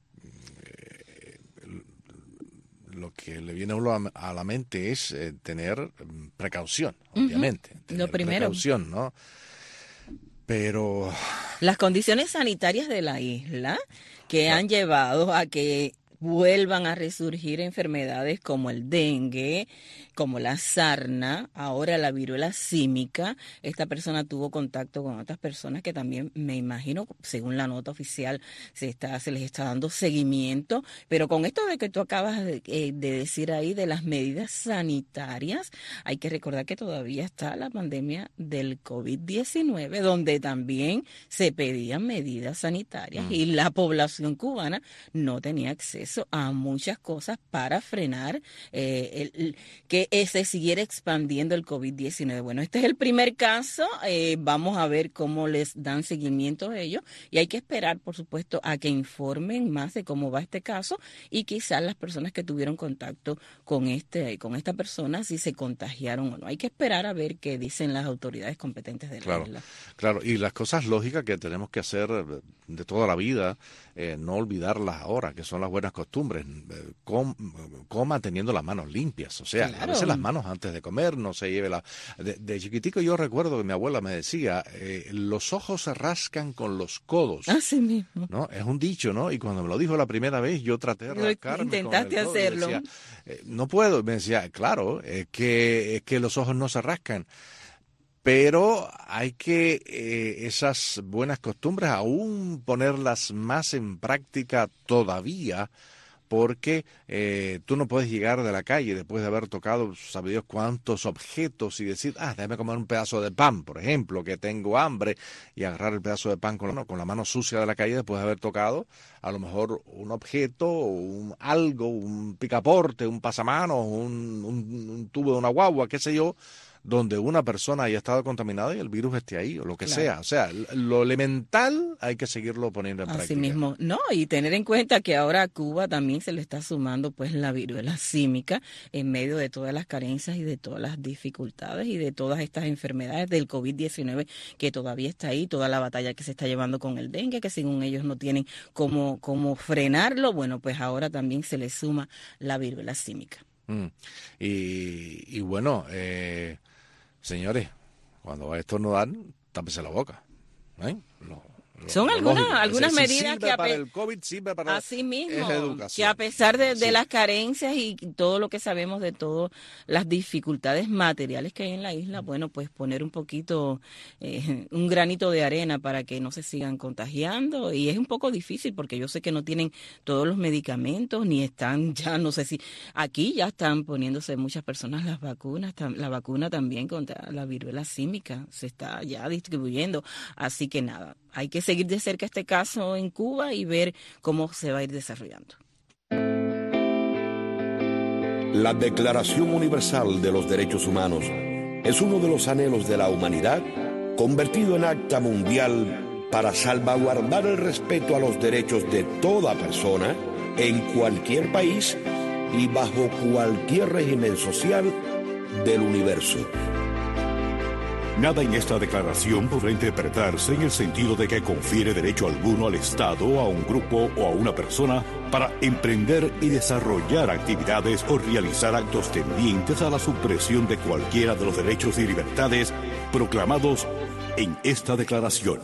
le viene a uno a la mente es tener precaución, obviamente. Lo primero. Precaución, ¿no? Pero las condiciones sanitarias de la isla que han llevado a que vuelvan a resurgir enfermedades como el dengue, como la sarna, ahora la viruela símica. Esta persona tuvo contacto con otras personas que también, me imagino, según la nota oficial, se les está dando seguimiento. Pero con esto de que tú acabas de decir ahí de las medidas sanitarias, hay que recordar que todavía está la pandemia del COVID-19, donde también se pedían medidas sanitarias y la población cubana no tenía acceso acceso a muchas cosas para frenar que se siguiera expandiendo el COVID-19. Bueno, este es el primer caso, vamos a ver cómo les dan seguimiento a ellos y hay que esperar, por supuesto, a que informen más de cómo va este caso y quizás las personas que tuvieron contacto con esta persona, si se contagiaron o no. Hay que esperar a ver qué dicen las autoridades competentes de la isla. Claro, y las cosas lógicas que tenemos que hacer de toda la vida, no olvidarlas ahora, que son las buenas costumbres. Coma teniendo las manos limpias, o sea, lávese las manos antes de comer, no se lleve de chiquitico yo recuerdo que mi abuela me decía, los ojos se rascan con los codos. Así mismo. ¿No? Es un dicho, ¿no? Y cuando me lo dijo la primera vez, yo traté de rascarme. Intentaste hacerlo. Decía, no puedo. Me decía, claro, que los ojos no se rascan. Pero hay que esas buenas costumbres aún ponerlas más en práctica todavía, porque tú no puedes llegar de la calle después de haber tocado, sabe Dios cuántos objetos y decir, déjame comer un pedazo de pan, por ejemplo, que tengo hambre, y agarrar el pedazo de pan con la mano sucia de la calle después de haber tocado a lo mejor un objeto, algo, un picaporte, un pasamanos, un tubo de una guagua, qué sé yo, donde una persona haya estado contaminada y el virus esté ahí, o lo que sea. O sea, lo elemental hay que seguirlo poniendo en práctica. Así mismo. No, y tener en cuenta que ahora a Cuba también se le está sumando pues la viruela símica en medio de todas las carencias y de todas las dificultades y de todas estas enfermedades del COVID-19 que todavía está ahí, toda la batalla que se está llevando con el dengue, que según ellos no tienen cómo frenarlo. Bueno, pues ahora también se le suma la viruela símica. Y bueno, señores, cuando va a estornudar, tápese la boca. Son algunas medidas que para el COVID, sirve para así mismo, educación. que a pesar de las carencias y todo lo que sabemos de todas las dificultades materiales que hay en la isla, bueno, pues poner un poquito, un granito de arena para que no se sigan contagiando. Y es un poco difícil porque yo sé que no tienen todos los medicamentos, ni están ya, no sé si aquí ya están poniéndose muchas personas las vacunas, la vacuna también contra la viruela símica se está ya distribuyendo, así que nada. Hay que seguir de cerca este caso en Cuba y ver cómo se va a ir desarrollando. La Declaración Universal de los Derechos Humanos es uno de los anhelos de la humanidad convertido en acta mundial para salvaguardar el respeto a los derechos de toda persona en cualquier país y bajo cualquier régimen social del universo. Nada en esta declaración podrá interpretarse en el sentido de que confiere derecho alguno al Estado, a un grupo o a una persona para emprender y desarrollar actividades o realizar actos tendientes a la supresión de cualquiera de los derechos y libertades proclamados en esta declaración.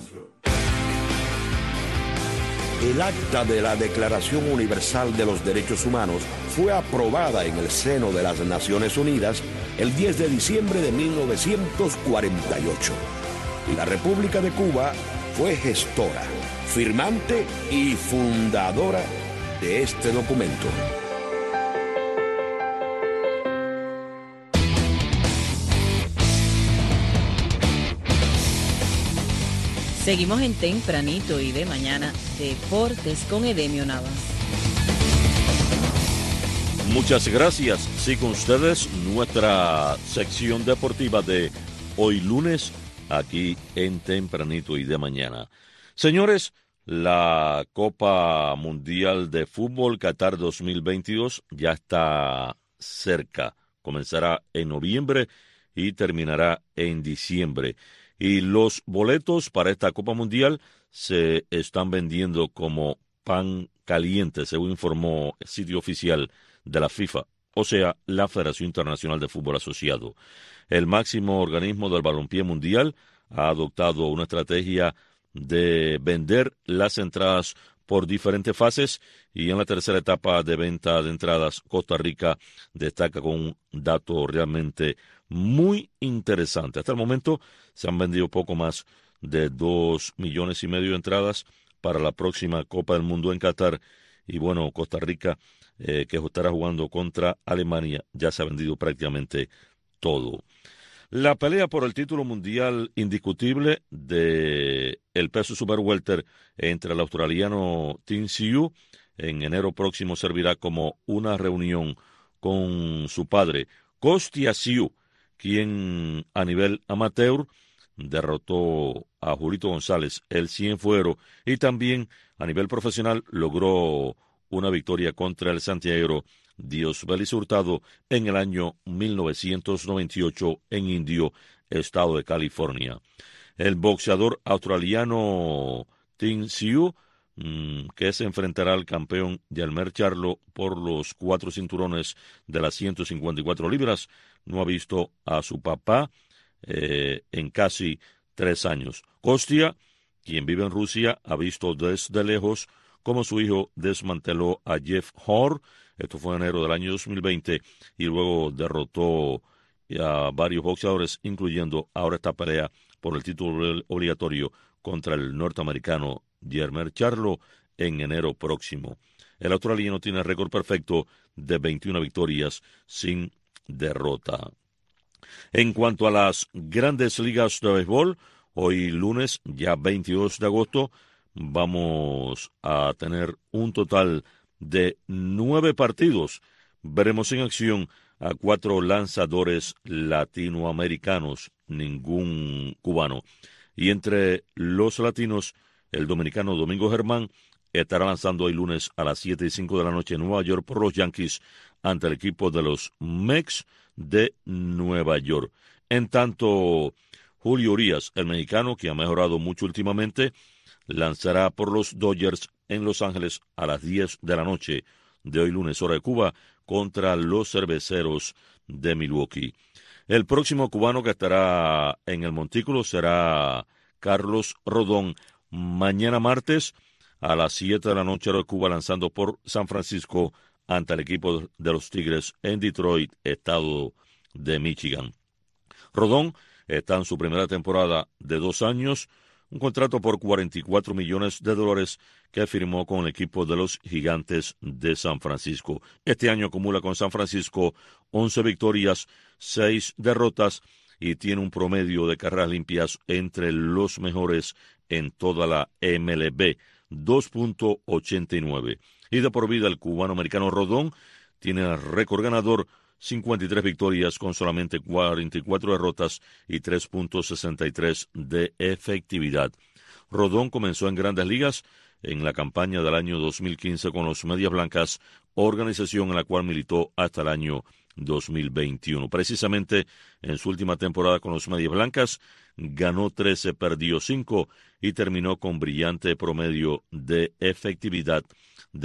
El acta de la Declaración Universal de los Derechos Humanos fue aprobada en el seno de las Naciones Unidas el 10 de diciembre de 1948. Y la República de Cuba fue gestora, firmante y fundadora de este documento. Seguimos en Tempranito y de Mañana, Deportes con Edemio Navas. Muchas gracias. Sigan ustedes nuestra sección deportiva de hoy lunes, aquí en Tempranito y de Mañana. Señores, la Copa Mundial de Fútbol Qatar 2022 ya está cerca. Comenzará en noviembre y terminará en diciembre. Y los boletos para esta Copa Mundial se están vendiendo como pan caliente, según informó el sitio oficial de la FIFA, o sea, la Federación Internacional de Fútbol Asociado. El máximo organismo del balompié mundial ha adoptado una estrategia de vender las entradas por diferentes fases y en la tercera etapa de venta de entradas, Costa Rica destaca con un dato realmente muy interesante. Hasta el momento se han vendido poco más de 2,5 millones de entradas para la próxima Copa del Mundo en Qatar. Y bueno, Costa Rica, que estará jugando contra Alemania, ya se ha vendido prácticamente todo. La pelea por el título mundial indiscutible de el peso super welter entre el australiano Tim Tszyu en enero próximo servirá como una reunión con su padre, Kostya Tszyu, quien a nivel amateur derrotó a Julito González, el Cienfuegro, y también a nivel profesional logró una victoria contra el santiaguero Diosbelis Hurtado en el año 1998 en Indio, estado de California. El boxeador australiano Tim Tszyu, que se enfrentará al campeón Yelmer Charlo por los 4 cinturones de las 154 libras, no ha visto a su papá en casi 3 años. Kostya, quien vive en Rusia, ha visto desde lejos cómo su hijo desmanteló a Jeff Horn. Esto fue en enero del año 2020 y luego derrotó a varios boxeadores, incluyendo ahora esta pelea por el título obligatorio contra el norteamericano Yelmer Charlo en enero próximo. El australiano tiene récord perfecto de 21 victorias sin derrota. En cuanto a las grandes ligas de béisbol, hoy lunes, ya 22 de agosto, vamos a tener un total de 9 partidos. Veremos en acción a 4 lanzadores latinoamericanos, ningún cubano. Y entre los latinos, el dominicano Domingo Germán estará lanzando hoy lunes a las 7:05 de la noche en Nueva York por los Yankees ante el equipo de los Mets de Nueva York. En tanto, Julio Urías, el mexicano, que ha mejorado mucho últimamente, lanzará por los Dodgers en Los Ángeles a las 10 de la noche de hoy lunes, hora de Cuba, contra los Cerveceros de Milwaukee. El próximo cubano que estará en el montículo será Carlos Rodón, mañana martes a las 7 de la noche hora de Cuba, lanzando por San Francisco ante el equipo de los Tigres en Detroit, estado de Michigan. Rodón está en su primera temporada de 2 años, un contrato por $44 millones que firmó con el equipo de los Gigantes de San Francisco. Este año acumula con San Francisco 11 victorias, 6 derrotas y tiene un promedio de carreras limpias entre los mejores en toda la MLB, 2.89. Y de por vida el cubano-americano Rodón tiene récord ganador, 53 victorias con solamente 44 derrotas y 3.63 de efectividad. Rodón comenzó en Grandes Ligas en la campaña del año 2015 con los Medias Blancas, organización en la cual militó hasta el año 2021. Precisamente en su última temporada con los Medias Blancas ganó 13, perdió 5 y terminó con brillante promedio de efectividad de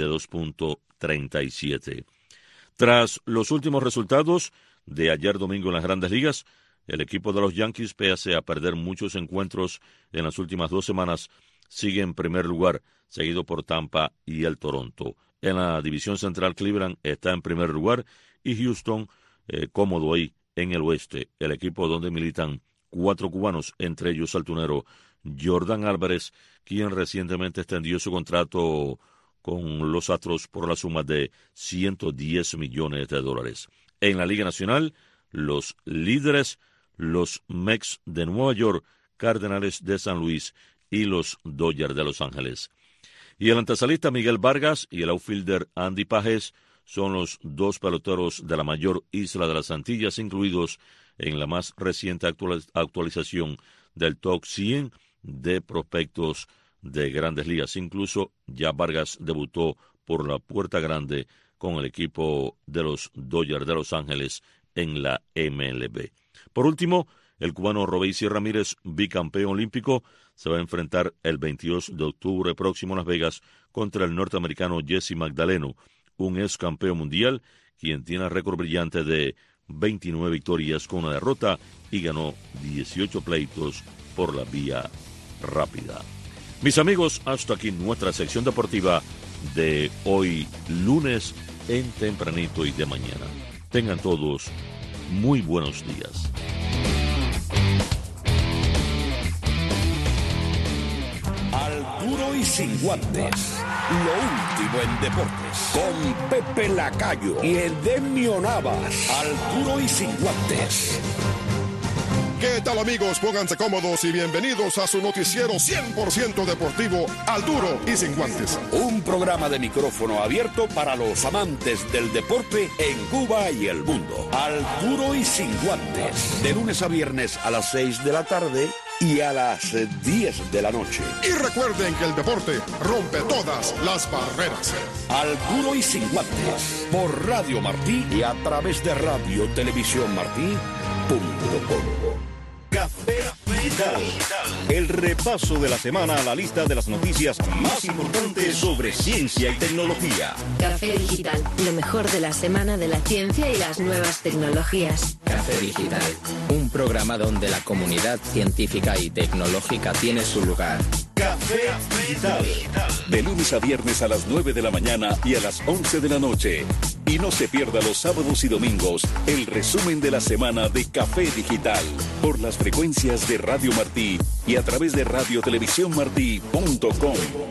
2.37. Tras los últimos resultados de ayer domingo en las Grandes Ligas, el equipo de los Yankees, pese a perder muchos encuentros en las últimas 2 semanas, sigue en primer lugar, seguido por Tampa y el Toronto. En la división central, Cleveland está en primer lugar y Houston cómodo ahí en el oeste, el equipo donde militan 4 cubanos, entre ellos el tunero Jordan Álvarez, quien recientemente extendió su contrato con los Astros por la suma de $110 millones. En la Liga Nacional, los líderes, los Mets de Nueva York, Cardenales de San Luis y los Dodgers de Los Ángeles. Y el antesalista Miguel Vargas y el outfielder Andy Pages son los 2 peloteros de la mayor isla de las Antillas, incluidos en la más reciente actualización del Top 100 de prospectos de Grandes Ligas. Incluso ya Vargas debutó por la puerta grande con el equipo de los Dodgers de Los Ángeles en la MLB. Por último, el cubano Robeysi Ramírez, bicampeón olímpico, se va a enfrentar el 22 de octubre próximo en Las Vegas contra el norteamericano Jesse Magdaleno, un ex campeón mundial, quien tiene récord brillante de 29 victorias con 1 derrota y ganó 18 pleitos por la vía rápida. Mis amigos, hasta aquí nuestra sección deportiva de hoy lunes en Tempranito y de Mañana. Tengan todos muy buenos días. Al duro y sin guantes. Lo último en deportes. Con Pepe Lacayo y Edemio Navas. Al duro y sin guantes. ¿Qué tal, amigos? Pónganse cómodos y bienvenidos a su noticiero 100% deportivo, Al Duro y Sin Guantes. Un programa de micrófono abierto para los amantes del deporte en Cuba y el mundo. Al Duro y Sin Guantes. De lunes a viernes a las 6 de la tarde y a las 10 de la noche. Y recuerden que el deporte rompe todas las barreras. Al Duro y Sin Guantes. Por Radio Martí y a través de Radio Televisión Martí.com. Café Digital. El repaso de la semana a la lista de las noticias más importantes sobre ciencia y tecnología. Café Digital, lo mejor de la semana de la ciencia y las nuevas tecnologías. Café Digital, un programa donde la comunidad científica y tecnológica tiene su lugar. Café Digital. De lunes a viernes a las 9 de la mañana y a las 11 de la noche. Y no se pierda los sábados y domingos el resumen de la semana de Café Digital por las frecuencias de Radio Martí y a través de radiotelevisiónmartí.com.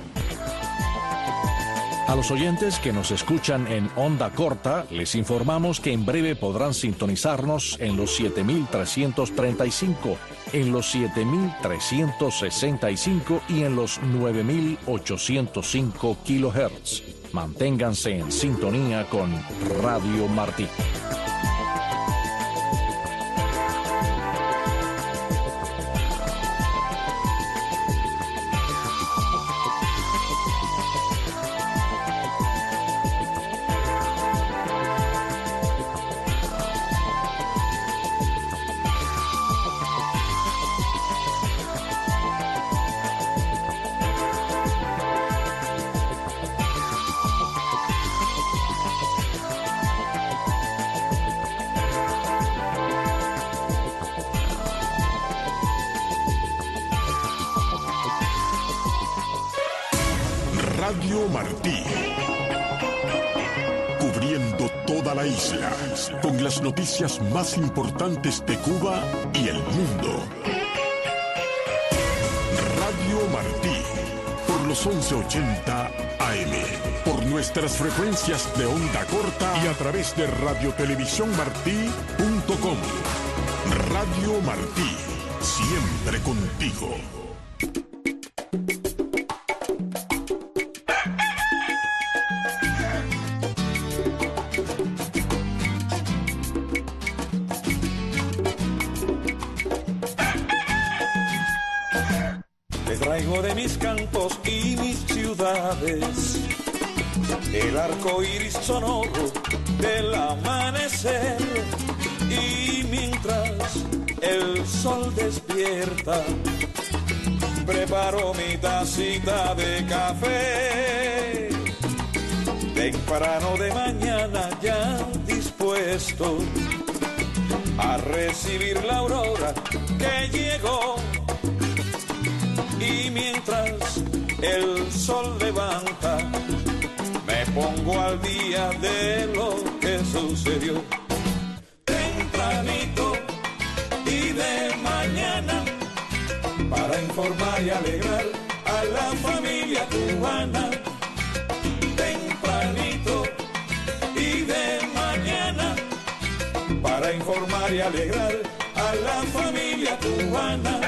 A los oyentes que nos escuchan en onda corta, les informamos que en breve podrán sintonizarnos en los 7.335, en los 7.365 y en los 9.805 kilohertz. Manténganse en sintonía con Radio Martí. Radio Martí, cubriendo toda la isla, con las noticias más importantes de Cuba y el mundo. Radio Martí, por los 1180 AM, por nuestras frecuencias de onda corta y a través de radiotelevisiónmartí.com. Radio Martí, siempre contigo. Traigo de mis campos y mis ciudades el arco iris sonoro del amanecer, y mientras el sol despierta preparo mi tacita de café temprano de mañana, ya dispuesto a recibir la aurora que llegó. Y mientras el sol levanta, me pongo al día de lo que sucedió. Tempranito y de mañana, para informar y alegrar a la familia cubana. Tempranito y de mañana, para informar y alegrar a la familia cubana.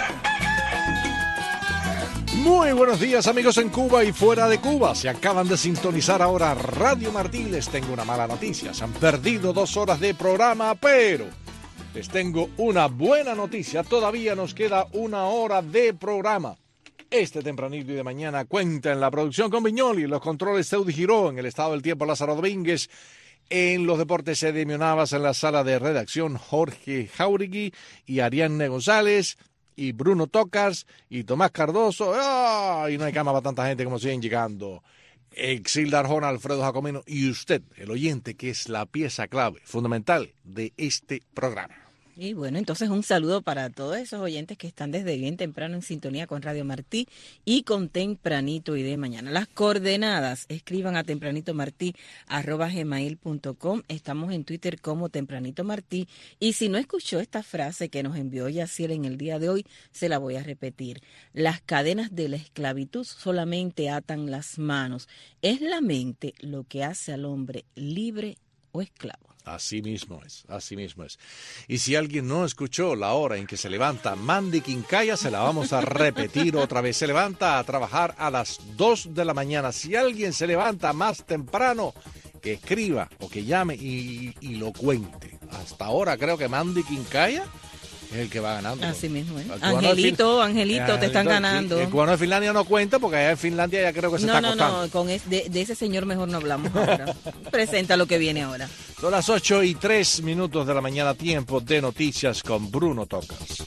Muy buenos días, amigos en Cuba y fuera de Cuba. Se acaban de sintonizar ahora Radio Martí. Les tengo una mala noticia. Se han perdido 2 horas de programa, pero les tengo una buena noticia. Todavía nos queda 1 hora de programa. Este tempranito y de mañana cuenta en la producción con Viñoli, en los controles Teudi Giró, en el estado del tiempo Lázaro Domínguez, en los deportes Edemio Navas, en la sala de redacción Jorge Jauregui y Ariadne González, y Bruno Tocas, y Tomás Cardoso. Y no hay cama para tanta gente como siguen llegando. Exilda Arjona, Alfredo Jacomino y usted, el oyente, que es la pieza clave, fundamental de este programa. Y bueno, entonces un saludo para todos esos oyentes que están desde bien temprano en sintonía con Radio Martí y con Tempranito y de mañana. Las coordenadas, escriban a tempranitomartí@gmail.com. Estamos en Twitter como Tempranito Martí. Y si no escuchó esta frase que nos envió Yaciel en el día de hoy, se la voy a repetir. Las cadenas de la esclavitud solamente atan las manos. Es la mente lo que hace al hombre libre o esclavo. Así mismo es, así mismo es. Y si alguien no escuchó la hora en que se levanta Mandy Quincaya, se la vamos a repetir otra vez. Se levanta a trabajar a las 2 de la mañana. Si alguien se levanta más temprano, que escriba o que llame y lo cuente. Hasta ahora creo que Mandy Quincaya es el que va ganando. Así mismo, ¿eh? Angelito, te están ganando. El cubano de Finlandia no cuenta porque allá en Finlandia ya creo que se está acostando. No, de ese señor mejor no hablamos ahora. Presenta lo que viene ahora. Son las 8:03 de la mañana, tiempo de noticias con Bruno Tocas.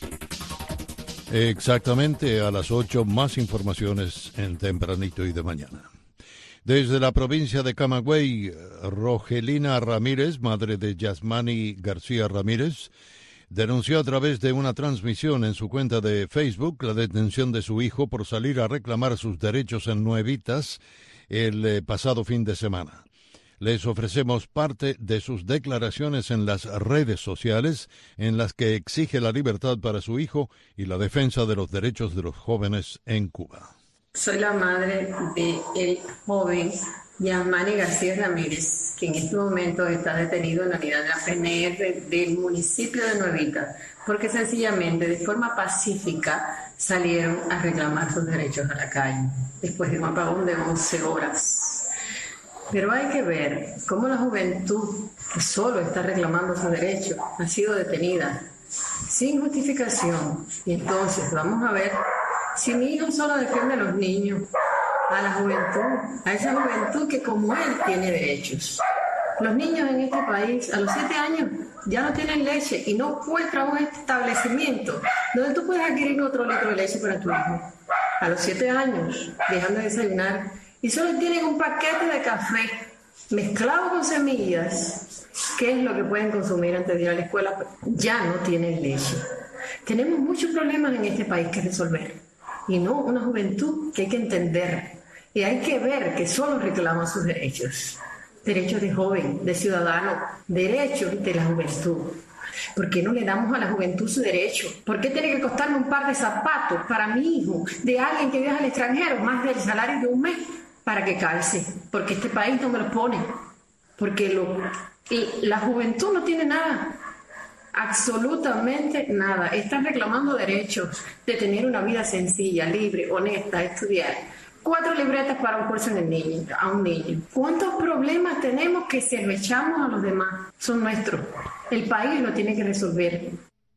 Exactamente, a las 8 más informaciones en Tempranito y de Mañana. Desde la provincia de Camagüey, Rogelina Ramírez, madre de Yasmani García Ramírez, denunció a través de una transmisión en su cuenta de Facebook la detención de su hijo por salir a reclamar sus derechos en Nuevitas el pasado fin de semana. Les ofrecemos parte de sus declaraciones en las redes sociales en las que exige la libertad para su hijo y la defensa de los derechos de los jóvenes en Cuba. Soy la madre del joven Yasmani García Ramírez, que en este momento está detenido en la unidad de la PNR del municipio de Nuevitas, porque sencillamente de forma pacífica salieron a reclamar sus derechos a la calle, después de un apagón de 11 horas. Pero hay que ver cómo la juventud, que solo está reclamando sus derechos, ha sido detenida sin justificación. Y entonces vamos a ver si mi hijo solo defiende a los niños, a la juventud, a esa juventud que como él tiene derechos. Los niños en este país a los 7 años ya no tienen leche y no encuentran un establecimiento donde tú puedes adquirir otro litro de leche para tu hijo. A los 7 años dejan de desayunar y solo tienen un paquete de café mezclado con semillas, que es lo que pueden consumir antes de ir a la escuela. Ya no tienen leche. Tenemos muchos problemas en este país que resolver y no una juventud que hay que entender. Y hay que ver que solo reclaman sus derechos. Derechos de joven, de ciudadano, derechos de la juventud. ¿Por qué no le damos a la juventud su derecho? ¿Por qué tiene que costarme un par de zapatos para mi hijo de alguien que viaja al extranjero más del salario de un mes para que calce? Porque este país no me lo pone. Porque la juventud no tiene nada. Absolutamente nada. Están reclamando derechos de tener una vida sencilla, libre, honesta, estudiar. 4 libretas para un curso a un niño. ¿Cuántos problemas tenemos que se lo echamos a los demás? Son nuestros. El país lo tiene que resolver.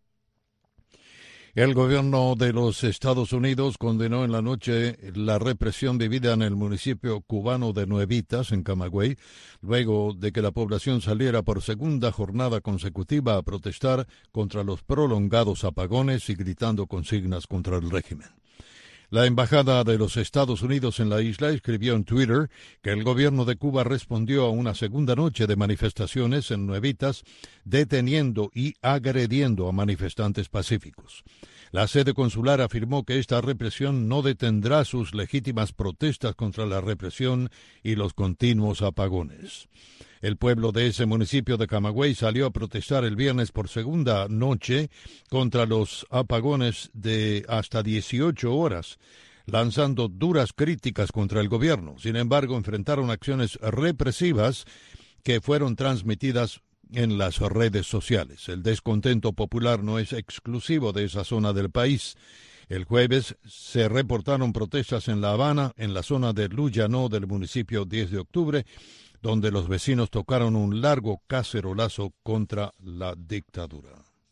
El gobierno de los Estados Unidos condenó en la noche la represión vivida en el municipio cubano de Nuevitas, en Camagüey, luego de que la población saliera por segunda jornada consecutiva a protestar contra los prolongados apagones y gritando consignas contra el régimen. La Embajada de los Estados Unidos en la isla escribió en Twitter que el gobierno de Cuba respondió a una segunda noche de manifestaciones en Nuevitas, deteniendo y agrediendo a manifestantes pacíficos. La sede consular afirmó que esta represión no detendrá sus legítimas protestas contra la represión y los continuos apagones. El pueblo de ese municipio de Camagüey salió a protestar el viernes por segunda noche contra los apagones de hasta 18 horas, lanzando duras críticas contra el gobierno. Sin embargo, enfrentaron acciones represivas que fueron transmitidas en las redes sociales. El descontento popular no es exclusivo de esa zona del país. El jueves se reportaron protestas en La Habana, en la zona de Luyano del municipio 10 de octubre, donde los vecinos tocaron un largo cacerolazo contra la dictadura.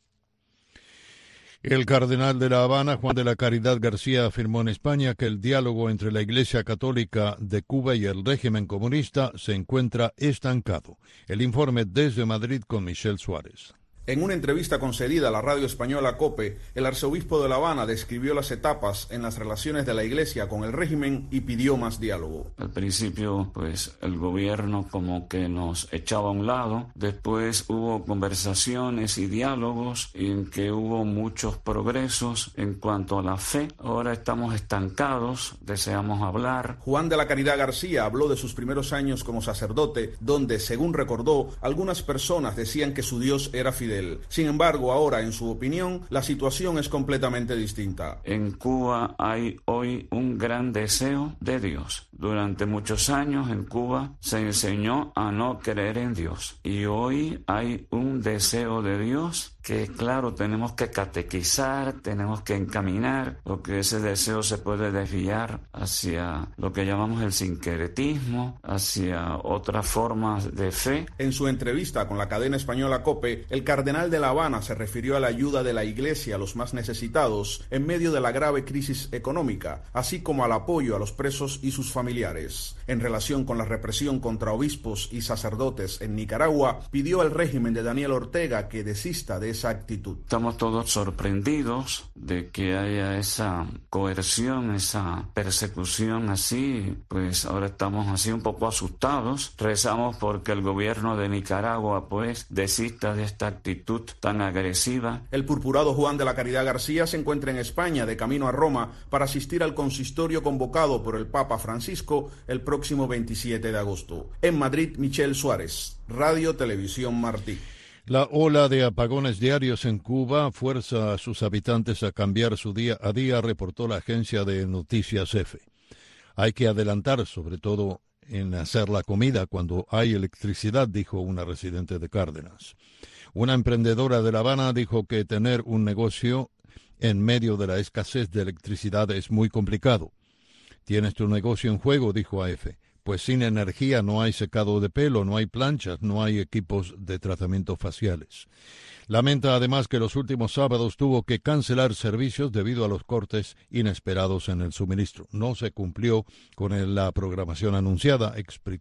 El cardenal de La Habana, Juan de la Caridad García, afirmó en España que el diálogo entre la Iglesia Católica de Cuba y el régimen comunista se encuentra estancado. El informe desde Madrid con Michelle Suárez. En una entrevista concedida a la radio española COPE, el arzobispo de La Habana describió las etapas en las relaciones de la Iglesia con el régimen y pidió más diálogo. Al principio, pues, el gobierno como que nos echaba a un lado. Después hubo conversaciones y diálogos en que hubo muchos progresos en cuanto a la fe. Ahora estamos estancados, deseamos hablar. Juan de la Caridad García habló de sus primeros años como sacerdote, donde, según recordó, algunas personas decían que su Dios era Fidel Fidel. Sin embargo, ahora, en su opinión, la situación es completamente distinta. En Cuba hay hoy un gran deseo de Dios. Durante muchos años en Cuba se enseñó a no creer en Dios. Y hoy hay un deseo de Dios que, claro, tenemos que catequizar, tenemos que encaminar, porque ese deseo se puede desviar hacia lo que llamamos el sincretismo, hacia otras formas de fe. En su entrevista con la cadena española COPE, el cardenal de La Habana se refirió a la ayuda de la Iglesia a los más necesitados en medio de la grave crisis económica, así como al apoyo a los presos y sus familiares. En relación con la represión contra obispos y sacerdotes en Nicaragua, pidió al régimen de Daniel Ortega que desista de esa actitud. Estamos todos sorprendidos de que haya esa coerción, esa persecución así, pues ahora estamos así un poco asustados. Rezamos porque el gobierno de Nicaragua pues desista de esta actitud tan agresiva. El purpurado Juan de la Caridad García se encuentra en España de camino a Roma para asistir al consistorio convocado por el Papa Francisco el próximo 27 de agosto. En Madrid, Michel Suárez, Radio Televisión Martí. La ola de apagones diarios en Cuba fuerza a sus habitantes a cambiar su día a día, reportó la agencia de noticias EFE. Hay que adelantar, sobre todo en hacer la comida cuando hay electricidad, dijo una residente de Cárdenas. Una emprendedora de La Habana dijo que tener un negocio en medio de la escasez de electricidad es muy complicado. Tienes tu negocio en juego, dijo a EFE. Pues sin energía no hay secado de pelo, no hay planchas, no hay equipos de tratamiento faciales. Lamenta además que los últimos sábados tuvo que cancelar servicios debido a los cortes inesperados en el suministro. No se cumplió con la programación anunciada,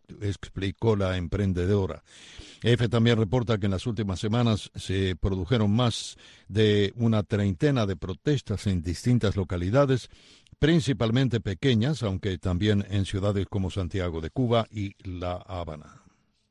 explicó la emprendedora. EFE también reporta que en las últimas semanas se produjeron más de una treintena de protestas en distintas localidades, principalmente pequeñas, aunque también en ciudades como Santiago de Cuba y La Habana.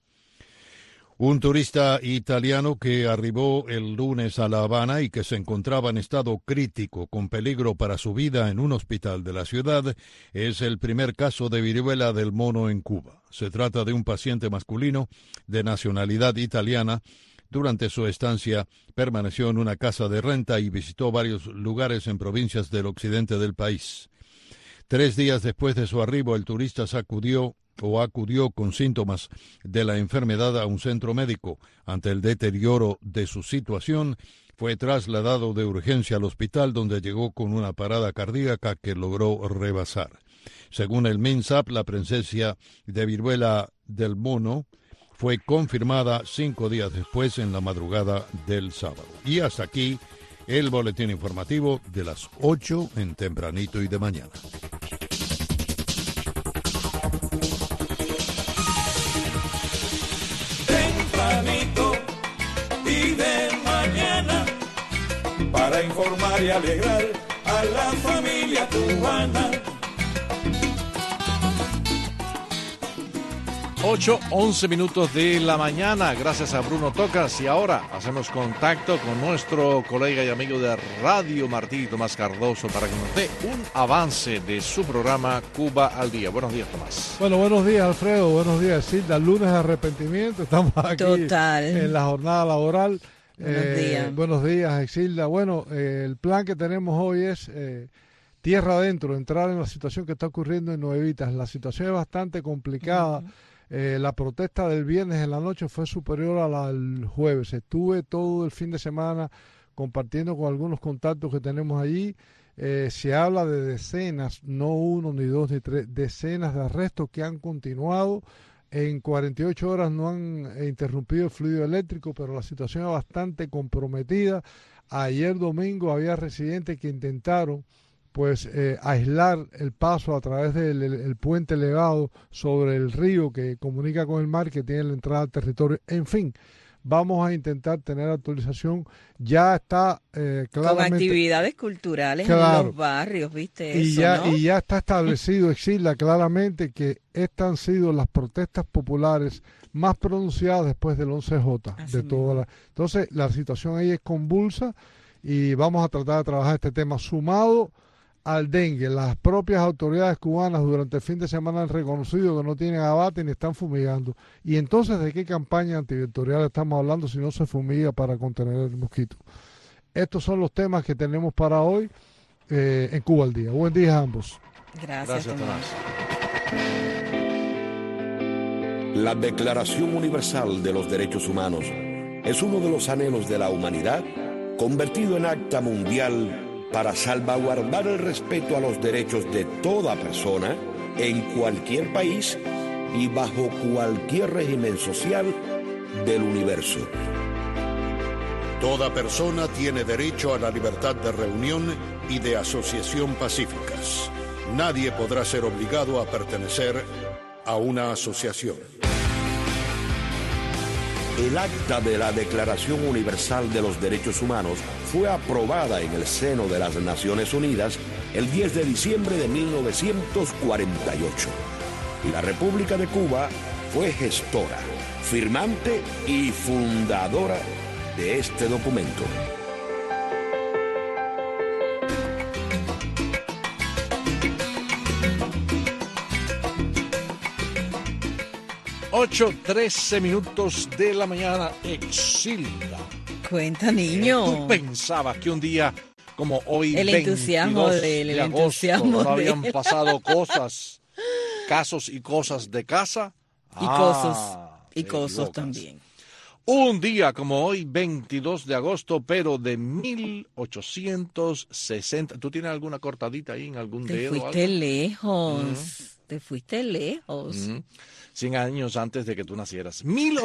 Un turista italiano que arribó el lunes a La Habana y que se encontraba en estado crítico con peligro para su vida en un hospital de la ciudad es el primer caso de viruela del mono en Cuba. Se trata de un paciente masculino de nacionalidad italiana. Durante su estancia permaneció en una casa de renta y visitó varios lugares en provincias del occidente del país. 3 días después de su arribo, el turista acudió con síntomas de la enfermedad a un centro médico. Ante el deterioro de su situación, fue trasladado de urgencia al hospital, donde llegó con una parada cardíaca que logró rebasar. Según el MINSAP, la presencia de viruela del mono fue confirmada 5 días después en la madrugada del sábado. Y hasta aquí el boletín informativo de las 8 en Tempranito y de Mañana. Tempranito y de mañana, para informar y alegrar a la familia cubana. 8:11 minutos de la mañana, gracias a Bruno Tocas. Y ahora hacemos contacto con nuestro colega y amigo de Radio Martí, Tomás Cardoso, para que nos dé un avance de su programa Cuba al Día. Buenos días, Tomás. Bueno, buenos días, Alfredo. Buenos días, Silda. Lunes de arrepentimiento. Estamos aquí en la jornada laboral. Buenos días, Exilda. Bueno, el plan que tenemos hoy es tierra adentro, entrar en la situación que está ocurriendo en Nuevitas. La situación es bastante complicada. La protesta del viernes en la noche fue superior a la del jueves. Estuve todo el fin de semana compartiendo con algunos contactos que tenemos allí. Se habla de decenas, no 1, ni 2, ni 3, decenas de arrestos que han continuado. En 48 horas no han interrumpido el fluido eléctrico, pero la situación es bastante comprometida. Ayer domingo había residentes que intentaron aislar el paso a través del puente elevado sobre el río que comunica con el mar, que tiene la entrada al territorio. En fin, vamos a intentar tener actualización. Ya está claramente... Con actividades culturales en los barrios, ¿viste? Y ya está establecido, Exilda, claramente que estas han sido las protestas populares más pronunciadas después del 11J. Entonces, la situación ahí es convulsa y vamos a tratar de trabajar este tema sumado al dengue. Las propias autoridades cubanas durante el fin de semana han reconocido que no tienen abate ni están fumigando. Y entonces, ¿de qué campaña antivectorial estamos hablando si no se fumiga para contener el mosquito? Estos son los temas que tenemos para hoy en Cuba al Día. Buen día a ambos. Gracias Tomás. La Declaración Universal de los Derechos Humanos es uno de los anhelos de la humanidad convertido en acta mundial para salvaguardar el respeto a los derechos de toda persona en cualquier país y bajo cualquier régimen social del universo. Toda persona tiene derecho a la libertad de reunión y de asociación pacíficas. Nadie podrá ser obligado a pertenecer a una asociación. El acta de la Declaración Universal de los Derechos Humanos fue aprobada en el seno de las Naciones Unidas el 10 de diciembre de 1948. Y la República de Cuba fue gestora, firmante y fundadora de este documento. Ocho, 13 minutos de la mañana. Exilda. Cuenta, niño. ¿Tú pensabas que un día como hoy, el entusiasmo de agosto, no habían pasado cosas, casos y cosas de casa? Y cosas también. Un día como hoy, 22 de agosto, pero de 1860. ¿Tú tienes alguna cortadita ahí en algún dedo? Te fuiste lejos. 100 años antes de que tú nacieras.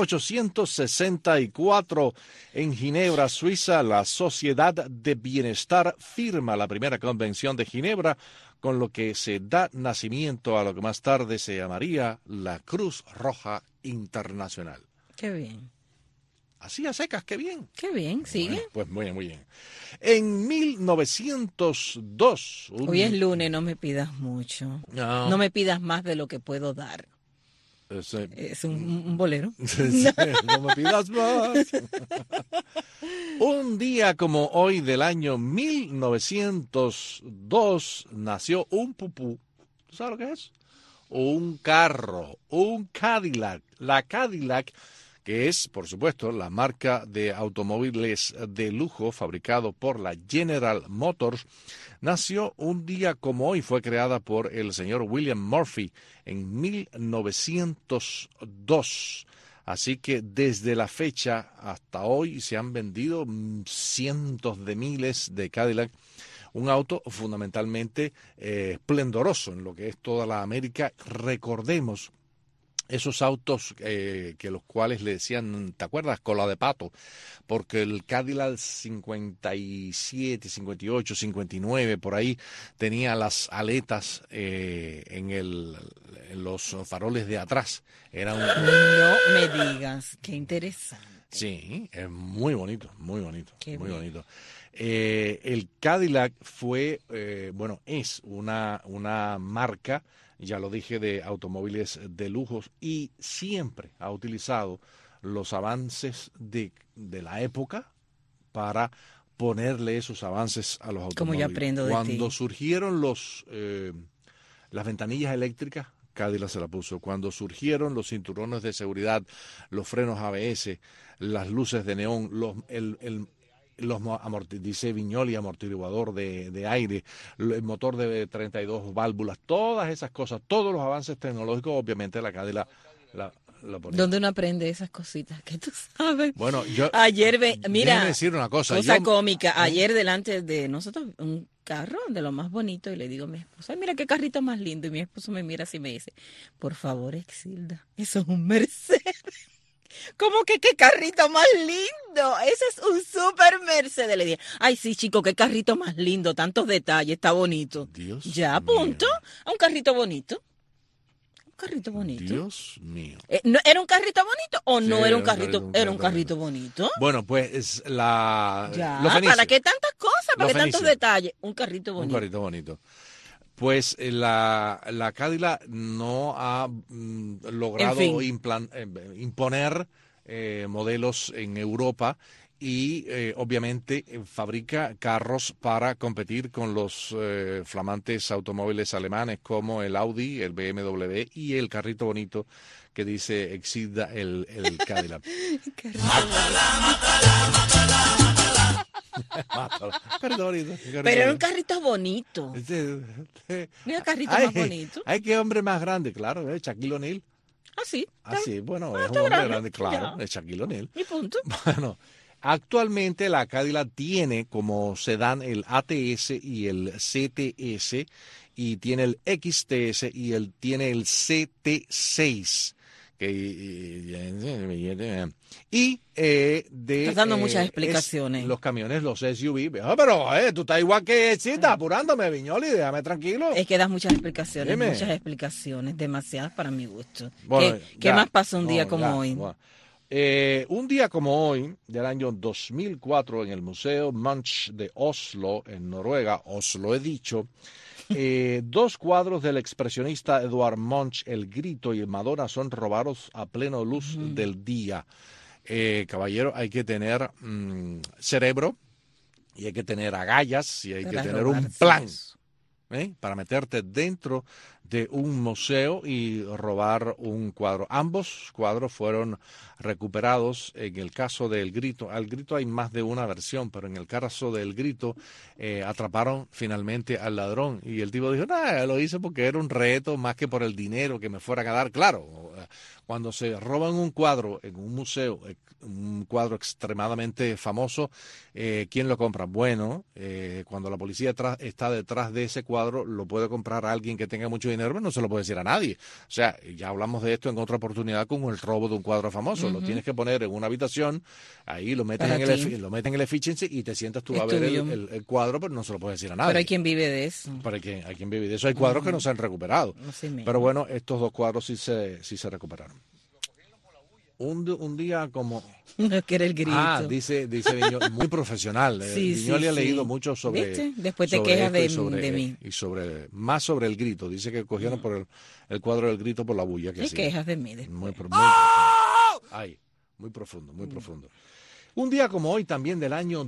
1864, en Ginebra, Suiza, la Sociedad de Bienestar firma la primera Convención de Ginebra, con lo que se da nacimiento a lo que más tarde se llamaría la Cruz Roja Internacional. Qué bien. Así a secas, qué bien. Qué bien, sigue. Bueno, pues muy bien, muy bien. En 1902... Hoy es lunes, no me pidas mucho. No me pidas más de lo que puedo dar. Es un bolero. No me pidas más. Un día como hoy del año 1902 nació un pupú. ¿Tú sabes lo que es? Un carro, un Cadillac. La Cadillac, que es, por supuesto, la marca de automóviles de lujo fabricado por la General Motors, nació un día como hoy. Fue creada por el señor William Murphy en 1902. Así que desde la fecha hasta hoy se han vendido cientos de miles de Cadillac. Un auto fundamentalmente esplendoroso en lo que es toda la América. Recordemos esos autos que los cuales le decían, ¿te acuerdas? Cola de pato, porque el Cadillac 57, 58, 59, por ahí tenía las aletas en los faroles de atrás. Era No me digas, qué interesante. Sí, es muy bonito, muy bonito, Qué muy bien. bonito. El Cadillac fue, es una marca, ya lo dije, de automóviles de lujos y siempre ha utilizado los avances de la época para ponerle esos avances a los automóviles. Como yo aprendo de Cuando ti. surgieron las ventanillas eléctricas, Cadillac se la puso. Cuando surgieron los cinturones de seguridad, los frenos ABS, las luces de neón, dice Viñoli, amortiguador de aire, el motor de 32 válvulas, todas esas cosas, todos los avances tecnológicos, obviamente la Cadillac la ponía. ¿Dónde uno aprende esas cositas que tú sabes? Bueno, yo ayer mira, déjame decir una cosa cómica, ayer delante de nosotros un carro de lo más bonito y le digo a mi esposo, ay, mira qué carrito más lindo, y mi esposo me mira así y me dice, por favor, Exilda, eso es un Mercedes. ¿Cómo que qué carrito más lindo? Ese es un super Mercedes. Le dije, ay, sí, chico, qué carrito más lindo, tantos detalles, está bonito. Dios ya, mío. punto. A un carrito bonito. Un carrito bonito. Dios mío. ¿Era un carrito bonito o no Sí, era un carrito? Era un carrito bonito. Bueno, pues Ya, lo fenicio. ¿para qué tantas cosas? ¿Para Lo qué tantos fenicio. detalles? Un carrito bonito. Un carrito bonito. Pues la Cadillac no ha logrado En fin. imponer modelos en Europa y obviamente fabrica carros para competir con los flamantes automóviles alemanes como el Audi, el BMW y el carrito bonito que dice Exida el Cadillac. Perdón, pero era un carrito bonito. Mira, carrito más bonito. Ay, qué hombre más grande, claro, Shaquille O'Neal. Ah, sí. Sí, bueno, es un hombre grande, claro, es Shaquille O'Neal. Y punto. Bueno, actualmente la Cadillac tiene como sedán el ATS y el CTS, y tiene el XTS y tiene el CT6. Estás dando muchas explicaciones. Los camiones, los SUV. Pero tú estás igual que Cita, apurándome, Viñoli, déjame tranquilo. Es que das muchas explicaciones, demasiadas para mi gusto. Bueno, ¿Qué más pasa un día como hoy? Bueno. Un día como hoy, del año 2004, en el Museo Munch de Oslo, en Noruega, Oslo he dicho, 2 cuadros del expresionista Edvard Munch, El Grito y Madonna, son robados a plena luz del día. Caballero, hay que tener cerebro, y hay que tener agallas, y hay que tener un plan para meterte dentro de un museo y robar un cuadro. Ambos cuadros fueron recuperados. En el caso del Grito, al Grito hay más de una versión, pero en el caso del Grito atraparon finalmente al ladrón, y el tipo dijo, lo hice porque era un reto más que por el dinero que me fueran a dar. Claro, cuando se roban un cuadro en un museo, un cuadro extremadamente famoso, ¿quién lo compra? Bueno, cuando la policía está detrás de ese cuadro, lo puede comprar a alguien que tenga mucho dinero, pero no se lo puede decir a nadie. O sea, ya hablamos de esto en otra oportunidad con el robo de un cuadro famoso. Lo tienes que poner en una habitación, ahí lo meten en el efficiency y te sientas tú a ver el cuadro, pero no se lo puedes decir a nadie. Pero hay quien vive de eso. Hay quien vive de eso. Hay cuadros que no se han recuperado. Pero bueno, estos 2 cuadros sí se recuperaron. Un día como... No, que era el Grito. Dice Viñoli, muy profesional. Viñoli ha leído mucho sobre... ¿Viste? Después te quejas de mí. Y más sobre el Grito. Dice que cogieron por el cuadro del Grito por la bulla que hacía. Te quejas de mí después. Muy profundo, muy profundo. Un día como hoy, también del año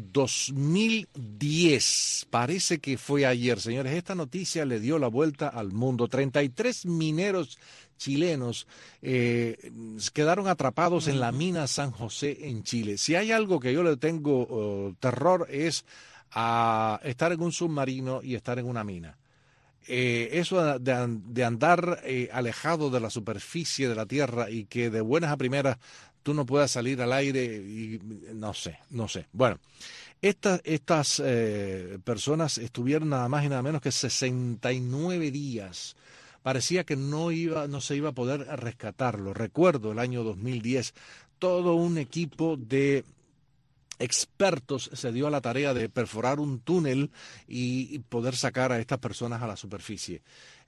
2010, parece que fue ayer, señores, esta noticia le dio la vuelta al mundo. 33 mineros chilenos quedaron atrapados en la mina San José en Chile. Si hay algo que yo le tengo terror es a estar en un submarino y estar en una mina. Eso de andar alejado de la superficie de la tierra y que de buenas a primeras tú no puedas salir al aire, y no sé. Bueno, estas personas estuvieron nada más y nada menos que 69 días. Parecía que no se iba a poder rescatarlo. Recuerdo el año 2010, todo un equipo de expertos se dio a la tarea de perforar un túnel y poder sacar a estas personas a la superficie.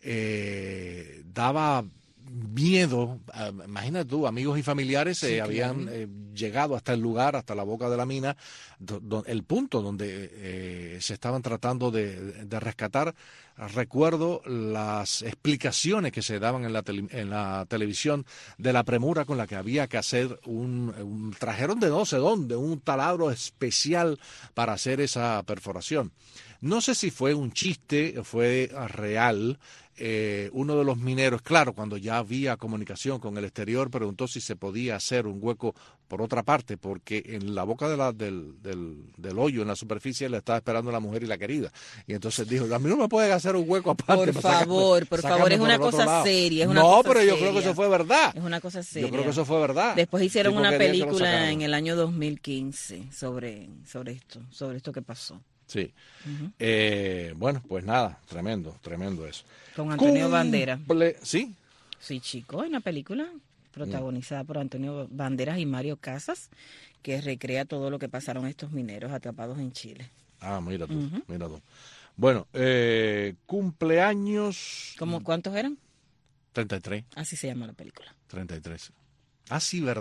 Daba miedo. Imagínate tú, amigos y familiares habían llegado hasta el lugar, hasta la boca de la mina, el punto donde se estaban tratando de rescatar. Recuerdo las explicaciones que se daban en la televisión de la premura con la que había que hacer trajeron de no sé dónde, un taladro especial para hacer esa perforación. No sé si fue un chiste o fue real. Uno de los mineros, claro, cuando ya había comunicación con el exterior, preguntó si se podía hacer un hueco por otra parte, porque en la boca del hoyo, en la superficie, le estaba esperando la mujer y la querida. Y entonces dijo, a mí no me pueden hacer un hueco aparte. Por favor, es una cosa seria. Yo creo que eso fue verdad. Es una cosa seria. Yo creo que eso fue verdad. Después hicieron una película en el año 2015 sobre esto que pasó. Sí. Bueno, pues nada, tremendo eso. Con Antonio Banderas. ¿Sí? Sí, chico, hay una película protagonizada por Antonio Banderas y Mario Casas que recrea todo lo que pasaron estos mineros atrapados en Chile. Mira tú. Bueno, cumpleaños... ¿Cuántos eran? 33. Así se llama la película. 33. Sí, verdad.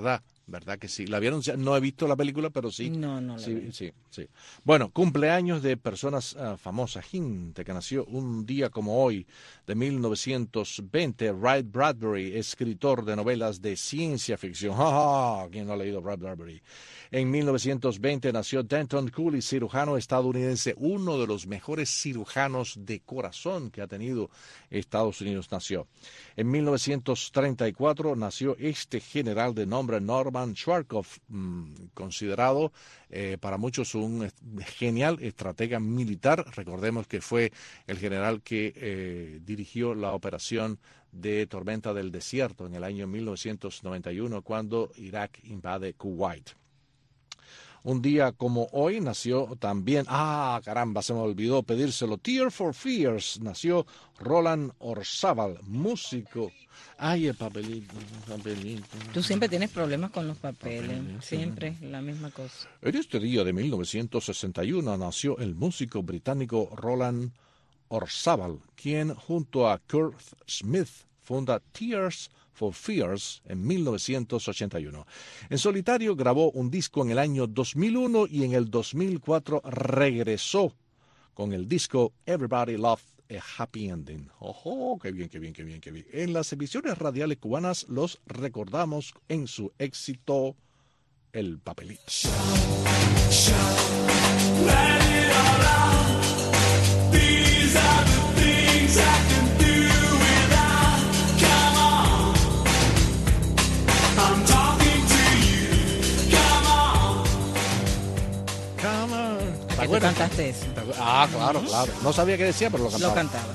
¿Verdad que sí? ¿La vieron? No he visto la película, pero sí. No la vi. Sí. Bueno, cumpleaños de personas famosas. Gente que nació un día como hoy, de 1920. Ray Bradbury, escritor de novelas de ciencia ficción. ¿Quién no ha leído Ray Bradbury? En 1920 nació Denton Cooley, cirujano estadounidense, uno de los mejores cirujanos de corazón que ha tenido Estados Unidos. Nació. En 1934 nació este general de nombre Norman Schwarzkopf, considerado para muchos un genial estratega militar. Recordemos que fue el general que dirigió la operación de Tormenta del Desierto en el año 1991, cuando Irak invade Kuwait. Un día como hoy nació también, se me olvidó pedírselo, Tears for Fears, nació Roland Orzabal, músico. El papelito. Tú siempre tienes problemas con los papeles, siempre la misma cosa. En este día de 1961 nació el músico británico Roland Orzabal, quien junto a Kurt Smith funda Tears for Fears en 1981. En solitario grabó un disco en el año 2001 y en el 2004 regresó con el disco Everybody Loved a Happy Ending. ¡Qué bien! En las emisiones radiales cubanas los recordamos en su éxito El Papelito. ¿Tú cantaste eso? Claro. No sabía qué decía, pero lo cantaba. Lo cantabas.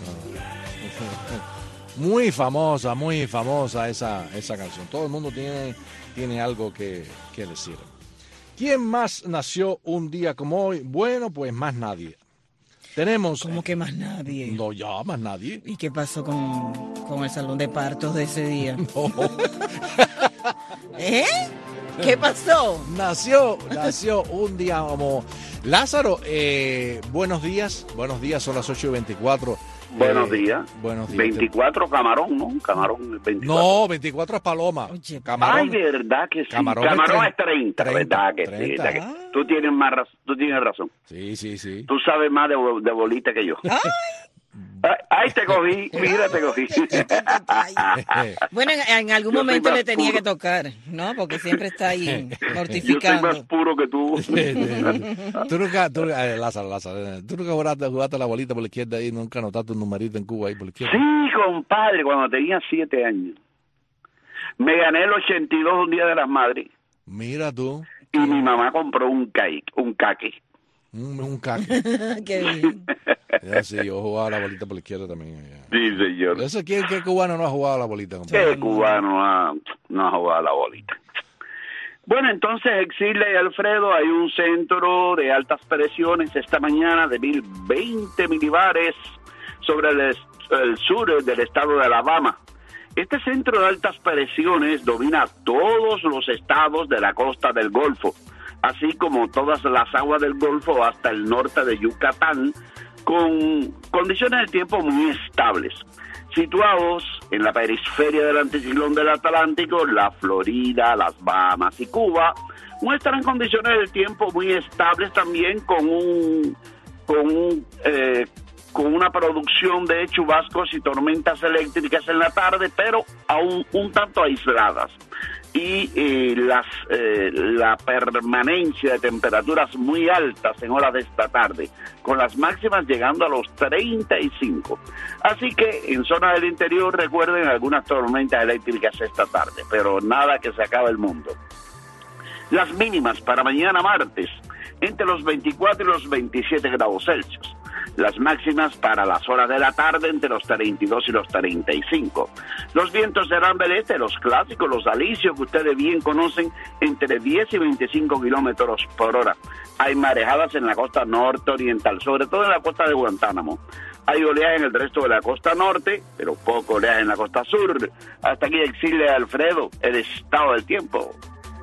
Muy famosa esa canción. Todo el mundo tiene algo que decir. ¿Quién más nació un día como hoy? Bueno, pues más nadie. Tenemos... ¿Cómo que más nadie? No, ya, más nadie. ¿Y qué pasó con el salón de partos de ese día? No. ¿Qué pasó? Nació un día como... Lázaro, buenos días, son las 8:24. Buenos días. 24 camarón, ¿no? Camarón 24. No, 24 es paloma. Oye, camarón. Ay, verdad que sí. Camarón es 30, ¿verdad que 30. Sí? Tú tienes razón. Sí. Tú sabes más de bolita que yo. Ay, te cogí, mira, te cogí. Bueno, en algún momento le tenía que tocar, ¿no? Porque siempre está ahí mortificando. Yo soy más puro que tú. Lázaro, ¿tú nunca jugaste la bolita por la izquierda y nunca anotaste un numerito en Cuba ahí por la izquierda? Sí, compadre, cuando tenía 7 años. Me gané el 82 un día de las madres. Mira tú. Y mi mamá compró un caque. Un caque. Qué bien. Yo jugaba la bolita por la izquierda también. Sí, señor. ¿Qué cubano no ha jugado la bolita? ¿Qué cubano no ha jugado la bolita? Bueno, entonces, Exilia y Alfredo, hay un centro de altas presiones esta mañana de 1020 milibares sobre el sur del estado de Alabama. Este centro de altas presiones domina todos los estados de la costa del Golfo, así como todas las aguas del Golfo hasta el norte de Yucatán, con condiciones de tiempo muy estables. Situados en la periferia del anticiclón del Atlántico, la Florida, las Bahamas y Cuba muestran condiciones de tiempo muy estables también con una producción de chubascos y tormentas eléctricas en la tarde, pero aún un tanto aisladas. Y la permanencia de temperaturas muy altas en horas de esta tarde, con las máximas llegando a los 35. Así que en zona del interior recuerden algunas tormentas eléctricas esta tarde, pero nada que se acabe el mundo. Las mínimas para mañana martes, entre los 24 y los 27 grados Celsius. Las máximas para las horas de la tarde entre los 32 y los 35. Los vientos serán del este, los clásicos, los alisios que ustedes bien conocen, entre 10 y 25 kilómetros por hora. Hay marejadas en la costa norte oriental, sobre todo en la costa de Guantánamo. Hay oleaje en el resto de la costa norte, pero poco oleaje en la costa sur. Hasta aquí Exilia Alfredo, el estado del tiempo.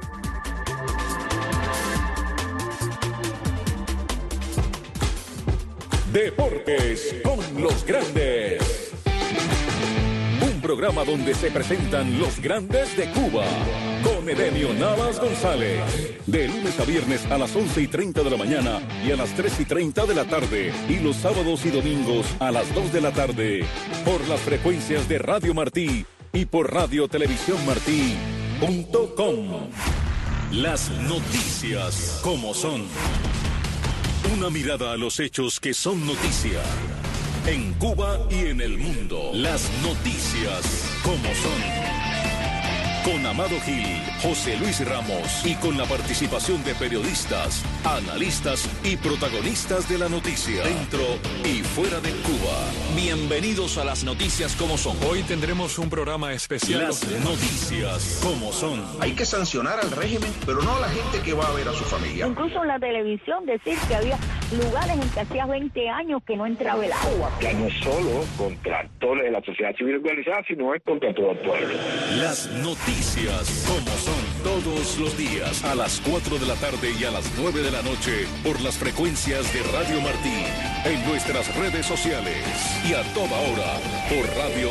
Deportes con los grandes. Un programa donde se presentan los grandes de Cuba. Con Diomedenio Navas González. De lunes a viernes a las 11:30 de la mañana y a las 3:30 de la tarde. Y los sábados y domingos a las 2 de la tarde. Por las frecuencias de Radio Martí y por radiotelevisiónmartí.com. Las noticias como son. Una mirada a los hechos que son noticia. En Cuba y en el mundo. Las noticias como son. Con Amado Gil, José Luis Ramos y con la participación de periodistas, analistas y protagonistas de la noticia, dentro y fuera de Cuba. Bienvenidos a las noticias como son. Hoy tendremos un programa especial. Las noticias como son. Hay que sancionar al régimen, pero no a la gente que va a ver a su familia. Incluso en la televisión decir que había lugares en que hacía 20 años que no entraba el agua. Ya no es solo contra actores de la sociedad civil organizada, sino es contra todo el pueblo. Las noticias como son, todos los días a las 4 de la tarde y a las 9 de la noche por las frecuencias de Radio Martí, en nuestras redes sociales y a toda hora por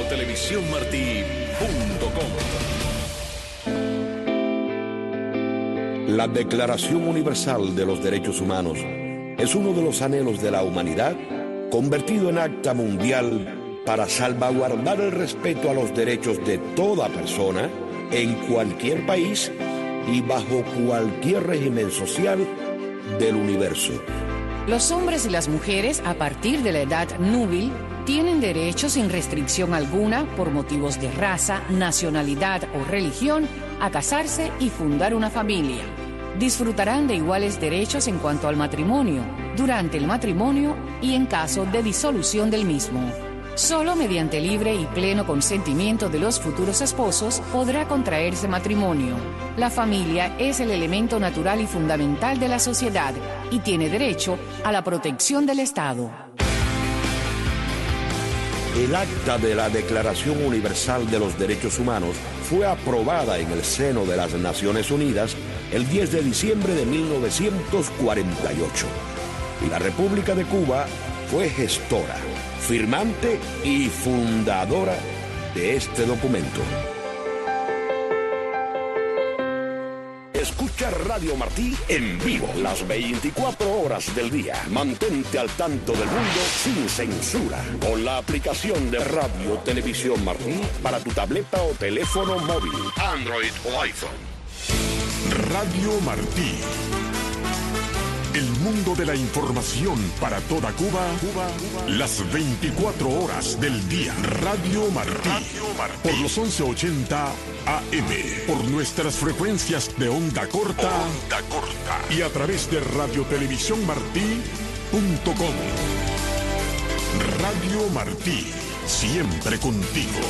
radiotelevisiónmartí.com. La Declaración Universal de los Derechos Humanos es uno de los anhelos de la humanidad convertido en acta mundial para salvaguardar el respeto a los derechos de toda persona en cualquier país y bajo cualquier régimen social del universo. Los hombres y las mujeres a partir de la edad núbil tienen derecho sin restricción alguna por motivos de raza, nacionalidad o religión a casarse y fundar una familia. Disfrutarán de iguales derechos en cuanto al matrimonio, durante el matrimonio y en caso de disolución del mismo. Solo mediante libre y pleno consentimiento de los futuros esposos podrá contraerse matrimonio. La familia es el elemento natural y fundamental de la sociedad y tiene derecho a la protección del Estado. El acta de la Declaración Universal de los Derechos Humanos fue aprobada en el seno de las Naciones Unidas el 10 de diciembre de 1948. Y la República de Cuba fue gestora, firmante y fundadora de este documento. Escucha Radio Martí en vivo las 24 horas del día. Mantente al tanto del mundo sin censura con la aplicación de Radio Televisión Martí para tu tableta o teléfono móvil, Android o iPhone. Radio Martí. El mundo de la información para toda Cuba, las 24 horas del día. Radio Martí. Por los 1180 AM. Por nuestras frecuencias de onda corta. Y a través de radiotelevisiónmartí.com. Radio Martí. Siempre contigo.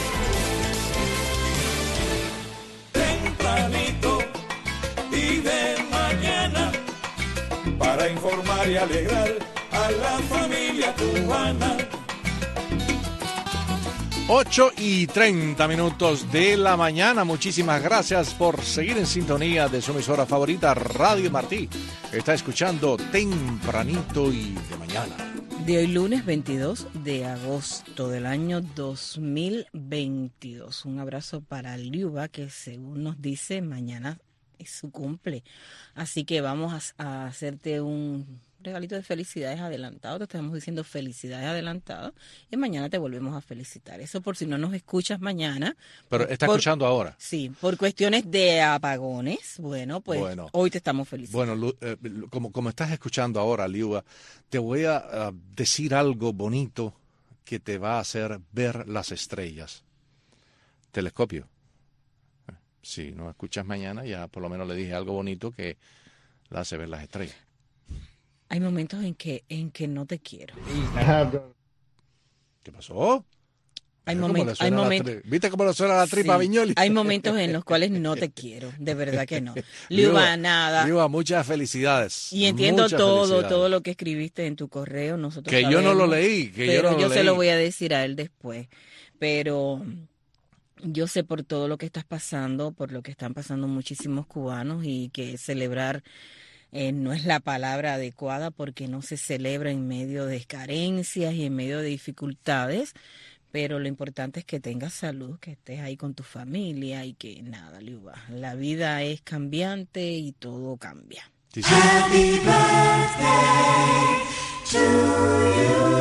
Tempranito y de mañana, para informar y alegrar a la familia cubana. 8:30 de la mañana. Muchísimas gracias por seguir en sintonía de su emisora favorita, Radio Martí. Está escuchando Tempranito y de mañana. De hoy lunes 22 de agosto del año 2022. Un abrazo para Liuba, que según nos dice, mañana es su cumple. Así que vamos a hacerte un regalito de felicidades adelantado. Te estamos diciendo felicidades adelantadas y mañana te volvemos a felicitar. Eso por si no nos escuchas mañana. Pero está escuchando ahora. Sí, por cuestiones de apagones. Bueno, pues hoy te estamos felicitando. Bueno, como estás escuchando ahora, Liuba, te voy a decir algo bonito que te va a hacer ver las estrellas. Telescopio. Si no escuchas mañana, ya por lo menos le dije algo bonito que la hace ver las estrellas. Hay momentos en que no te quiero. ¿Qué pasó? Hay momentos. ¿Viste cómo le suena la tripa a Viñoli? Hay momentos en los cuales no te quiero, de verdad que no. Liuba, nada. Liuba, muchas felicidades. Y entiendo todo lo que escribiste en tu correo. Nosotros que sabemos, yo no lo leí. Yo se lo voy a decir a él después. Pero yo sé por todo lo que estás pasando, por lo que están pasando muchísimos cubanos y que celebrar no es la palabra adecuada porque no se celebra en medio de carencias y en medio de dificultades, pero lo importante es que tengas salud, que estés ahí con tu familia y que nada, Liuba, la vida es cambiante y todo cambia. Sí, sí. Happy birthday to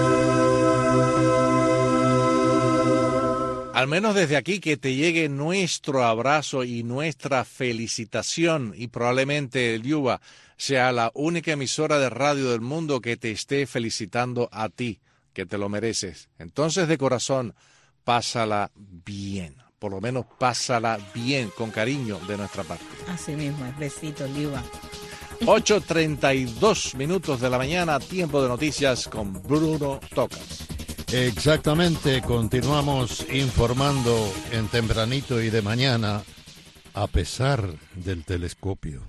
you. Al menos desde aquí que te llegue nuestro abrazo y nuestra felicitación, y probablemente, Liuba, sea la única emisora de radio del mundo que te esté felicitando a ti, que te lo mereces. Entonces, de corazón, pásala bien. Por lo menos pásala bien, con cariño de nuestra parte. Así mismo es. Besitos, Liuba. 8:32 de la mañana, tiempo de noticias con Bruno Tocas. Exactamente, continuamos informando en tempranito y de mañana, a pesar del telescopio.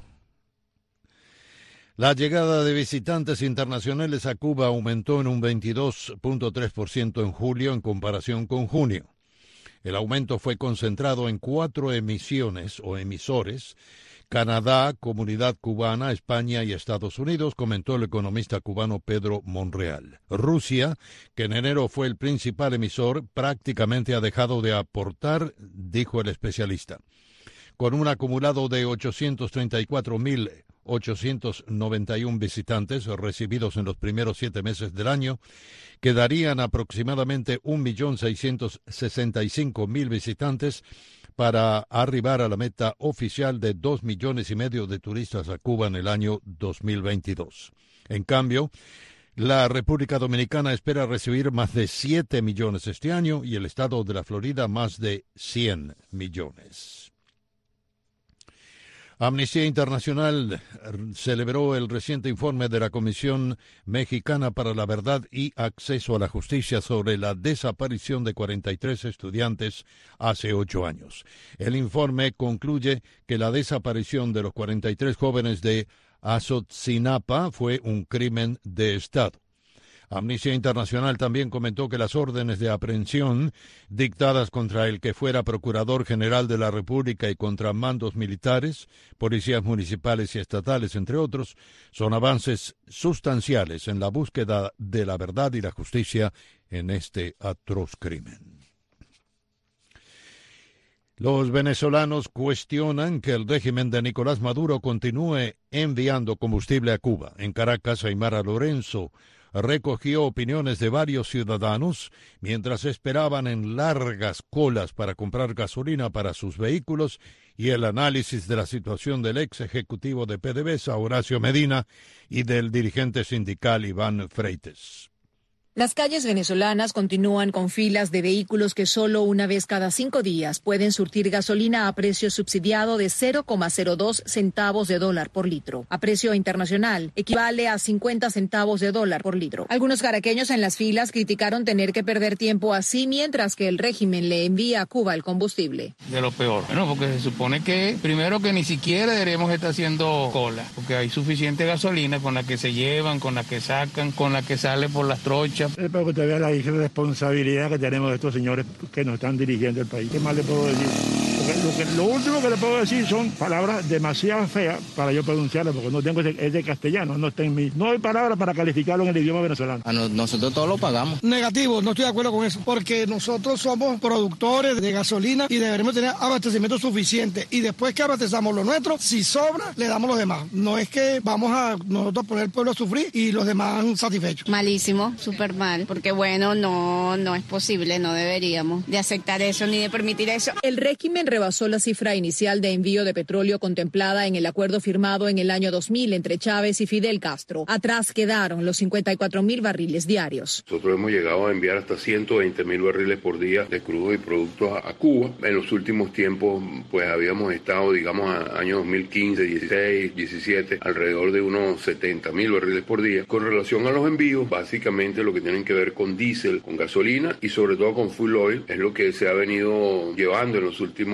La llegada de visitantes internacionales a Cuba aumentó en un 22.3% en julio en comparación con junio. El aumento fue concentrado en 4 emisiones o emisores: Canadá, Comunidad Cubana, España y Estados Unidos, comentó el economista cubano Pedro Monreal. Rusia, que en enero fue el principal emisor, prácticamente ha dejado de aportar, dijo el especialista. Con un acumulado de 834.891 visitantes recibidos en los primeros 7 meses del año, quedarían aproximadamente 1.665.000 visitantes para arribar a la meta oficial de 2,5 millones de turistas a Cuba en el año 2022. En cambio, la República Dominicana espera recibir más de 7 millones este año y el estado de la Florida más de 100 millones. Amnistía Internacional celebró el reciente informe de la Comisión Mexicana para la Verdad y Acceso a la Justicia sobre la desaparición de 43 estudiantes hace 8 años. El informe concluye que la desaparición de los 43 jóvenes de Azotzinapa fue un crimen de Estado. Amnistía Internacional también comentó que las órdenes de aprehensión dictadas contra el que fuera Procurador General de la República y contra mandos militares, policías municipales y estatales, entre otros, son avances sustanciales en la búsqueda de la verdad y la justicia en este atroz crimen. Los venezolanos cuestionan que el régimen de Nicolás Maduro continúe enviando combustible a Cuba. En Caracas, Aymara Lorenzo recogió opiniones de varios ciudadanos mientras esperaban en largas colas para comprar gasolina para sus vehículos y el análisis de la situación del ex ejecutivo de PDVSA, Horacio Medina, y del dirigente sindical Iván Freites. Las calles venezolanas continúan con filas de vehículos que solo una vez cada 5 días pueden surtir gasolina a precio subsidiado de 0,02 centavos de dólar por litro. A precio internacional, equivale a 50 centavos de dólar por litro. Algunos caraqueños en las filas criticaron tener que perder tiempo así mientras que el régimen le envía a Cuba el combustible. De lo peor. Bueno, porque se supone que primero que ni siquiera deberíamos estar haciendo cola, porque hay suficiente gasolina con la que se llevan, con la que sacan, con la que sale por las trochas. Es para que usted vea la irresponsabilidad que tenemos de estos señores que nos están dirigiendo el país. ¿Qué más le puedo decir? Porque lo último que le puedo decir son palabras demasiado feas para yo pronunciarlas, porque no tengo ese castellano, no está en mí. No hay palabras para calificarlo en el idioma venezolano. Nosotros todos lo pagamos. Negativo, no estoy de acuerdo con eso, porque nosotros somos productores de gasolina y deberemos tener abastecimiento suficiente. Y después que abastezamos lo nuestro, si sobra, le damos los demás. No es que vamos a nosotros poner el pueblo a sufrir y los demás satisfechos. Malísimo, súper mal, porque bueno, no es posible, no deberíamos de aceptar eso ni de permitir eso. El régimen rebasó la cifra inicial de envío de petróleo contemplada en el acuerdo firmado en el año 2000 entre Chávez y Fidel Castro. Atrás quedaron los 54.000 barriles diarios. Nosotros hemos llegado a enviar hasta 120.000 barriles por día de crudo y productos a Cuba. En los últimos tiempos, pues habíamos estado, digamos, a años 2015, 16, 17, alrededor de unos 70.000 barriles por día. Con relación a los envíos, básicamente lo que tienen que ver con diésel, con gasolina y sobre todo con fuel oil, es lo que se ha venido llevando en los últimos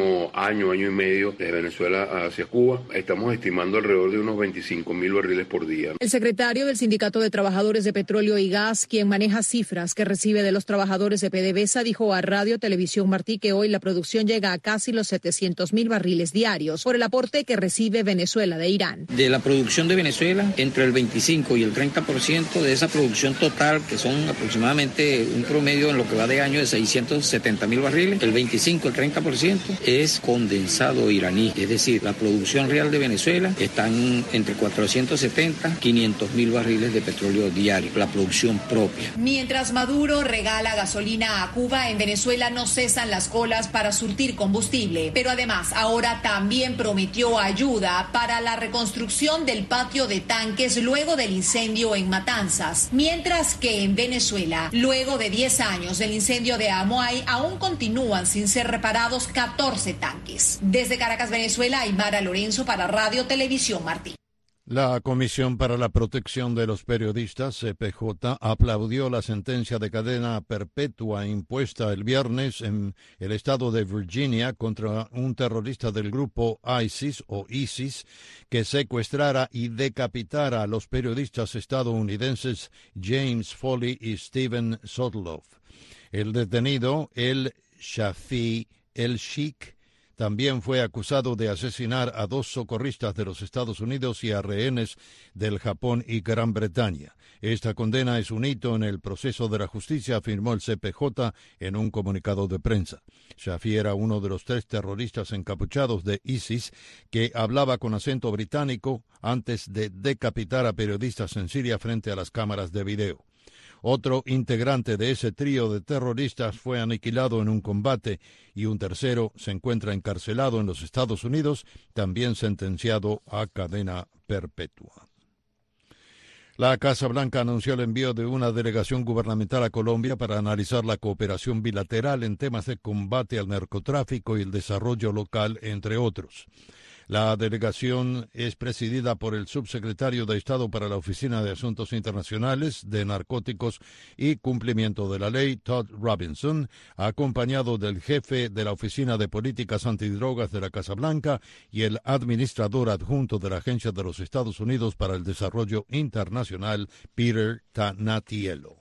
último año y medio desde Venezuela hacia Cuba. Estamos estimando alrededor de unos 25.000 barriles por día. El secretario del Sindicato de Trabajadores de Petróleo y Gas, quien maneja cifras que recibe de los trabajadores de PDVSA, dijo a Radio Televisión Martí que hoy la producción llega a casi los 700.000 barriles diarios por el aporte que recibe Venezuela de Irán. De la producción de Venezuela, entre el 25 y el 30% de esa producción total, que son aproximadamente un promedio en lo que va de año de 670.000 barriles, el 25, el 30% es condensado iraní. Es decir, la producción real de Venezuela están entre 470 y 500.000 barriles de petróleo diario, la producción propia. Mientras Maduro regala gasolina a Cuba, en Venezuela no cesan las colas para surtir combustible, pero además ahora también prometió ayuda para la reconstrucción del patio de tanques luego del incendio en Matanzas, mientras que en Venezuela, luego de 10 años del incendio de Amoay, aún continúan sin ser reparados 14 tanques. Desde Caracas, Venezuela, Aymara Lorenzo para Radio Televisión Martí. La Comisión para la Protección de los Periodistas, CPJ, aplaudió la sentencia de cadena perpetua impuesta el viernes en el estado de Virginia contra un terrorista del grupo ISIS que secuestrara y decapitara a los periodistas estadounidenses James Foley y Steven Sotloff. El detenido, el Shafi el-Sheikh, también fue acusado de asesinar a 2 socorristas de los Estados Unidos y a rehenes del Japón y Gran Bretaña. Esta condena es un hito en el proceso de la justicia, afirmó el CPJ en un comunicado de prensa. Shafi era uno de los 3 terroristas encapuchados de ISIS que hablaba con acento británico antes de decapitar a periodistas en Siria frente a las cámaras de video. Otro integrante de ese trío de terroristas fue aniquilado en un combate y un tercero se encuentra encarcelado en los Estados Unidos, también sentenciado a cadena perpetua. La Casa Blanca anunció el envío de una delegación gubernamental a Colombia para analizar la cooperación bilateral en temas de combate al narcotráfico y el desarrollo local, entre otros. La delegación es presidida por el subsecretario de Estado para la Oficina de Asuntos Internacionales, de Narcóticos y Cumplimiento de la Ley, Todd Robinson, acompañado del jefe de la Oficina de Políticas Antidrogas de la Casa Blanca y el administrador adjunto de la Agencia de los Estados Unidos para el Desarrollo Internacional, Peter Tanatielo.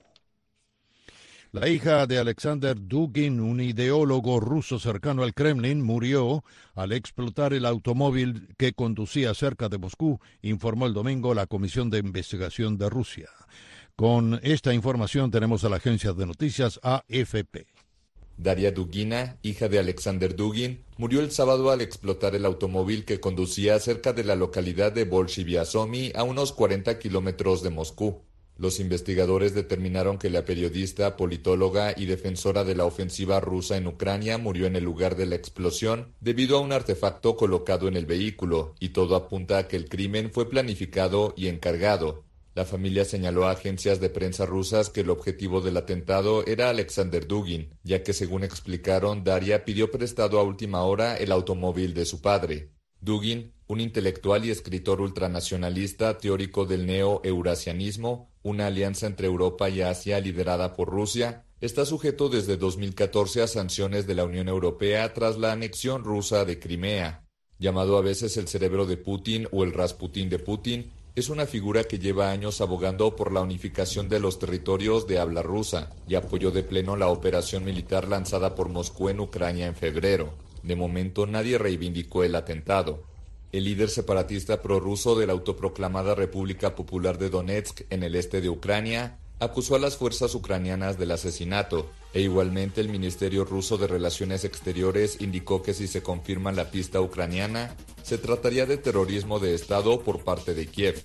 La hija de Alexander Dugin, un ideólogo ruso cercano al Kremlin, murió al explotar el automóvil que conducía cerca de Moscú, informó el domingo la Comisión de Investigación de Rusia. Con esta información tenemos a la agencia de noticias AFP. Daria Dugina, hija de Alexander Dugin, murió el sábado al explotar el automóvil que conducía cerca de la localidad de Bolshiviasomi, a unos 40 kilómetros de Moscú. Los investigadores determinaron que la periodista, politóloga y defensora de la ofensiva rusa en Ucrania murió en el lugar de la explosión debido a un artefacto colocado en el vehículo, y todo apunta a que el crimen fue planificado y encargado. La familia señaló a agencias de prensa rusas que el objetivo del atentado era Alexander Dugin, ya que, según explicaron, Daria pidió prestado a última hora el automóvil de su padre. Dugin, un intelectual y escritor ultranacionalista teórico del neo-eurasianismo, una alianza entre Europa y Asia liderada por Rusia, está sujeto desde 2014 a sanciones de la Unión Europea tras la anexión rusa de Crimea. Llamado a veces el cerebro de Putin o el Rasputín de Putin, es una figura que lleva años abogando por la unificación de los territorios de habla rusa y apoyó de pleno la operación militar lanzada por Moscú en Ucrania en febrero. De momento nadie reivindicó el atentado. El líder separatista prorruso de la autoproclamada República Popular de Donetsk en el este de Ucrania acusó a las fuerzas ucranianas del asesinato, e igualmente el Ministerio Ruso de Relaciones Exteriores indicó que si se confirma la pista ucraniana, se trataría de terrorismo de Estado por parte de Kiev.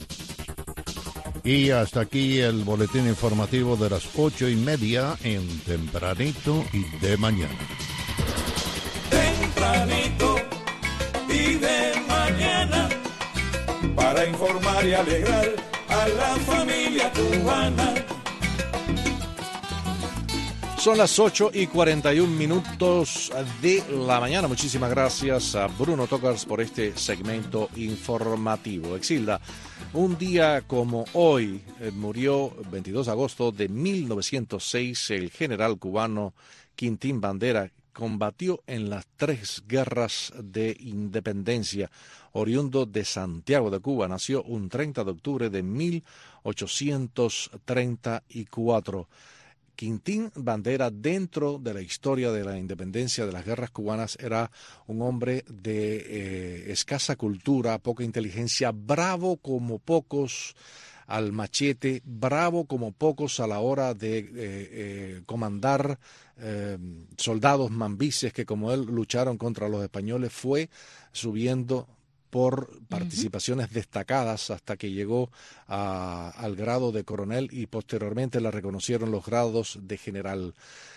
Y hasta aquí el boletín informativo de las 8:30 en Tempranito y de Mañana. Tempranito y de mañana, para informar y alegrar a la familia cubana. Son las 8:41 de la mañana. Muchísimas gracias a Bruno Tocars por este segmento informativo. Exilda, un día como hoy murió, 22 de agosto de 1906, el general cubano Quintín Bandera, combatió en las 3 guerras de independencia. Oriundo de Santiago de Cuba, nació un 30 de octubre de 1834. Quintín Bandera, dentro de la historia de la independencia de las guerras cubanas, era un hombre de escasa cultura, poca inteligencia, bravo como pocos al machete, bravo como pocos a la hora de comandar soldados mambises que, como él, lucharon contra los españoles. Fue subiendo por participaciones destacadas hasta que llegó al grado de coronel y posteriormente le reconocieron los grados de general.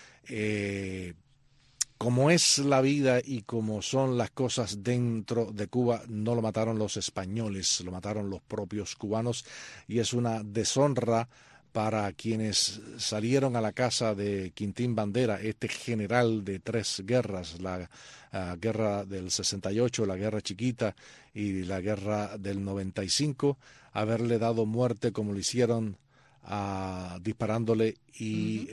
Como es la vida y como son las cosas dentro de Cuba, no lo mataron los españoles, lo mataron los propios cubanos, y es una deshonra para quienes salieron a la casa de Quintín Bandera, este general de 3 guerras, la guerra del 68, la guerra chiquita y la guerra del 95, haberle dado muerte como lo hicieron, disparándole y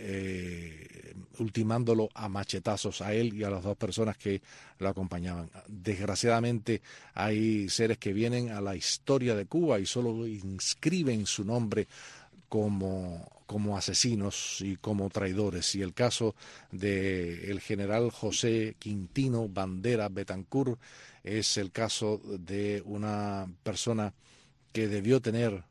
ultimándolo a machetazos a él y a las 2 personas que lo acompañaban. Desgraciadamente hay seres que vienen a la historia de Cuba y solo inscriben su nombre como asesinos y como traidores, y el caso del general José Quintino Bandera Betancourt es el caso de una persona que debió tener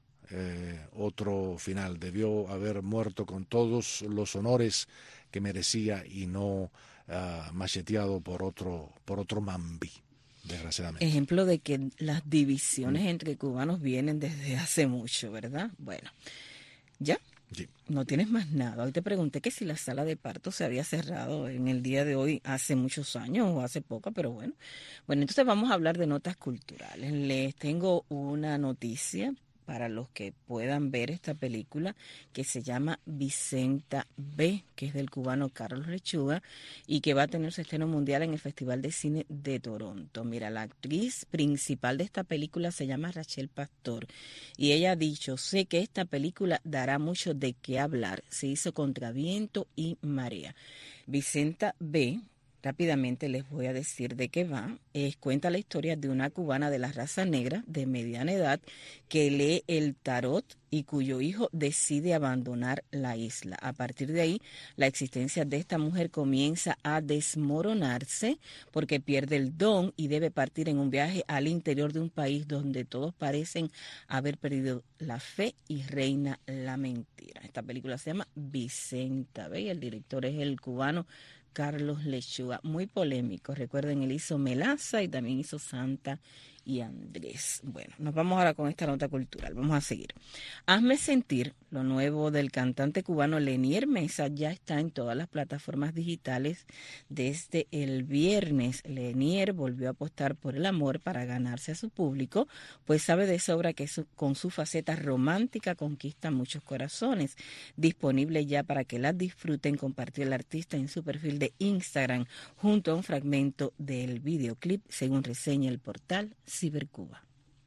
otro final, debió haber muerto con todos los honores que merecía y no macheteado por otro mambí, desgraciadamente. Ejemplo de que las divisiones entre cubanos vienen desde hace mucho, ¿verdad? Bueno, ¿ya? Sí. No tienes más nada. Hoy te pregunté que si la sala de parto se había cerrado en el día de hoy hace muchos años o hace poco, pero bueno. Bueno, entonces vamos a hablar de notas culturales. Les tengo una noticia para los que puedan ver esta película que se llama Vicenta B, que es del cubano Carlos Lechuga y que va a tener su estreno mundial en el Festival de Cine de Toronto. Mira, la actriz principal de esta película se llama Rachel Pastor y ella ha dicho: sé que esta película dará mucho de qué hablar. Se hizo contra viento y marea. Vicenta B, rápidamente les voy a decir de qué va. Cuenta la historia de una cubana de la raza negra de mediana edad que lee el tarot y cuyo hijo decide abandonar la isla. A partir de ahí, la existencia de esta mujer comienza a desmoronarse porque pierde el don y debe partir en un viaje al interior de un país donde todos parecen haber perdido la fe y reina la mentira. Esta película se llama Vicenta B y el director es el cubano Carlos Lechuga, muy polémico. Recuerden, él hizo Melaza y también hizo Santa y Andrés. Bueno, nos vamos ahora con esta nota cultural. Vamos a seguir. Hazme sentir, lo nuevo del cantante cubano Lenier Mesa, ya está en todas las plataformas digitales desde el viernes. Lenier volvió a apostar por el amor para ganarse a su público, pues sabe de sobra que con su faceta romántica conquista muchos corazones. Disponible ya para que la disfruten, compartió el artista en su perfil de Instagram junto a un fragmento del videoclip, según reseña el portal Cibercuba.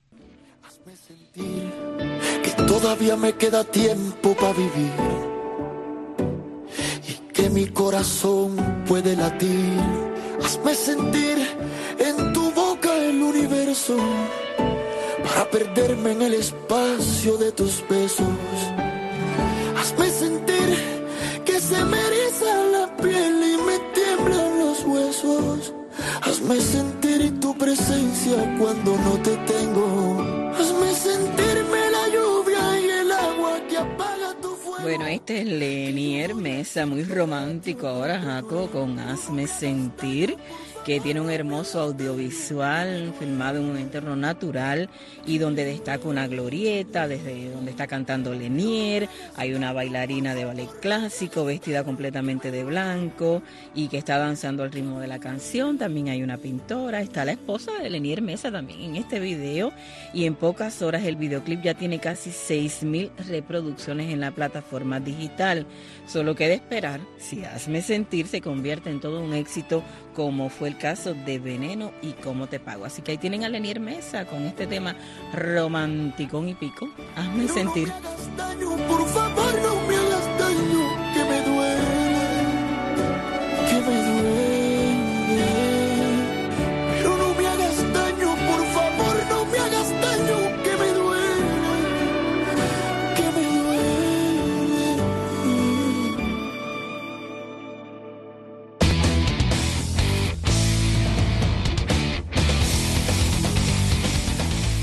Hazme sentir que todavía me queda tiempo para vivir y que mi corazón puede latir. Hazme sentir en tu boca el universo para perderme en el espacio de tus besos. Hazme sentir que se me eriza la piel y me tiemblan los huesos. Hazme sentir tu presencia cuando no te tengo. Hazme sentirme la lluvia y el agua que apaga tu fuego. Bueno, este es Lenier Mesa, muy romántico ahora, Jaco, con Hazme sentir, que tiene un hermoso audiovisual filmado en un entorno natural y donde destaca una glorieta, desde donde está cantando Lenier. Hay una bailarina de ballet clásico vestida completamente de blanco y que está danzando al ritmo de la canción. También hay una pintora, está la esposa de Lenier Mesa también en este video, y en pocas horas el videoclip ya tiene casi 6,000 reproducciones en la plataforma digital. Solo queda esperar si Hazme sentir se convierte en todo un éxito, como fue el caso de Veneno y Cómo te pago. Así que ahí tienen a Lenier Mesa con este tema romanticón y pico. Hazme sentir. No me hagas daño, por favor, no me hagas daño, que me duele, que me duele.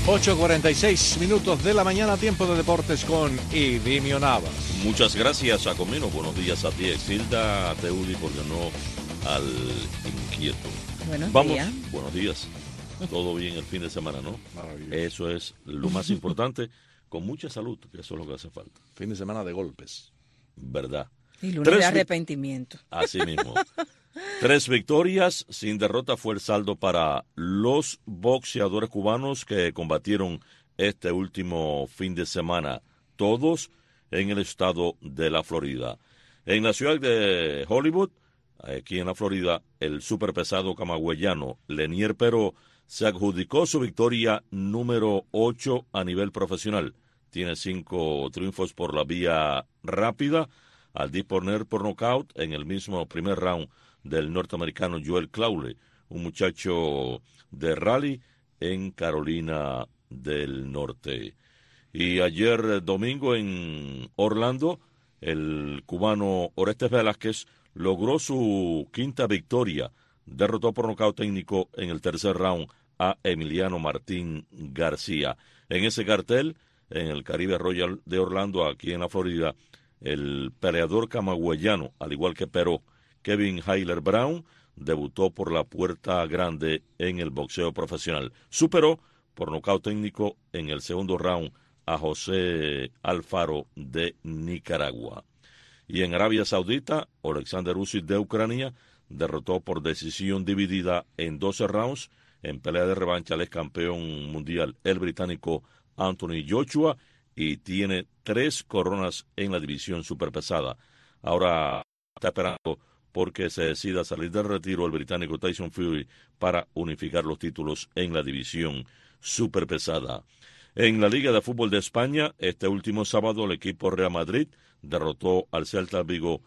8:46 minutos de la mañana, tiempo de deportes con Idimio Navas. Muchas gracias, Jacomino. Buenos días a ti, Exilda, a Teudi, porque no al inquieto. Buenos días. Buenos días. Todo bien el fin de semana, ¿no? Eso es lo más importante, con mucha salud, que eso es lo que hace falta. Fin de semana de golpes. ¿Verdad? Y lunes de arrepentimiento. Así mismo. 3 victorias sin derrota fue el saldo para los boxeadores cubanos que combatieron este último fin de semana, todos en el estado de la Florida. En la ciudad de Hollywood, aquí en la Florida, el superpesado camagüeyano Lenier Pero se adjudicó su victoria número 8 a nivel profesional. Tiene 5 triunfos por la vía rápida, al disponer por nocaut en el mismo primer round del norteamericano Joel Claude, un muchacho de Raleigh en Carolina del Norte. Y ayer domingo en Orlando, el cubano Orestes Velázquez logró su 5ª victoria. Derrotó por nocaut técnico en el tercer round a Emiliano Martín García. En ese cartel, en el Caribe Royal de Orlando, aquí en la Florida, el peleador camagüeyano, al igual que Pero, Kevin Hyler Brown, debutó por la puerta grande en el boxeo profesional. Superó por nocaut técnico en el segundo round a José Alfaro de Nicaragua. Y en Arabia Saudita, Alexander Usyk de Ucrania derrotó por decisión dividida en 12 rounds en pelea de revancha al ex campeón mundial, el británico Anthony Joshua, y tiene 3 coronas en la división superpesada. Ahora está esperando porque se decida salir del retiro el británico Tyson Fury para unificar los títulos en la división superpesada. En la Liga de Fútbol de España, este último sábado el equipo Real Madrid derrotó al Celta Vigo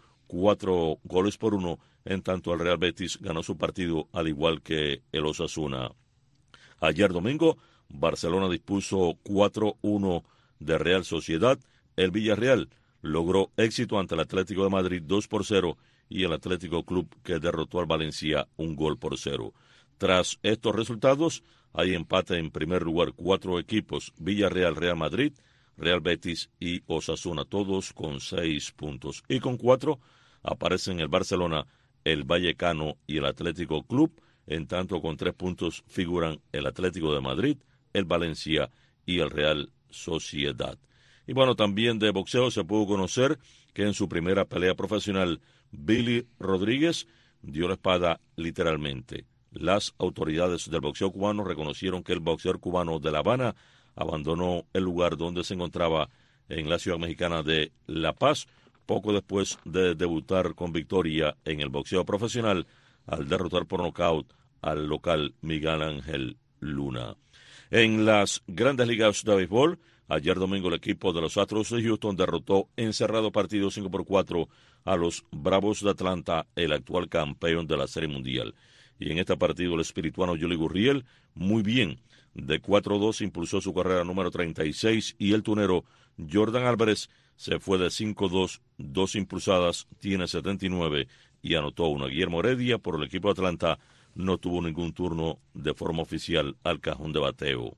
4-1, en tanto el Real Betis ganó su partido al igual que el Osasuna. Ayer domingo, Barcelona dispuso 4-1 de Real Sociedad. El Villarreal logró éxito ante el Atlético de Madrid 2-0 y el Atlético Club que derrotó al Valencia 1-0. Tras estos resultados, hay empate en primer lugar 4 equipos, Villarreal, Real Madrid, Real Betis y Osasuna, todos con 6 puntos. Y con 4 aparecen el Barcelona, el Vallecano y el Atlético Club, en tanto con 3 puntos figuran el Atlético de Madrid, el Valencia y el Real Sociedad. Y bueno, también de boxeo se pudo conocer que en su primera pelea profesional, Billy Rodríguez dio la espada literalmente. Las autoridades del boxeo cubano reconocieron que el boxeador cubano de La Habana abandonó el lugar donde se encontraba en la ciudad mexicana de La Paz, poco después de debutar con victoria en el boxeo profesional al derrotar por nocaut al local Miguel Ángel Luna. En las grandes ligas de béisbol, ayer domingo el equipo de los Astros de Houston derrotó en cerrado partido 5-4 a los Bravos de Atlanta, el actual campeón de la Serie Mundial. Y en este partido el espirituano Yuli Gurriel, muy bien, de 4-2 impulsó su carrera número 36 y el tunero Jordan Álvarez se fue de 5-2, 2 impulsadas, tiene 79 y anotó una. Guillermo Heredia por el equipo de Atlanta no tuvo ningún turno de forma oficial al cajón de bateo.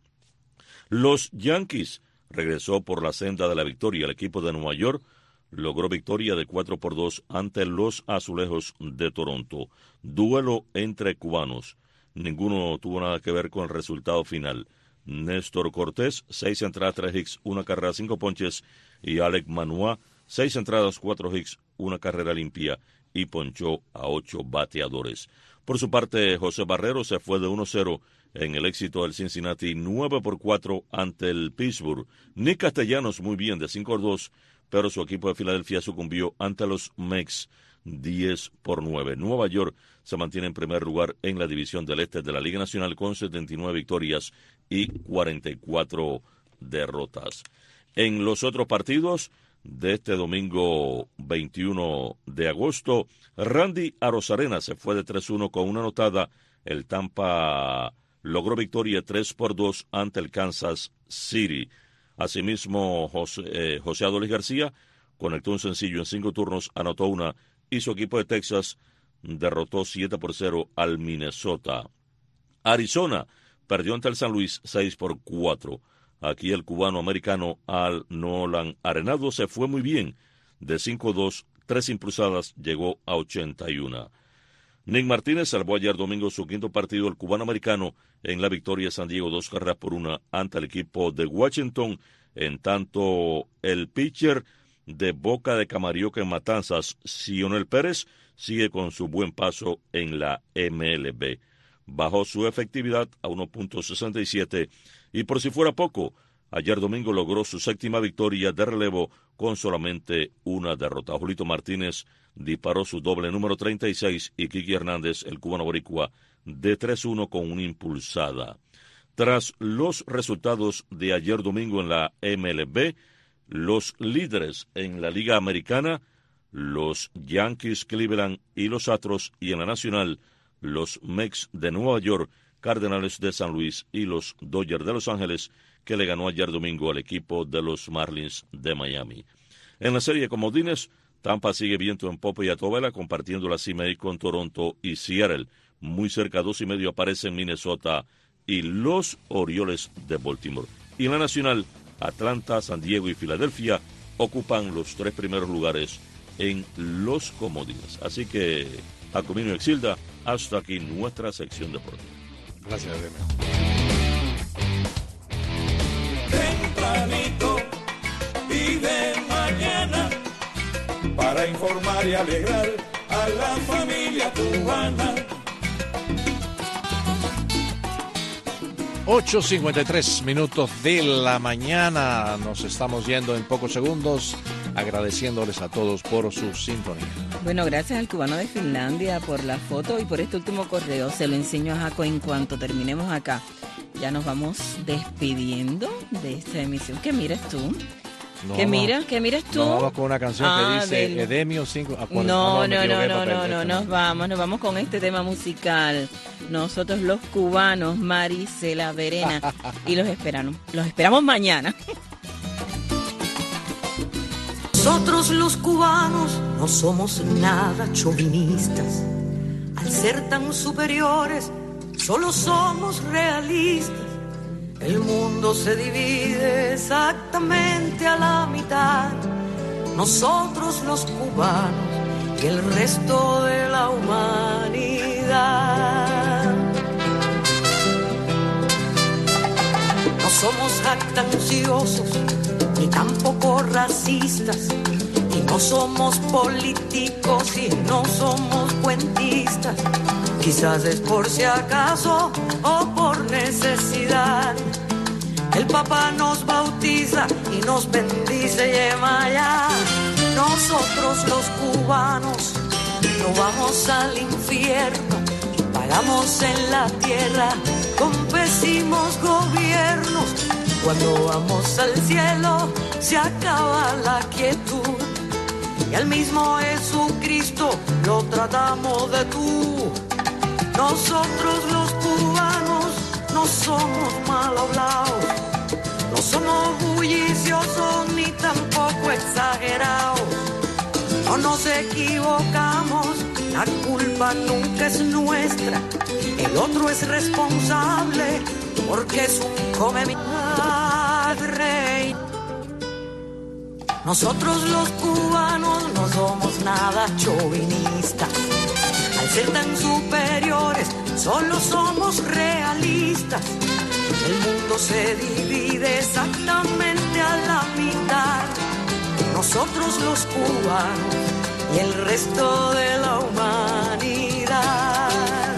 Los Yankees regresó por la senda de la victoria. El equipo de Nueva York logró victoria de 4-2 ante los Azulejos de Toronto. Duelo entre cubanos. Ninguno tuvo nada que ver con el resultado final. Néstor Cortés, 6 entradas, 3 hits, 1 carrera, 5 ponches, y Alec Manoah, 6 entradas, 4 hits, 1 carrera limpia, y ponchó a 8 bateadores. Por su parte, José Barrero se fue de 1-0 en el éxito del Cincinnati 9-4 ante el Pittsburgh. Nick Castellanos muy bien de 5-2, pero su equipo de Filadelfia sucumbió ante los Mets 10-9. Nueva York se mantiene en primer lugar en la división del este de la Liga Nacional con 79 victorias y 44 derrotas. En los otros partidos de este domingo 21 de agosto, Randy Arozarena se fue de 3-1 con una anotada. El Tampa logró victoria 3-2 ante el Kansas City. Asimismo, José Adolis García conectó un sencillo en 5 turnos, anotó una, y su equipo de Texas derrotó 7-0 al Minnesota. Arizona perdió ante el San Luis 6-4. Aquí el cubano americano Al Nolan Arenado se fue muy bien. De 5-2, 3 impulsadas, llegó a 81. Nick Martínez salvó ayer domingo su quinto partido, el cubano americano, en la victoria de San Diego 2-1 ante el equipo de Washington. En tanto, el pitcher de Boca de Camarioca en Matanzas, Cionel Pérez, sigue con su buen paso en la MLB. Bajó su efectividad a 1.67 y por si fuera poco, ayer domingo logró su séptima victoria de relevo con solamente una derrota. Julito Martínez disparó su doble número 36 y Kiki Hernández, el cubano boricua, de 3-1 con una impulsada. Tras los resultados de ayer domingo en la MLB, los líderes en la Liga Americana, los Yankees, Cleveland y los Astros, y en la Nacional, los Mets de Nueva York, Cardenales de San Luis y los Dodgers de Los Ángeles, que le ganó ayer domingo al equipo de los Marlins de Miami. En la serie de comodines, Tampa sigue viento en popa y a toda vela, compartiendo la cima ahí con Toronto y Seattle. Muy cerca, 2.5 aparecen Minnesota y los Orioles de Baltimore. Y en la Nacional, Atlanta, San Diego y Filadelfia ocupan los 3 primeros lugares en los comodines. Así que, Jacomino Exilda, hasta aquí nuestra sección deportiva. Gracias, Adrián. Tempranito y de mañana, para informar y alegrar a la familia cubana. 8:53 de la mañana. Nos estamos yendo en pocos segundos, agradeciéndoles a todos por su sintonía. Bueno, gracias al cubano de Finlandia por la foto y por este último correo. Se lo enseño a Jaco en cuanto terminemos acá. Ya nos vamos despidiendo de esta emisión. ¿Qué miras tú? ¿Qué miras tú? Nos vamos con una canción que dice Edemio 5. No, nos vamos con este tema musical. Nosotros los cubanos, Marisela Verena, y los esperamos mañana. Nosotros los cubanos no somos nada chauvinistas. Al ser tan superiores, solo somos realistas. El mundo se divide exactamente a la mitad. Nosotros los cubanos y el resto de la humanidad. No somos jactanciosos ni tampoco racistas. Y no somos políticos y no somos cuentistas. Quizás es por si acaso o por necesidad. El Papa nos bautiza y nos bendice Yemaya. Nosotros los cubanos no vamos al infierno. Pagamos en la tierra con pésimos gobiernos. Cuando vamos al cielo se acaba la quietud. Y al mismo Jesucristo lo tratamos de tú. Nosotros los cubanos no somos mal hablados, no somos bulliciosos ni tampoco exagerados. No nos equivocamos, la culpa nunca es nuestra. El otro es responsable porque es un come mi madre. Nosotros los cubanos no somos nada chauvinistas. Al ser tan superiores, solo somos realistas. El mundo se divide exactamente a la mitad. Nosotros los cubanos y el resto de la humanidad.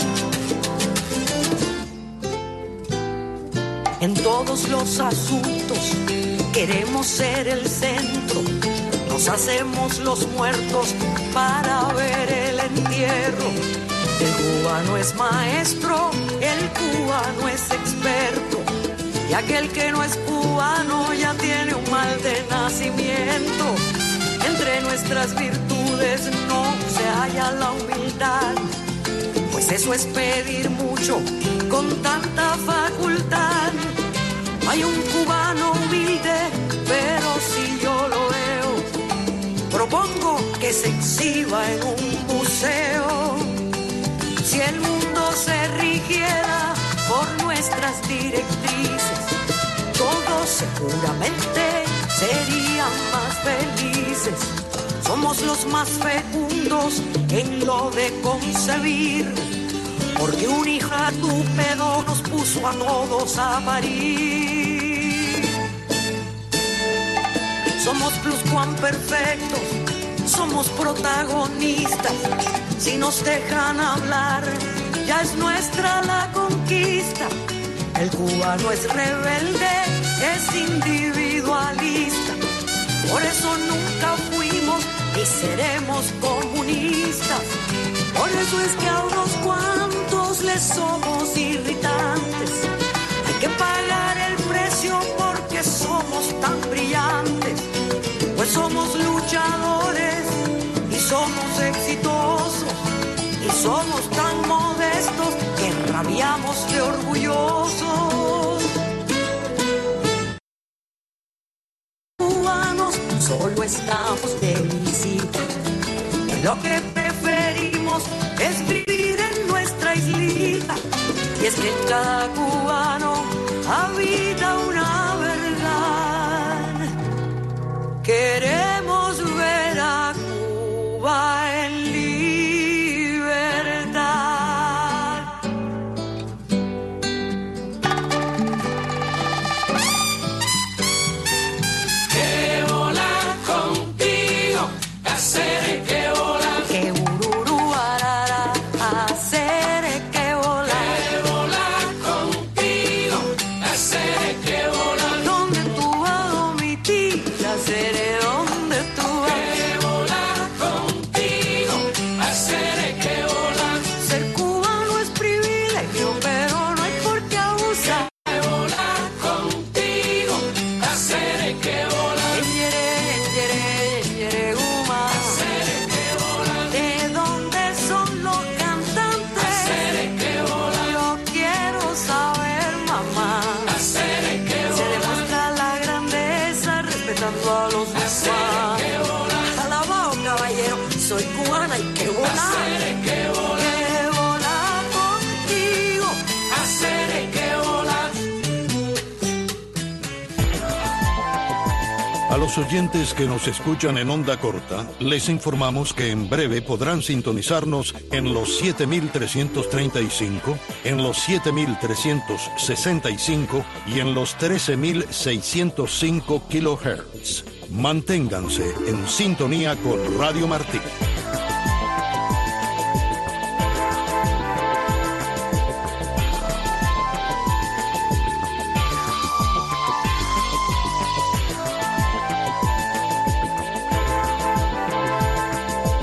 En todos los asuntos queremos ser el centro. Nos hacemos los muertos para ver el entierro. El cubano es maestro, el cubano es experto. Y aquel que no es cubano ya tiene un mal de nacimiento. Entre nuestras virtudes no se halla la humildad. Pues eso es pedir mucho con tanta facultad. Hay un cubano humilde, pero si yo lo veo, propongo que se exhiba en un museo. Si el mundo se rigiera por nuestra nuestras directrices, todos seguramente serían más felices. Somos los más fecundos en lo de concebir, porque un hijatúpedo nos puso a todos a parir. Somos pluscuamperfectos, somos protagonistas. Si nos dejan hablar, ya es nuestra la conquista. El cubano es rebelde, es individualista. Por eso nunca fuimos ni seremos comunistas. Por eso es que a unos cuantos les somos irritantes. Hay que pagar el precio porque somos tan brillantes. Pues somos luchadores y somos exitosos. Y somos tan modestos que rabiamos de orgullosos. Cubanos solo estamos de visita. Lo que preferimos es vivir en nuestra islita. Y es que en cada cubano habita una verdad. Queremos ver a Cuba en libertad. Que volar contigo, hacer que volar. Que ururu arara, hacer que volar. Que volar contigo, hacer que volar. Donde tú vas, mi tía, seré donde tú vas. Que volar contigo, hacer que volar. Ser cubano es privilegio, pero no hay por qué abusar. Que volar contigo, hacer que volar. Yere, guma. Hacer que volar. ¿De dónde son los cantantes? Hacer que volar. Yo quiero saber, mamá. Hacer que Se demuestra la grandeza respetando a los demás. Alabao, caballero, soy cubana y que volar. Hacer que volar. Que volar contigo. Hacer que volar. A los oyentes que nos escuchan en onda corta, les informamos que en breve podrán sintonizarnos en los 7.335, en los 7.365 y en los 13.605 kHz. Manténganse en sintonía con Radio Martí.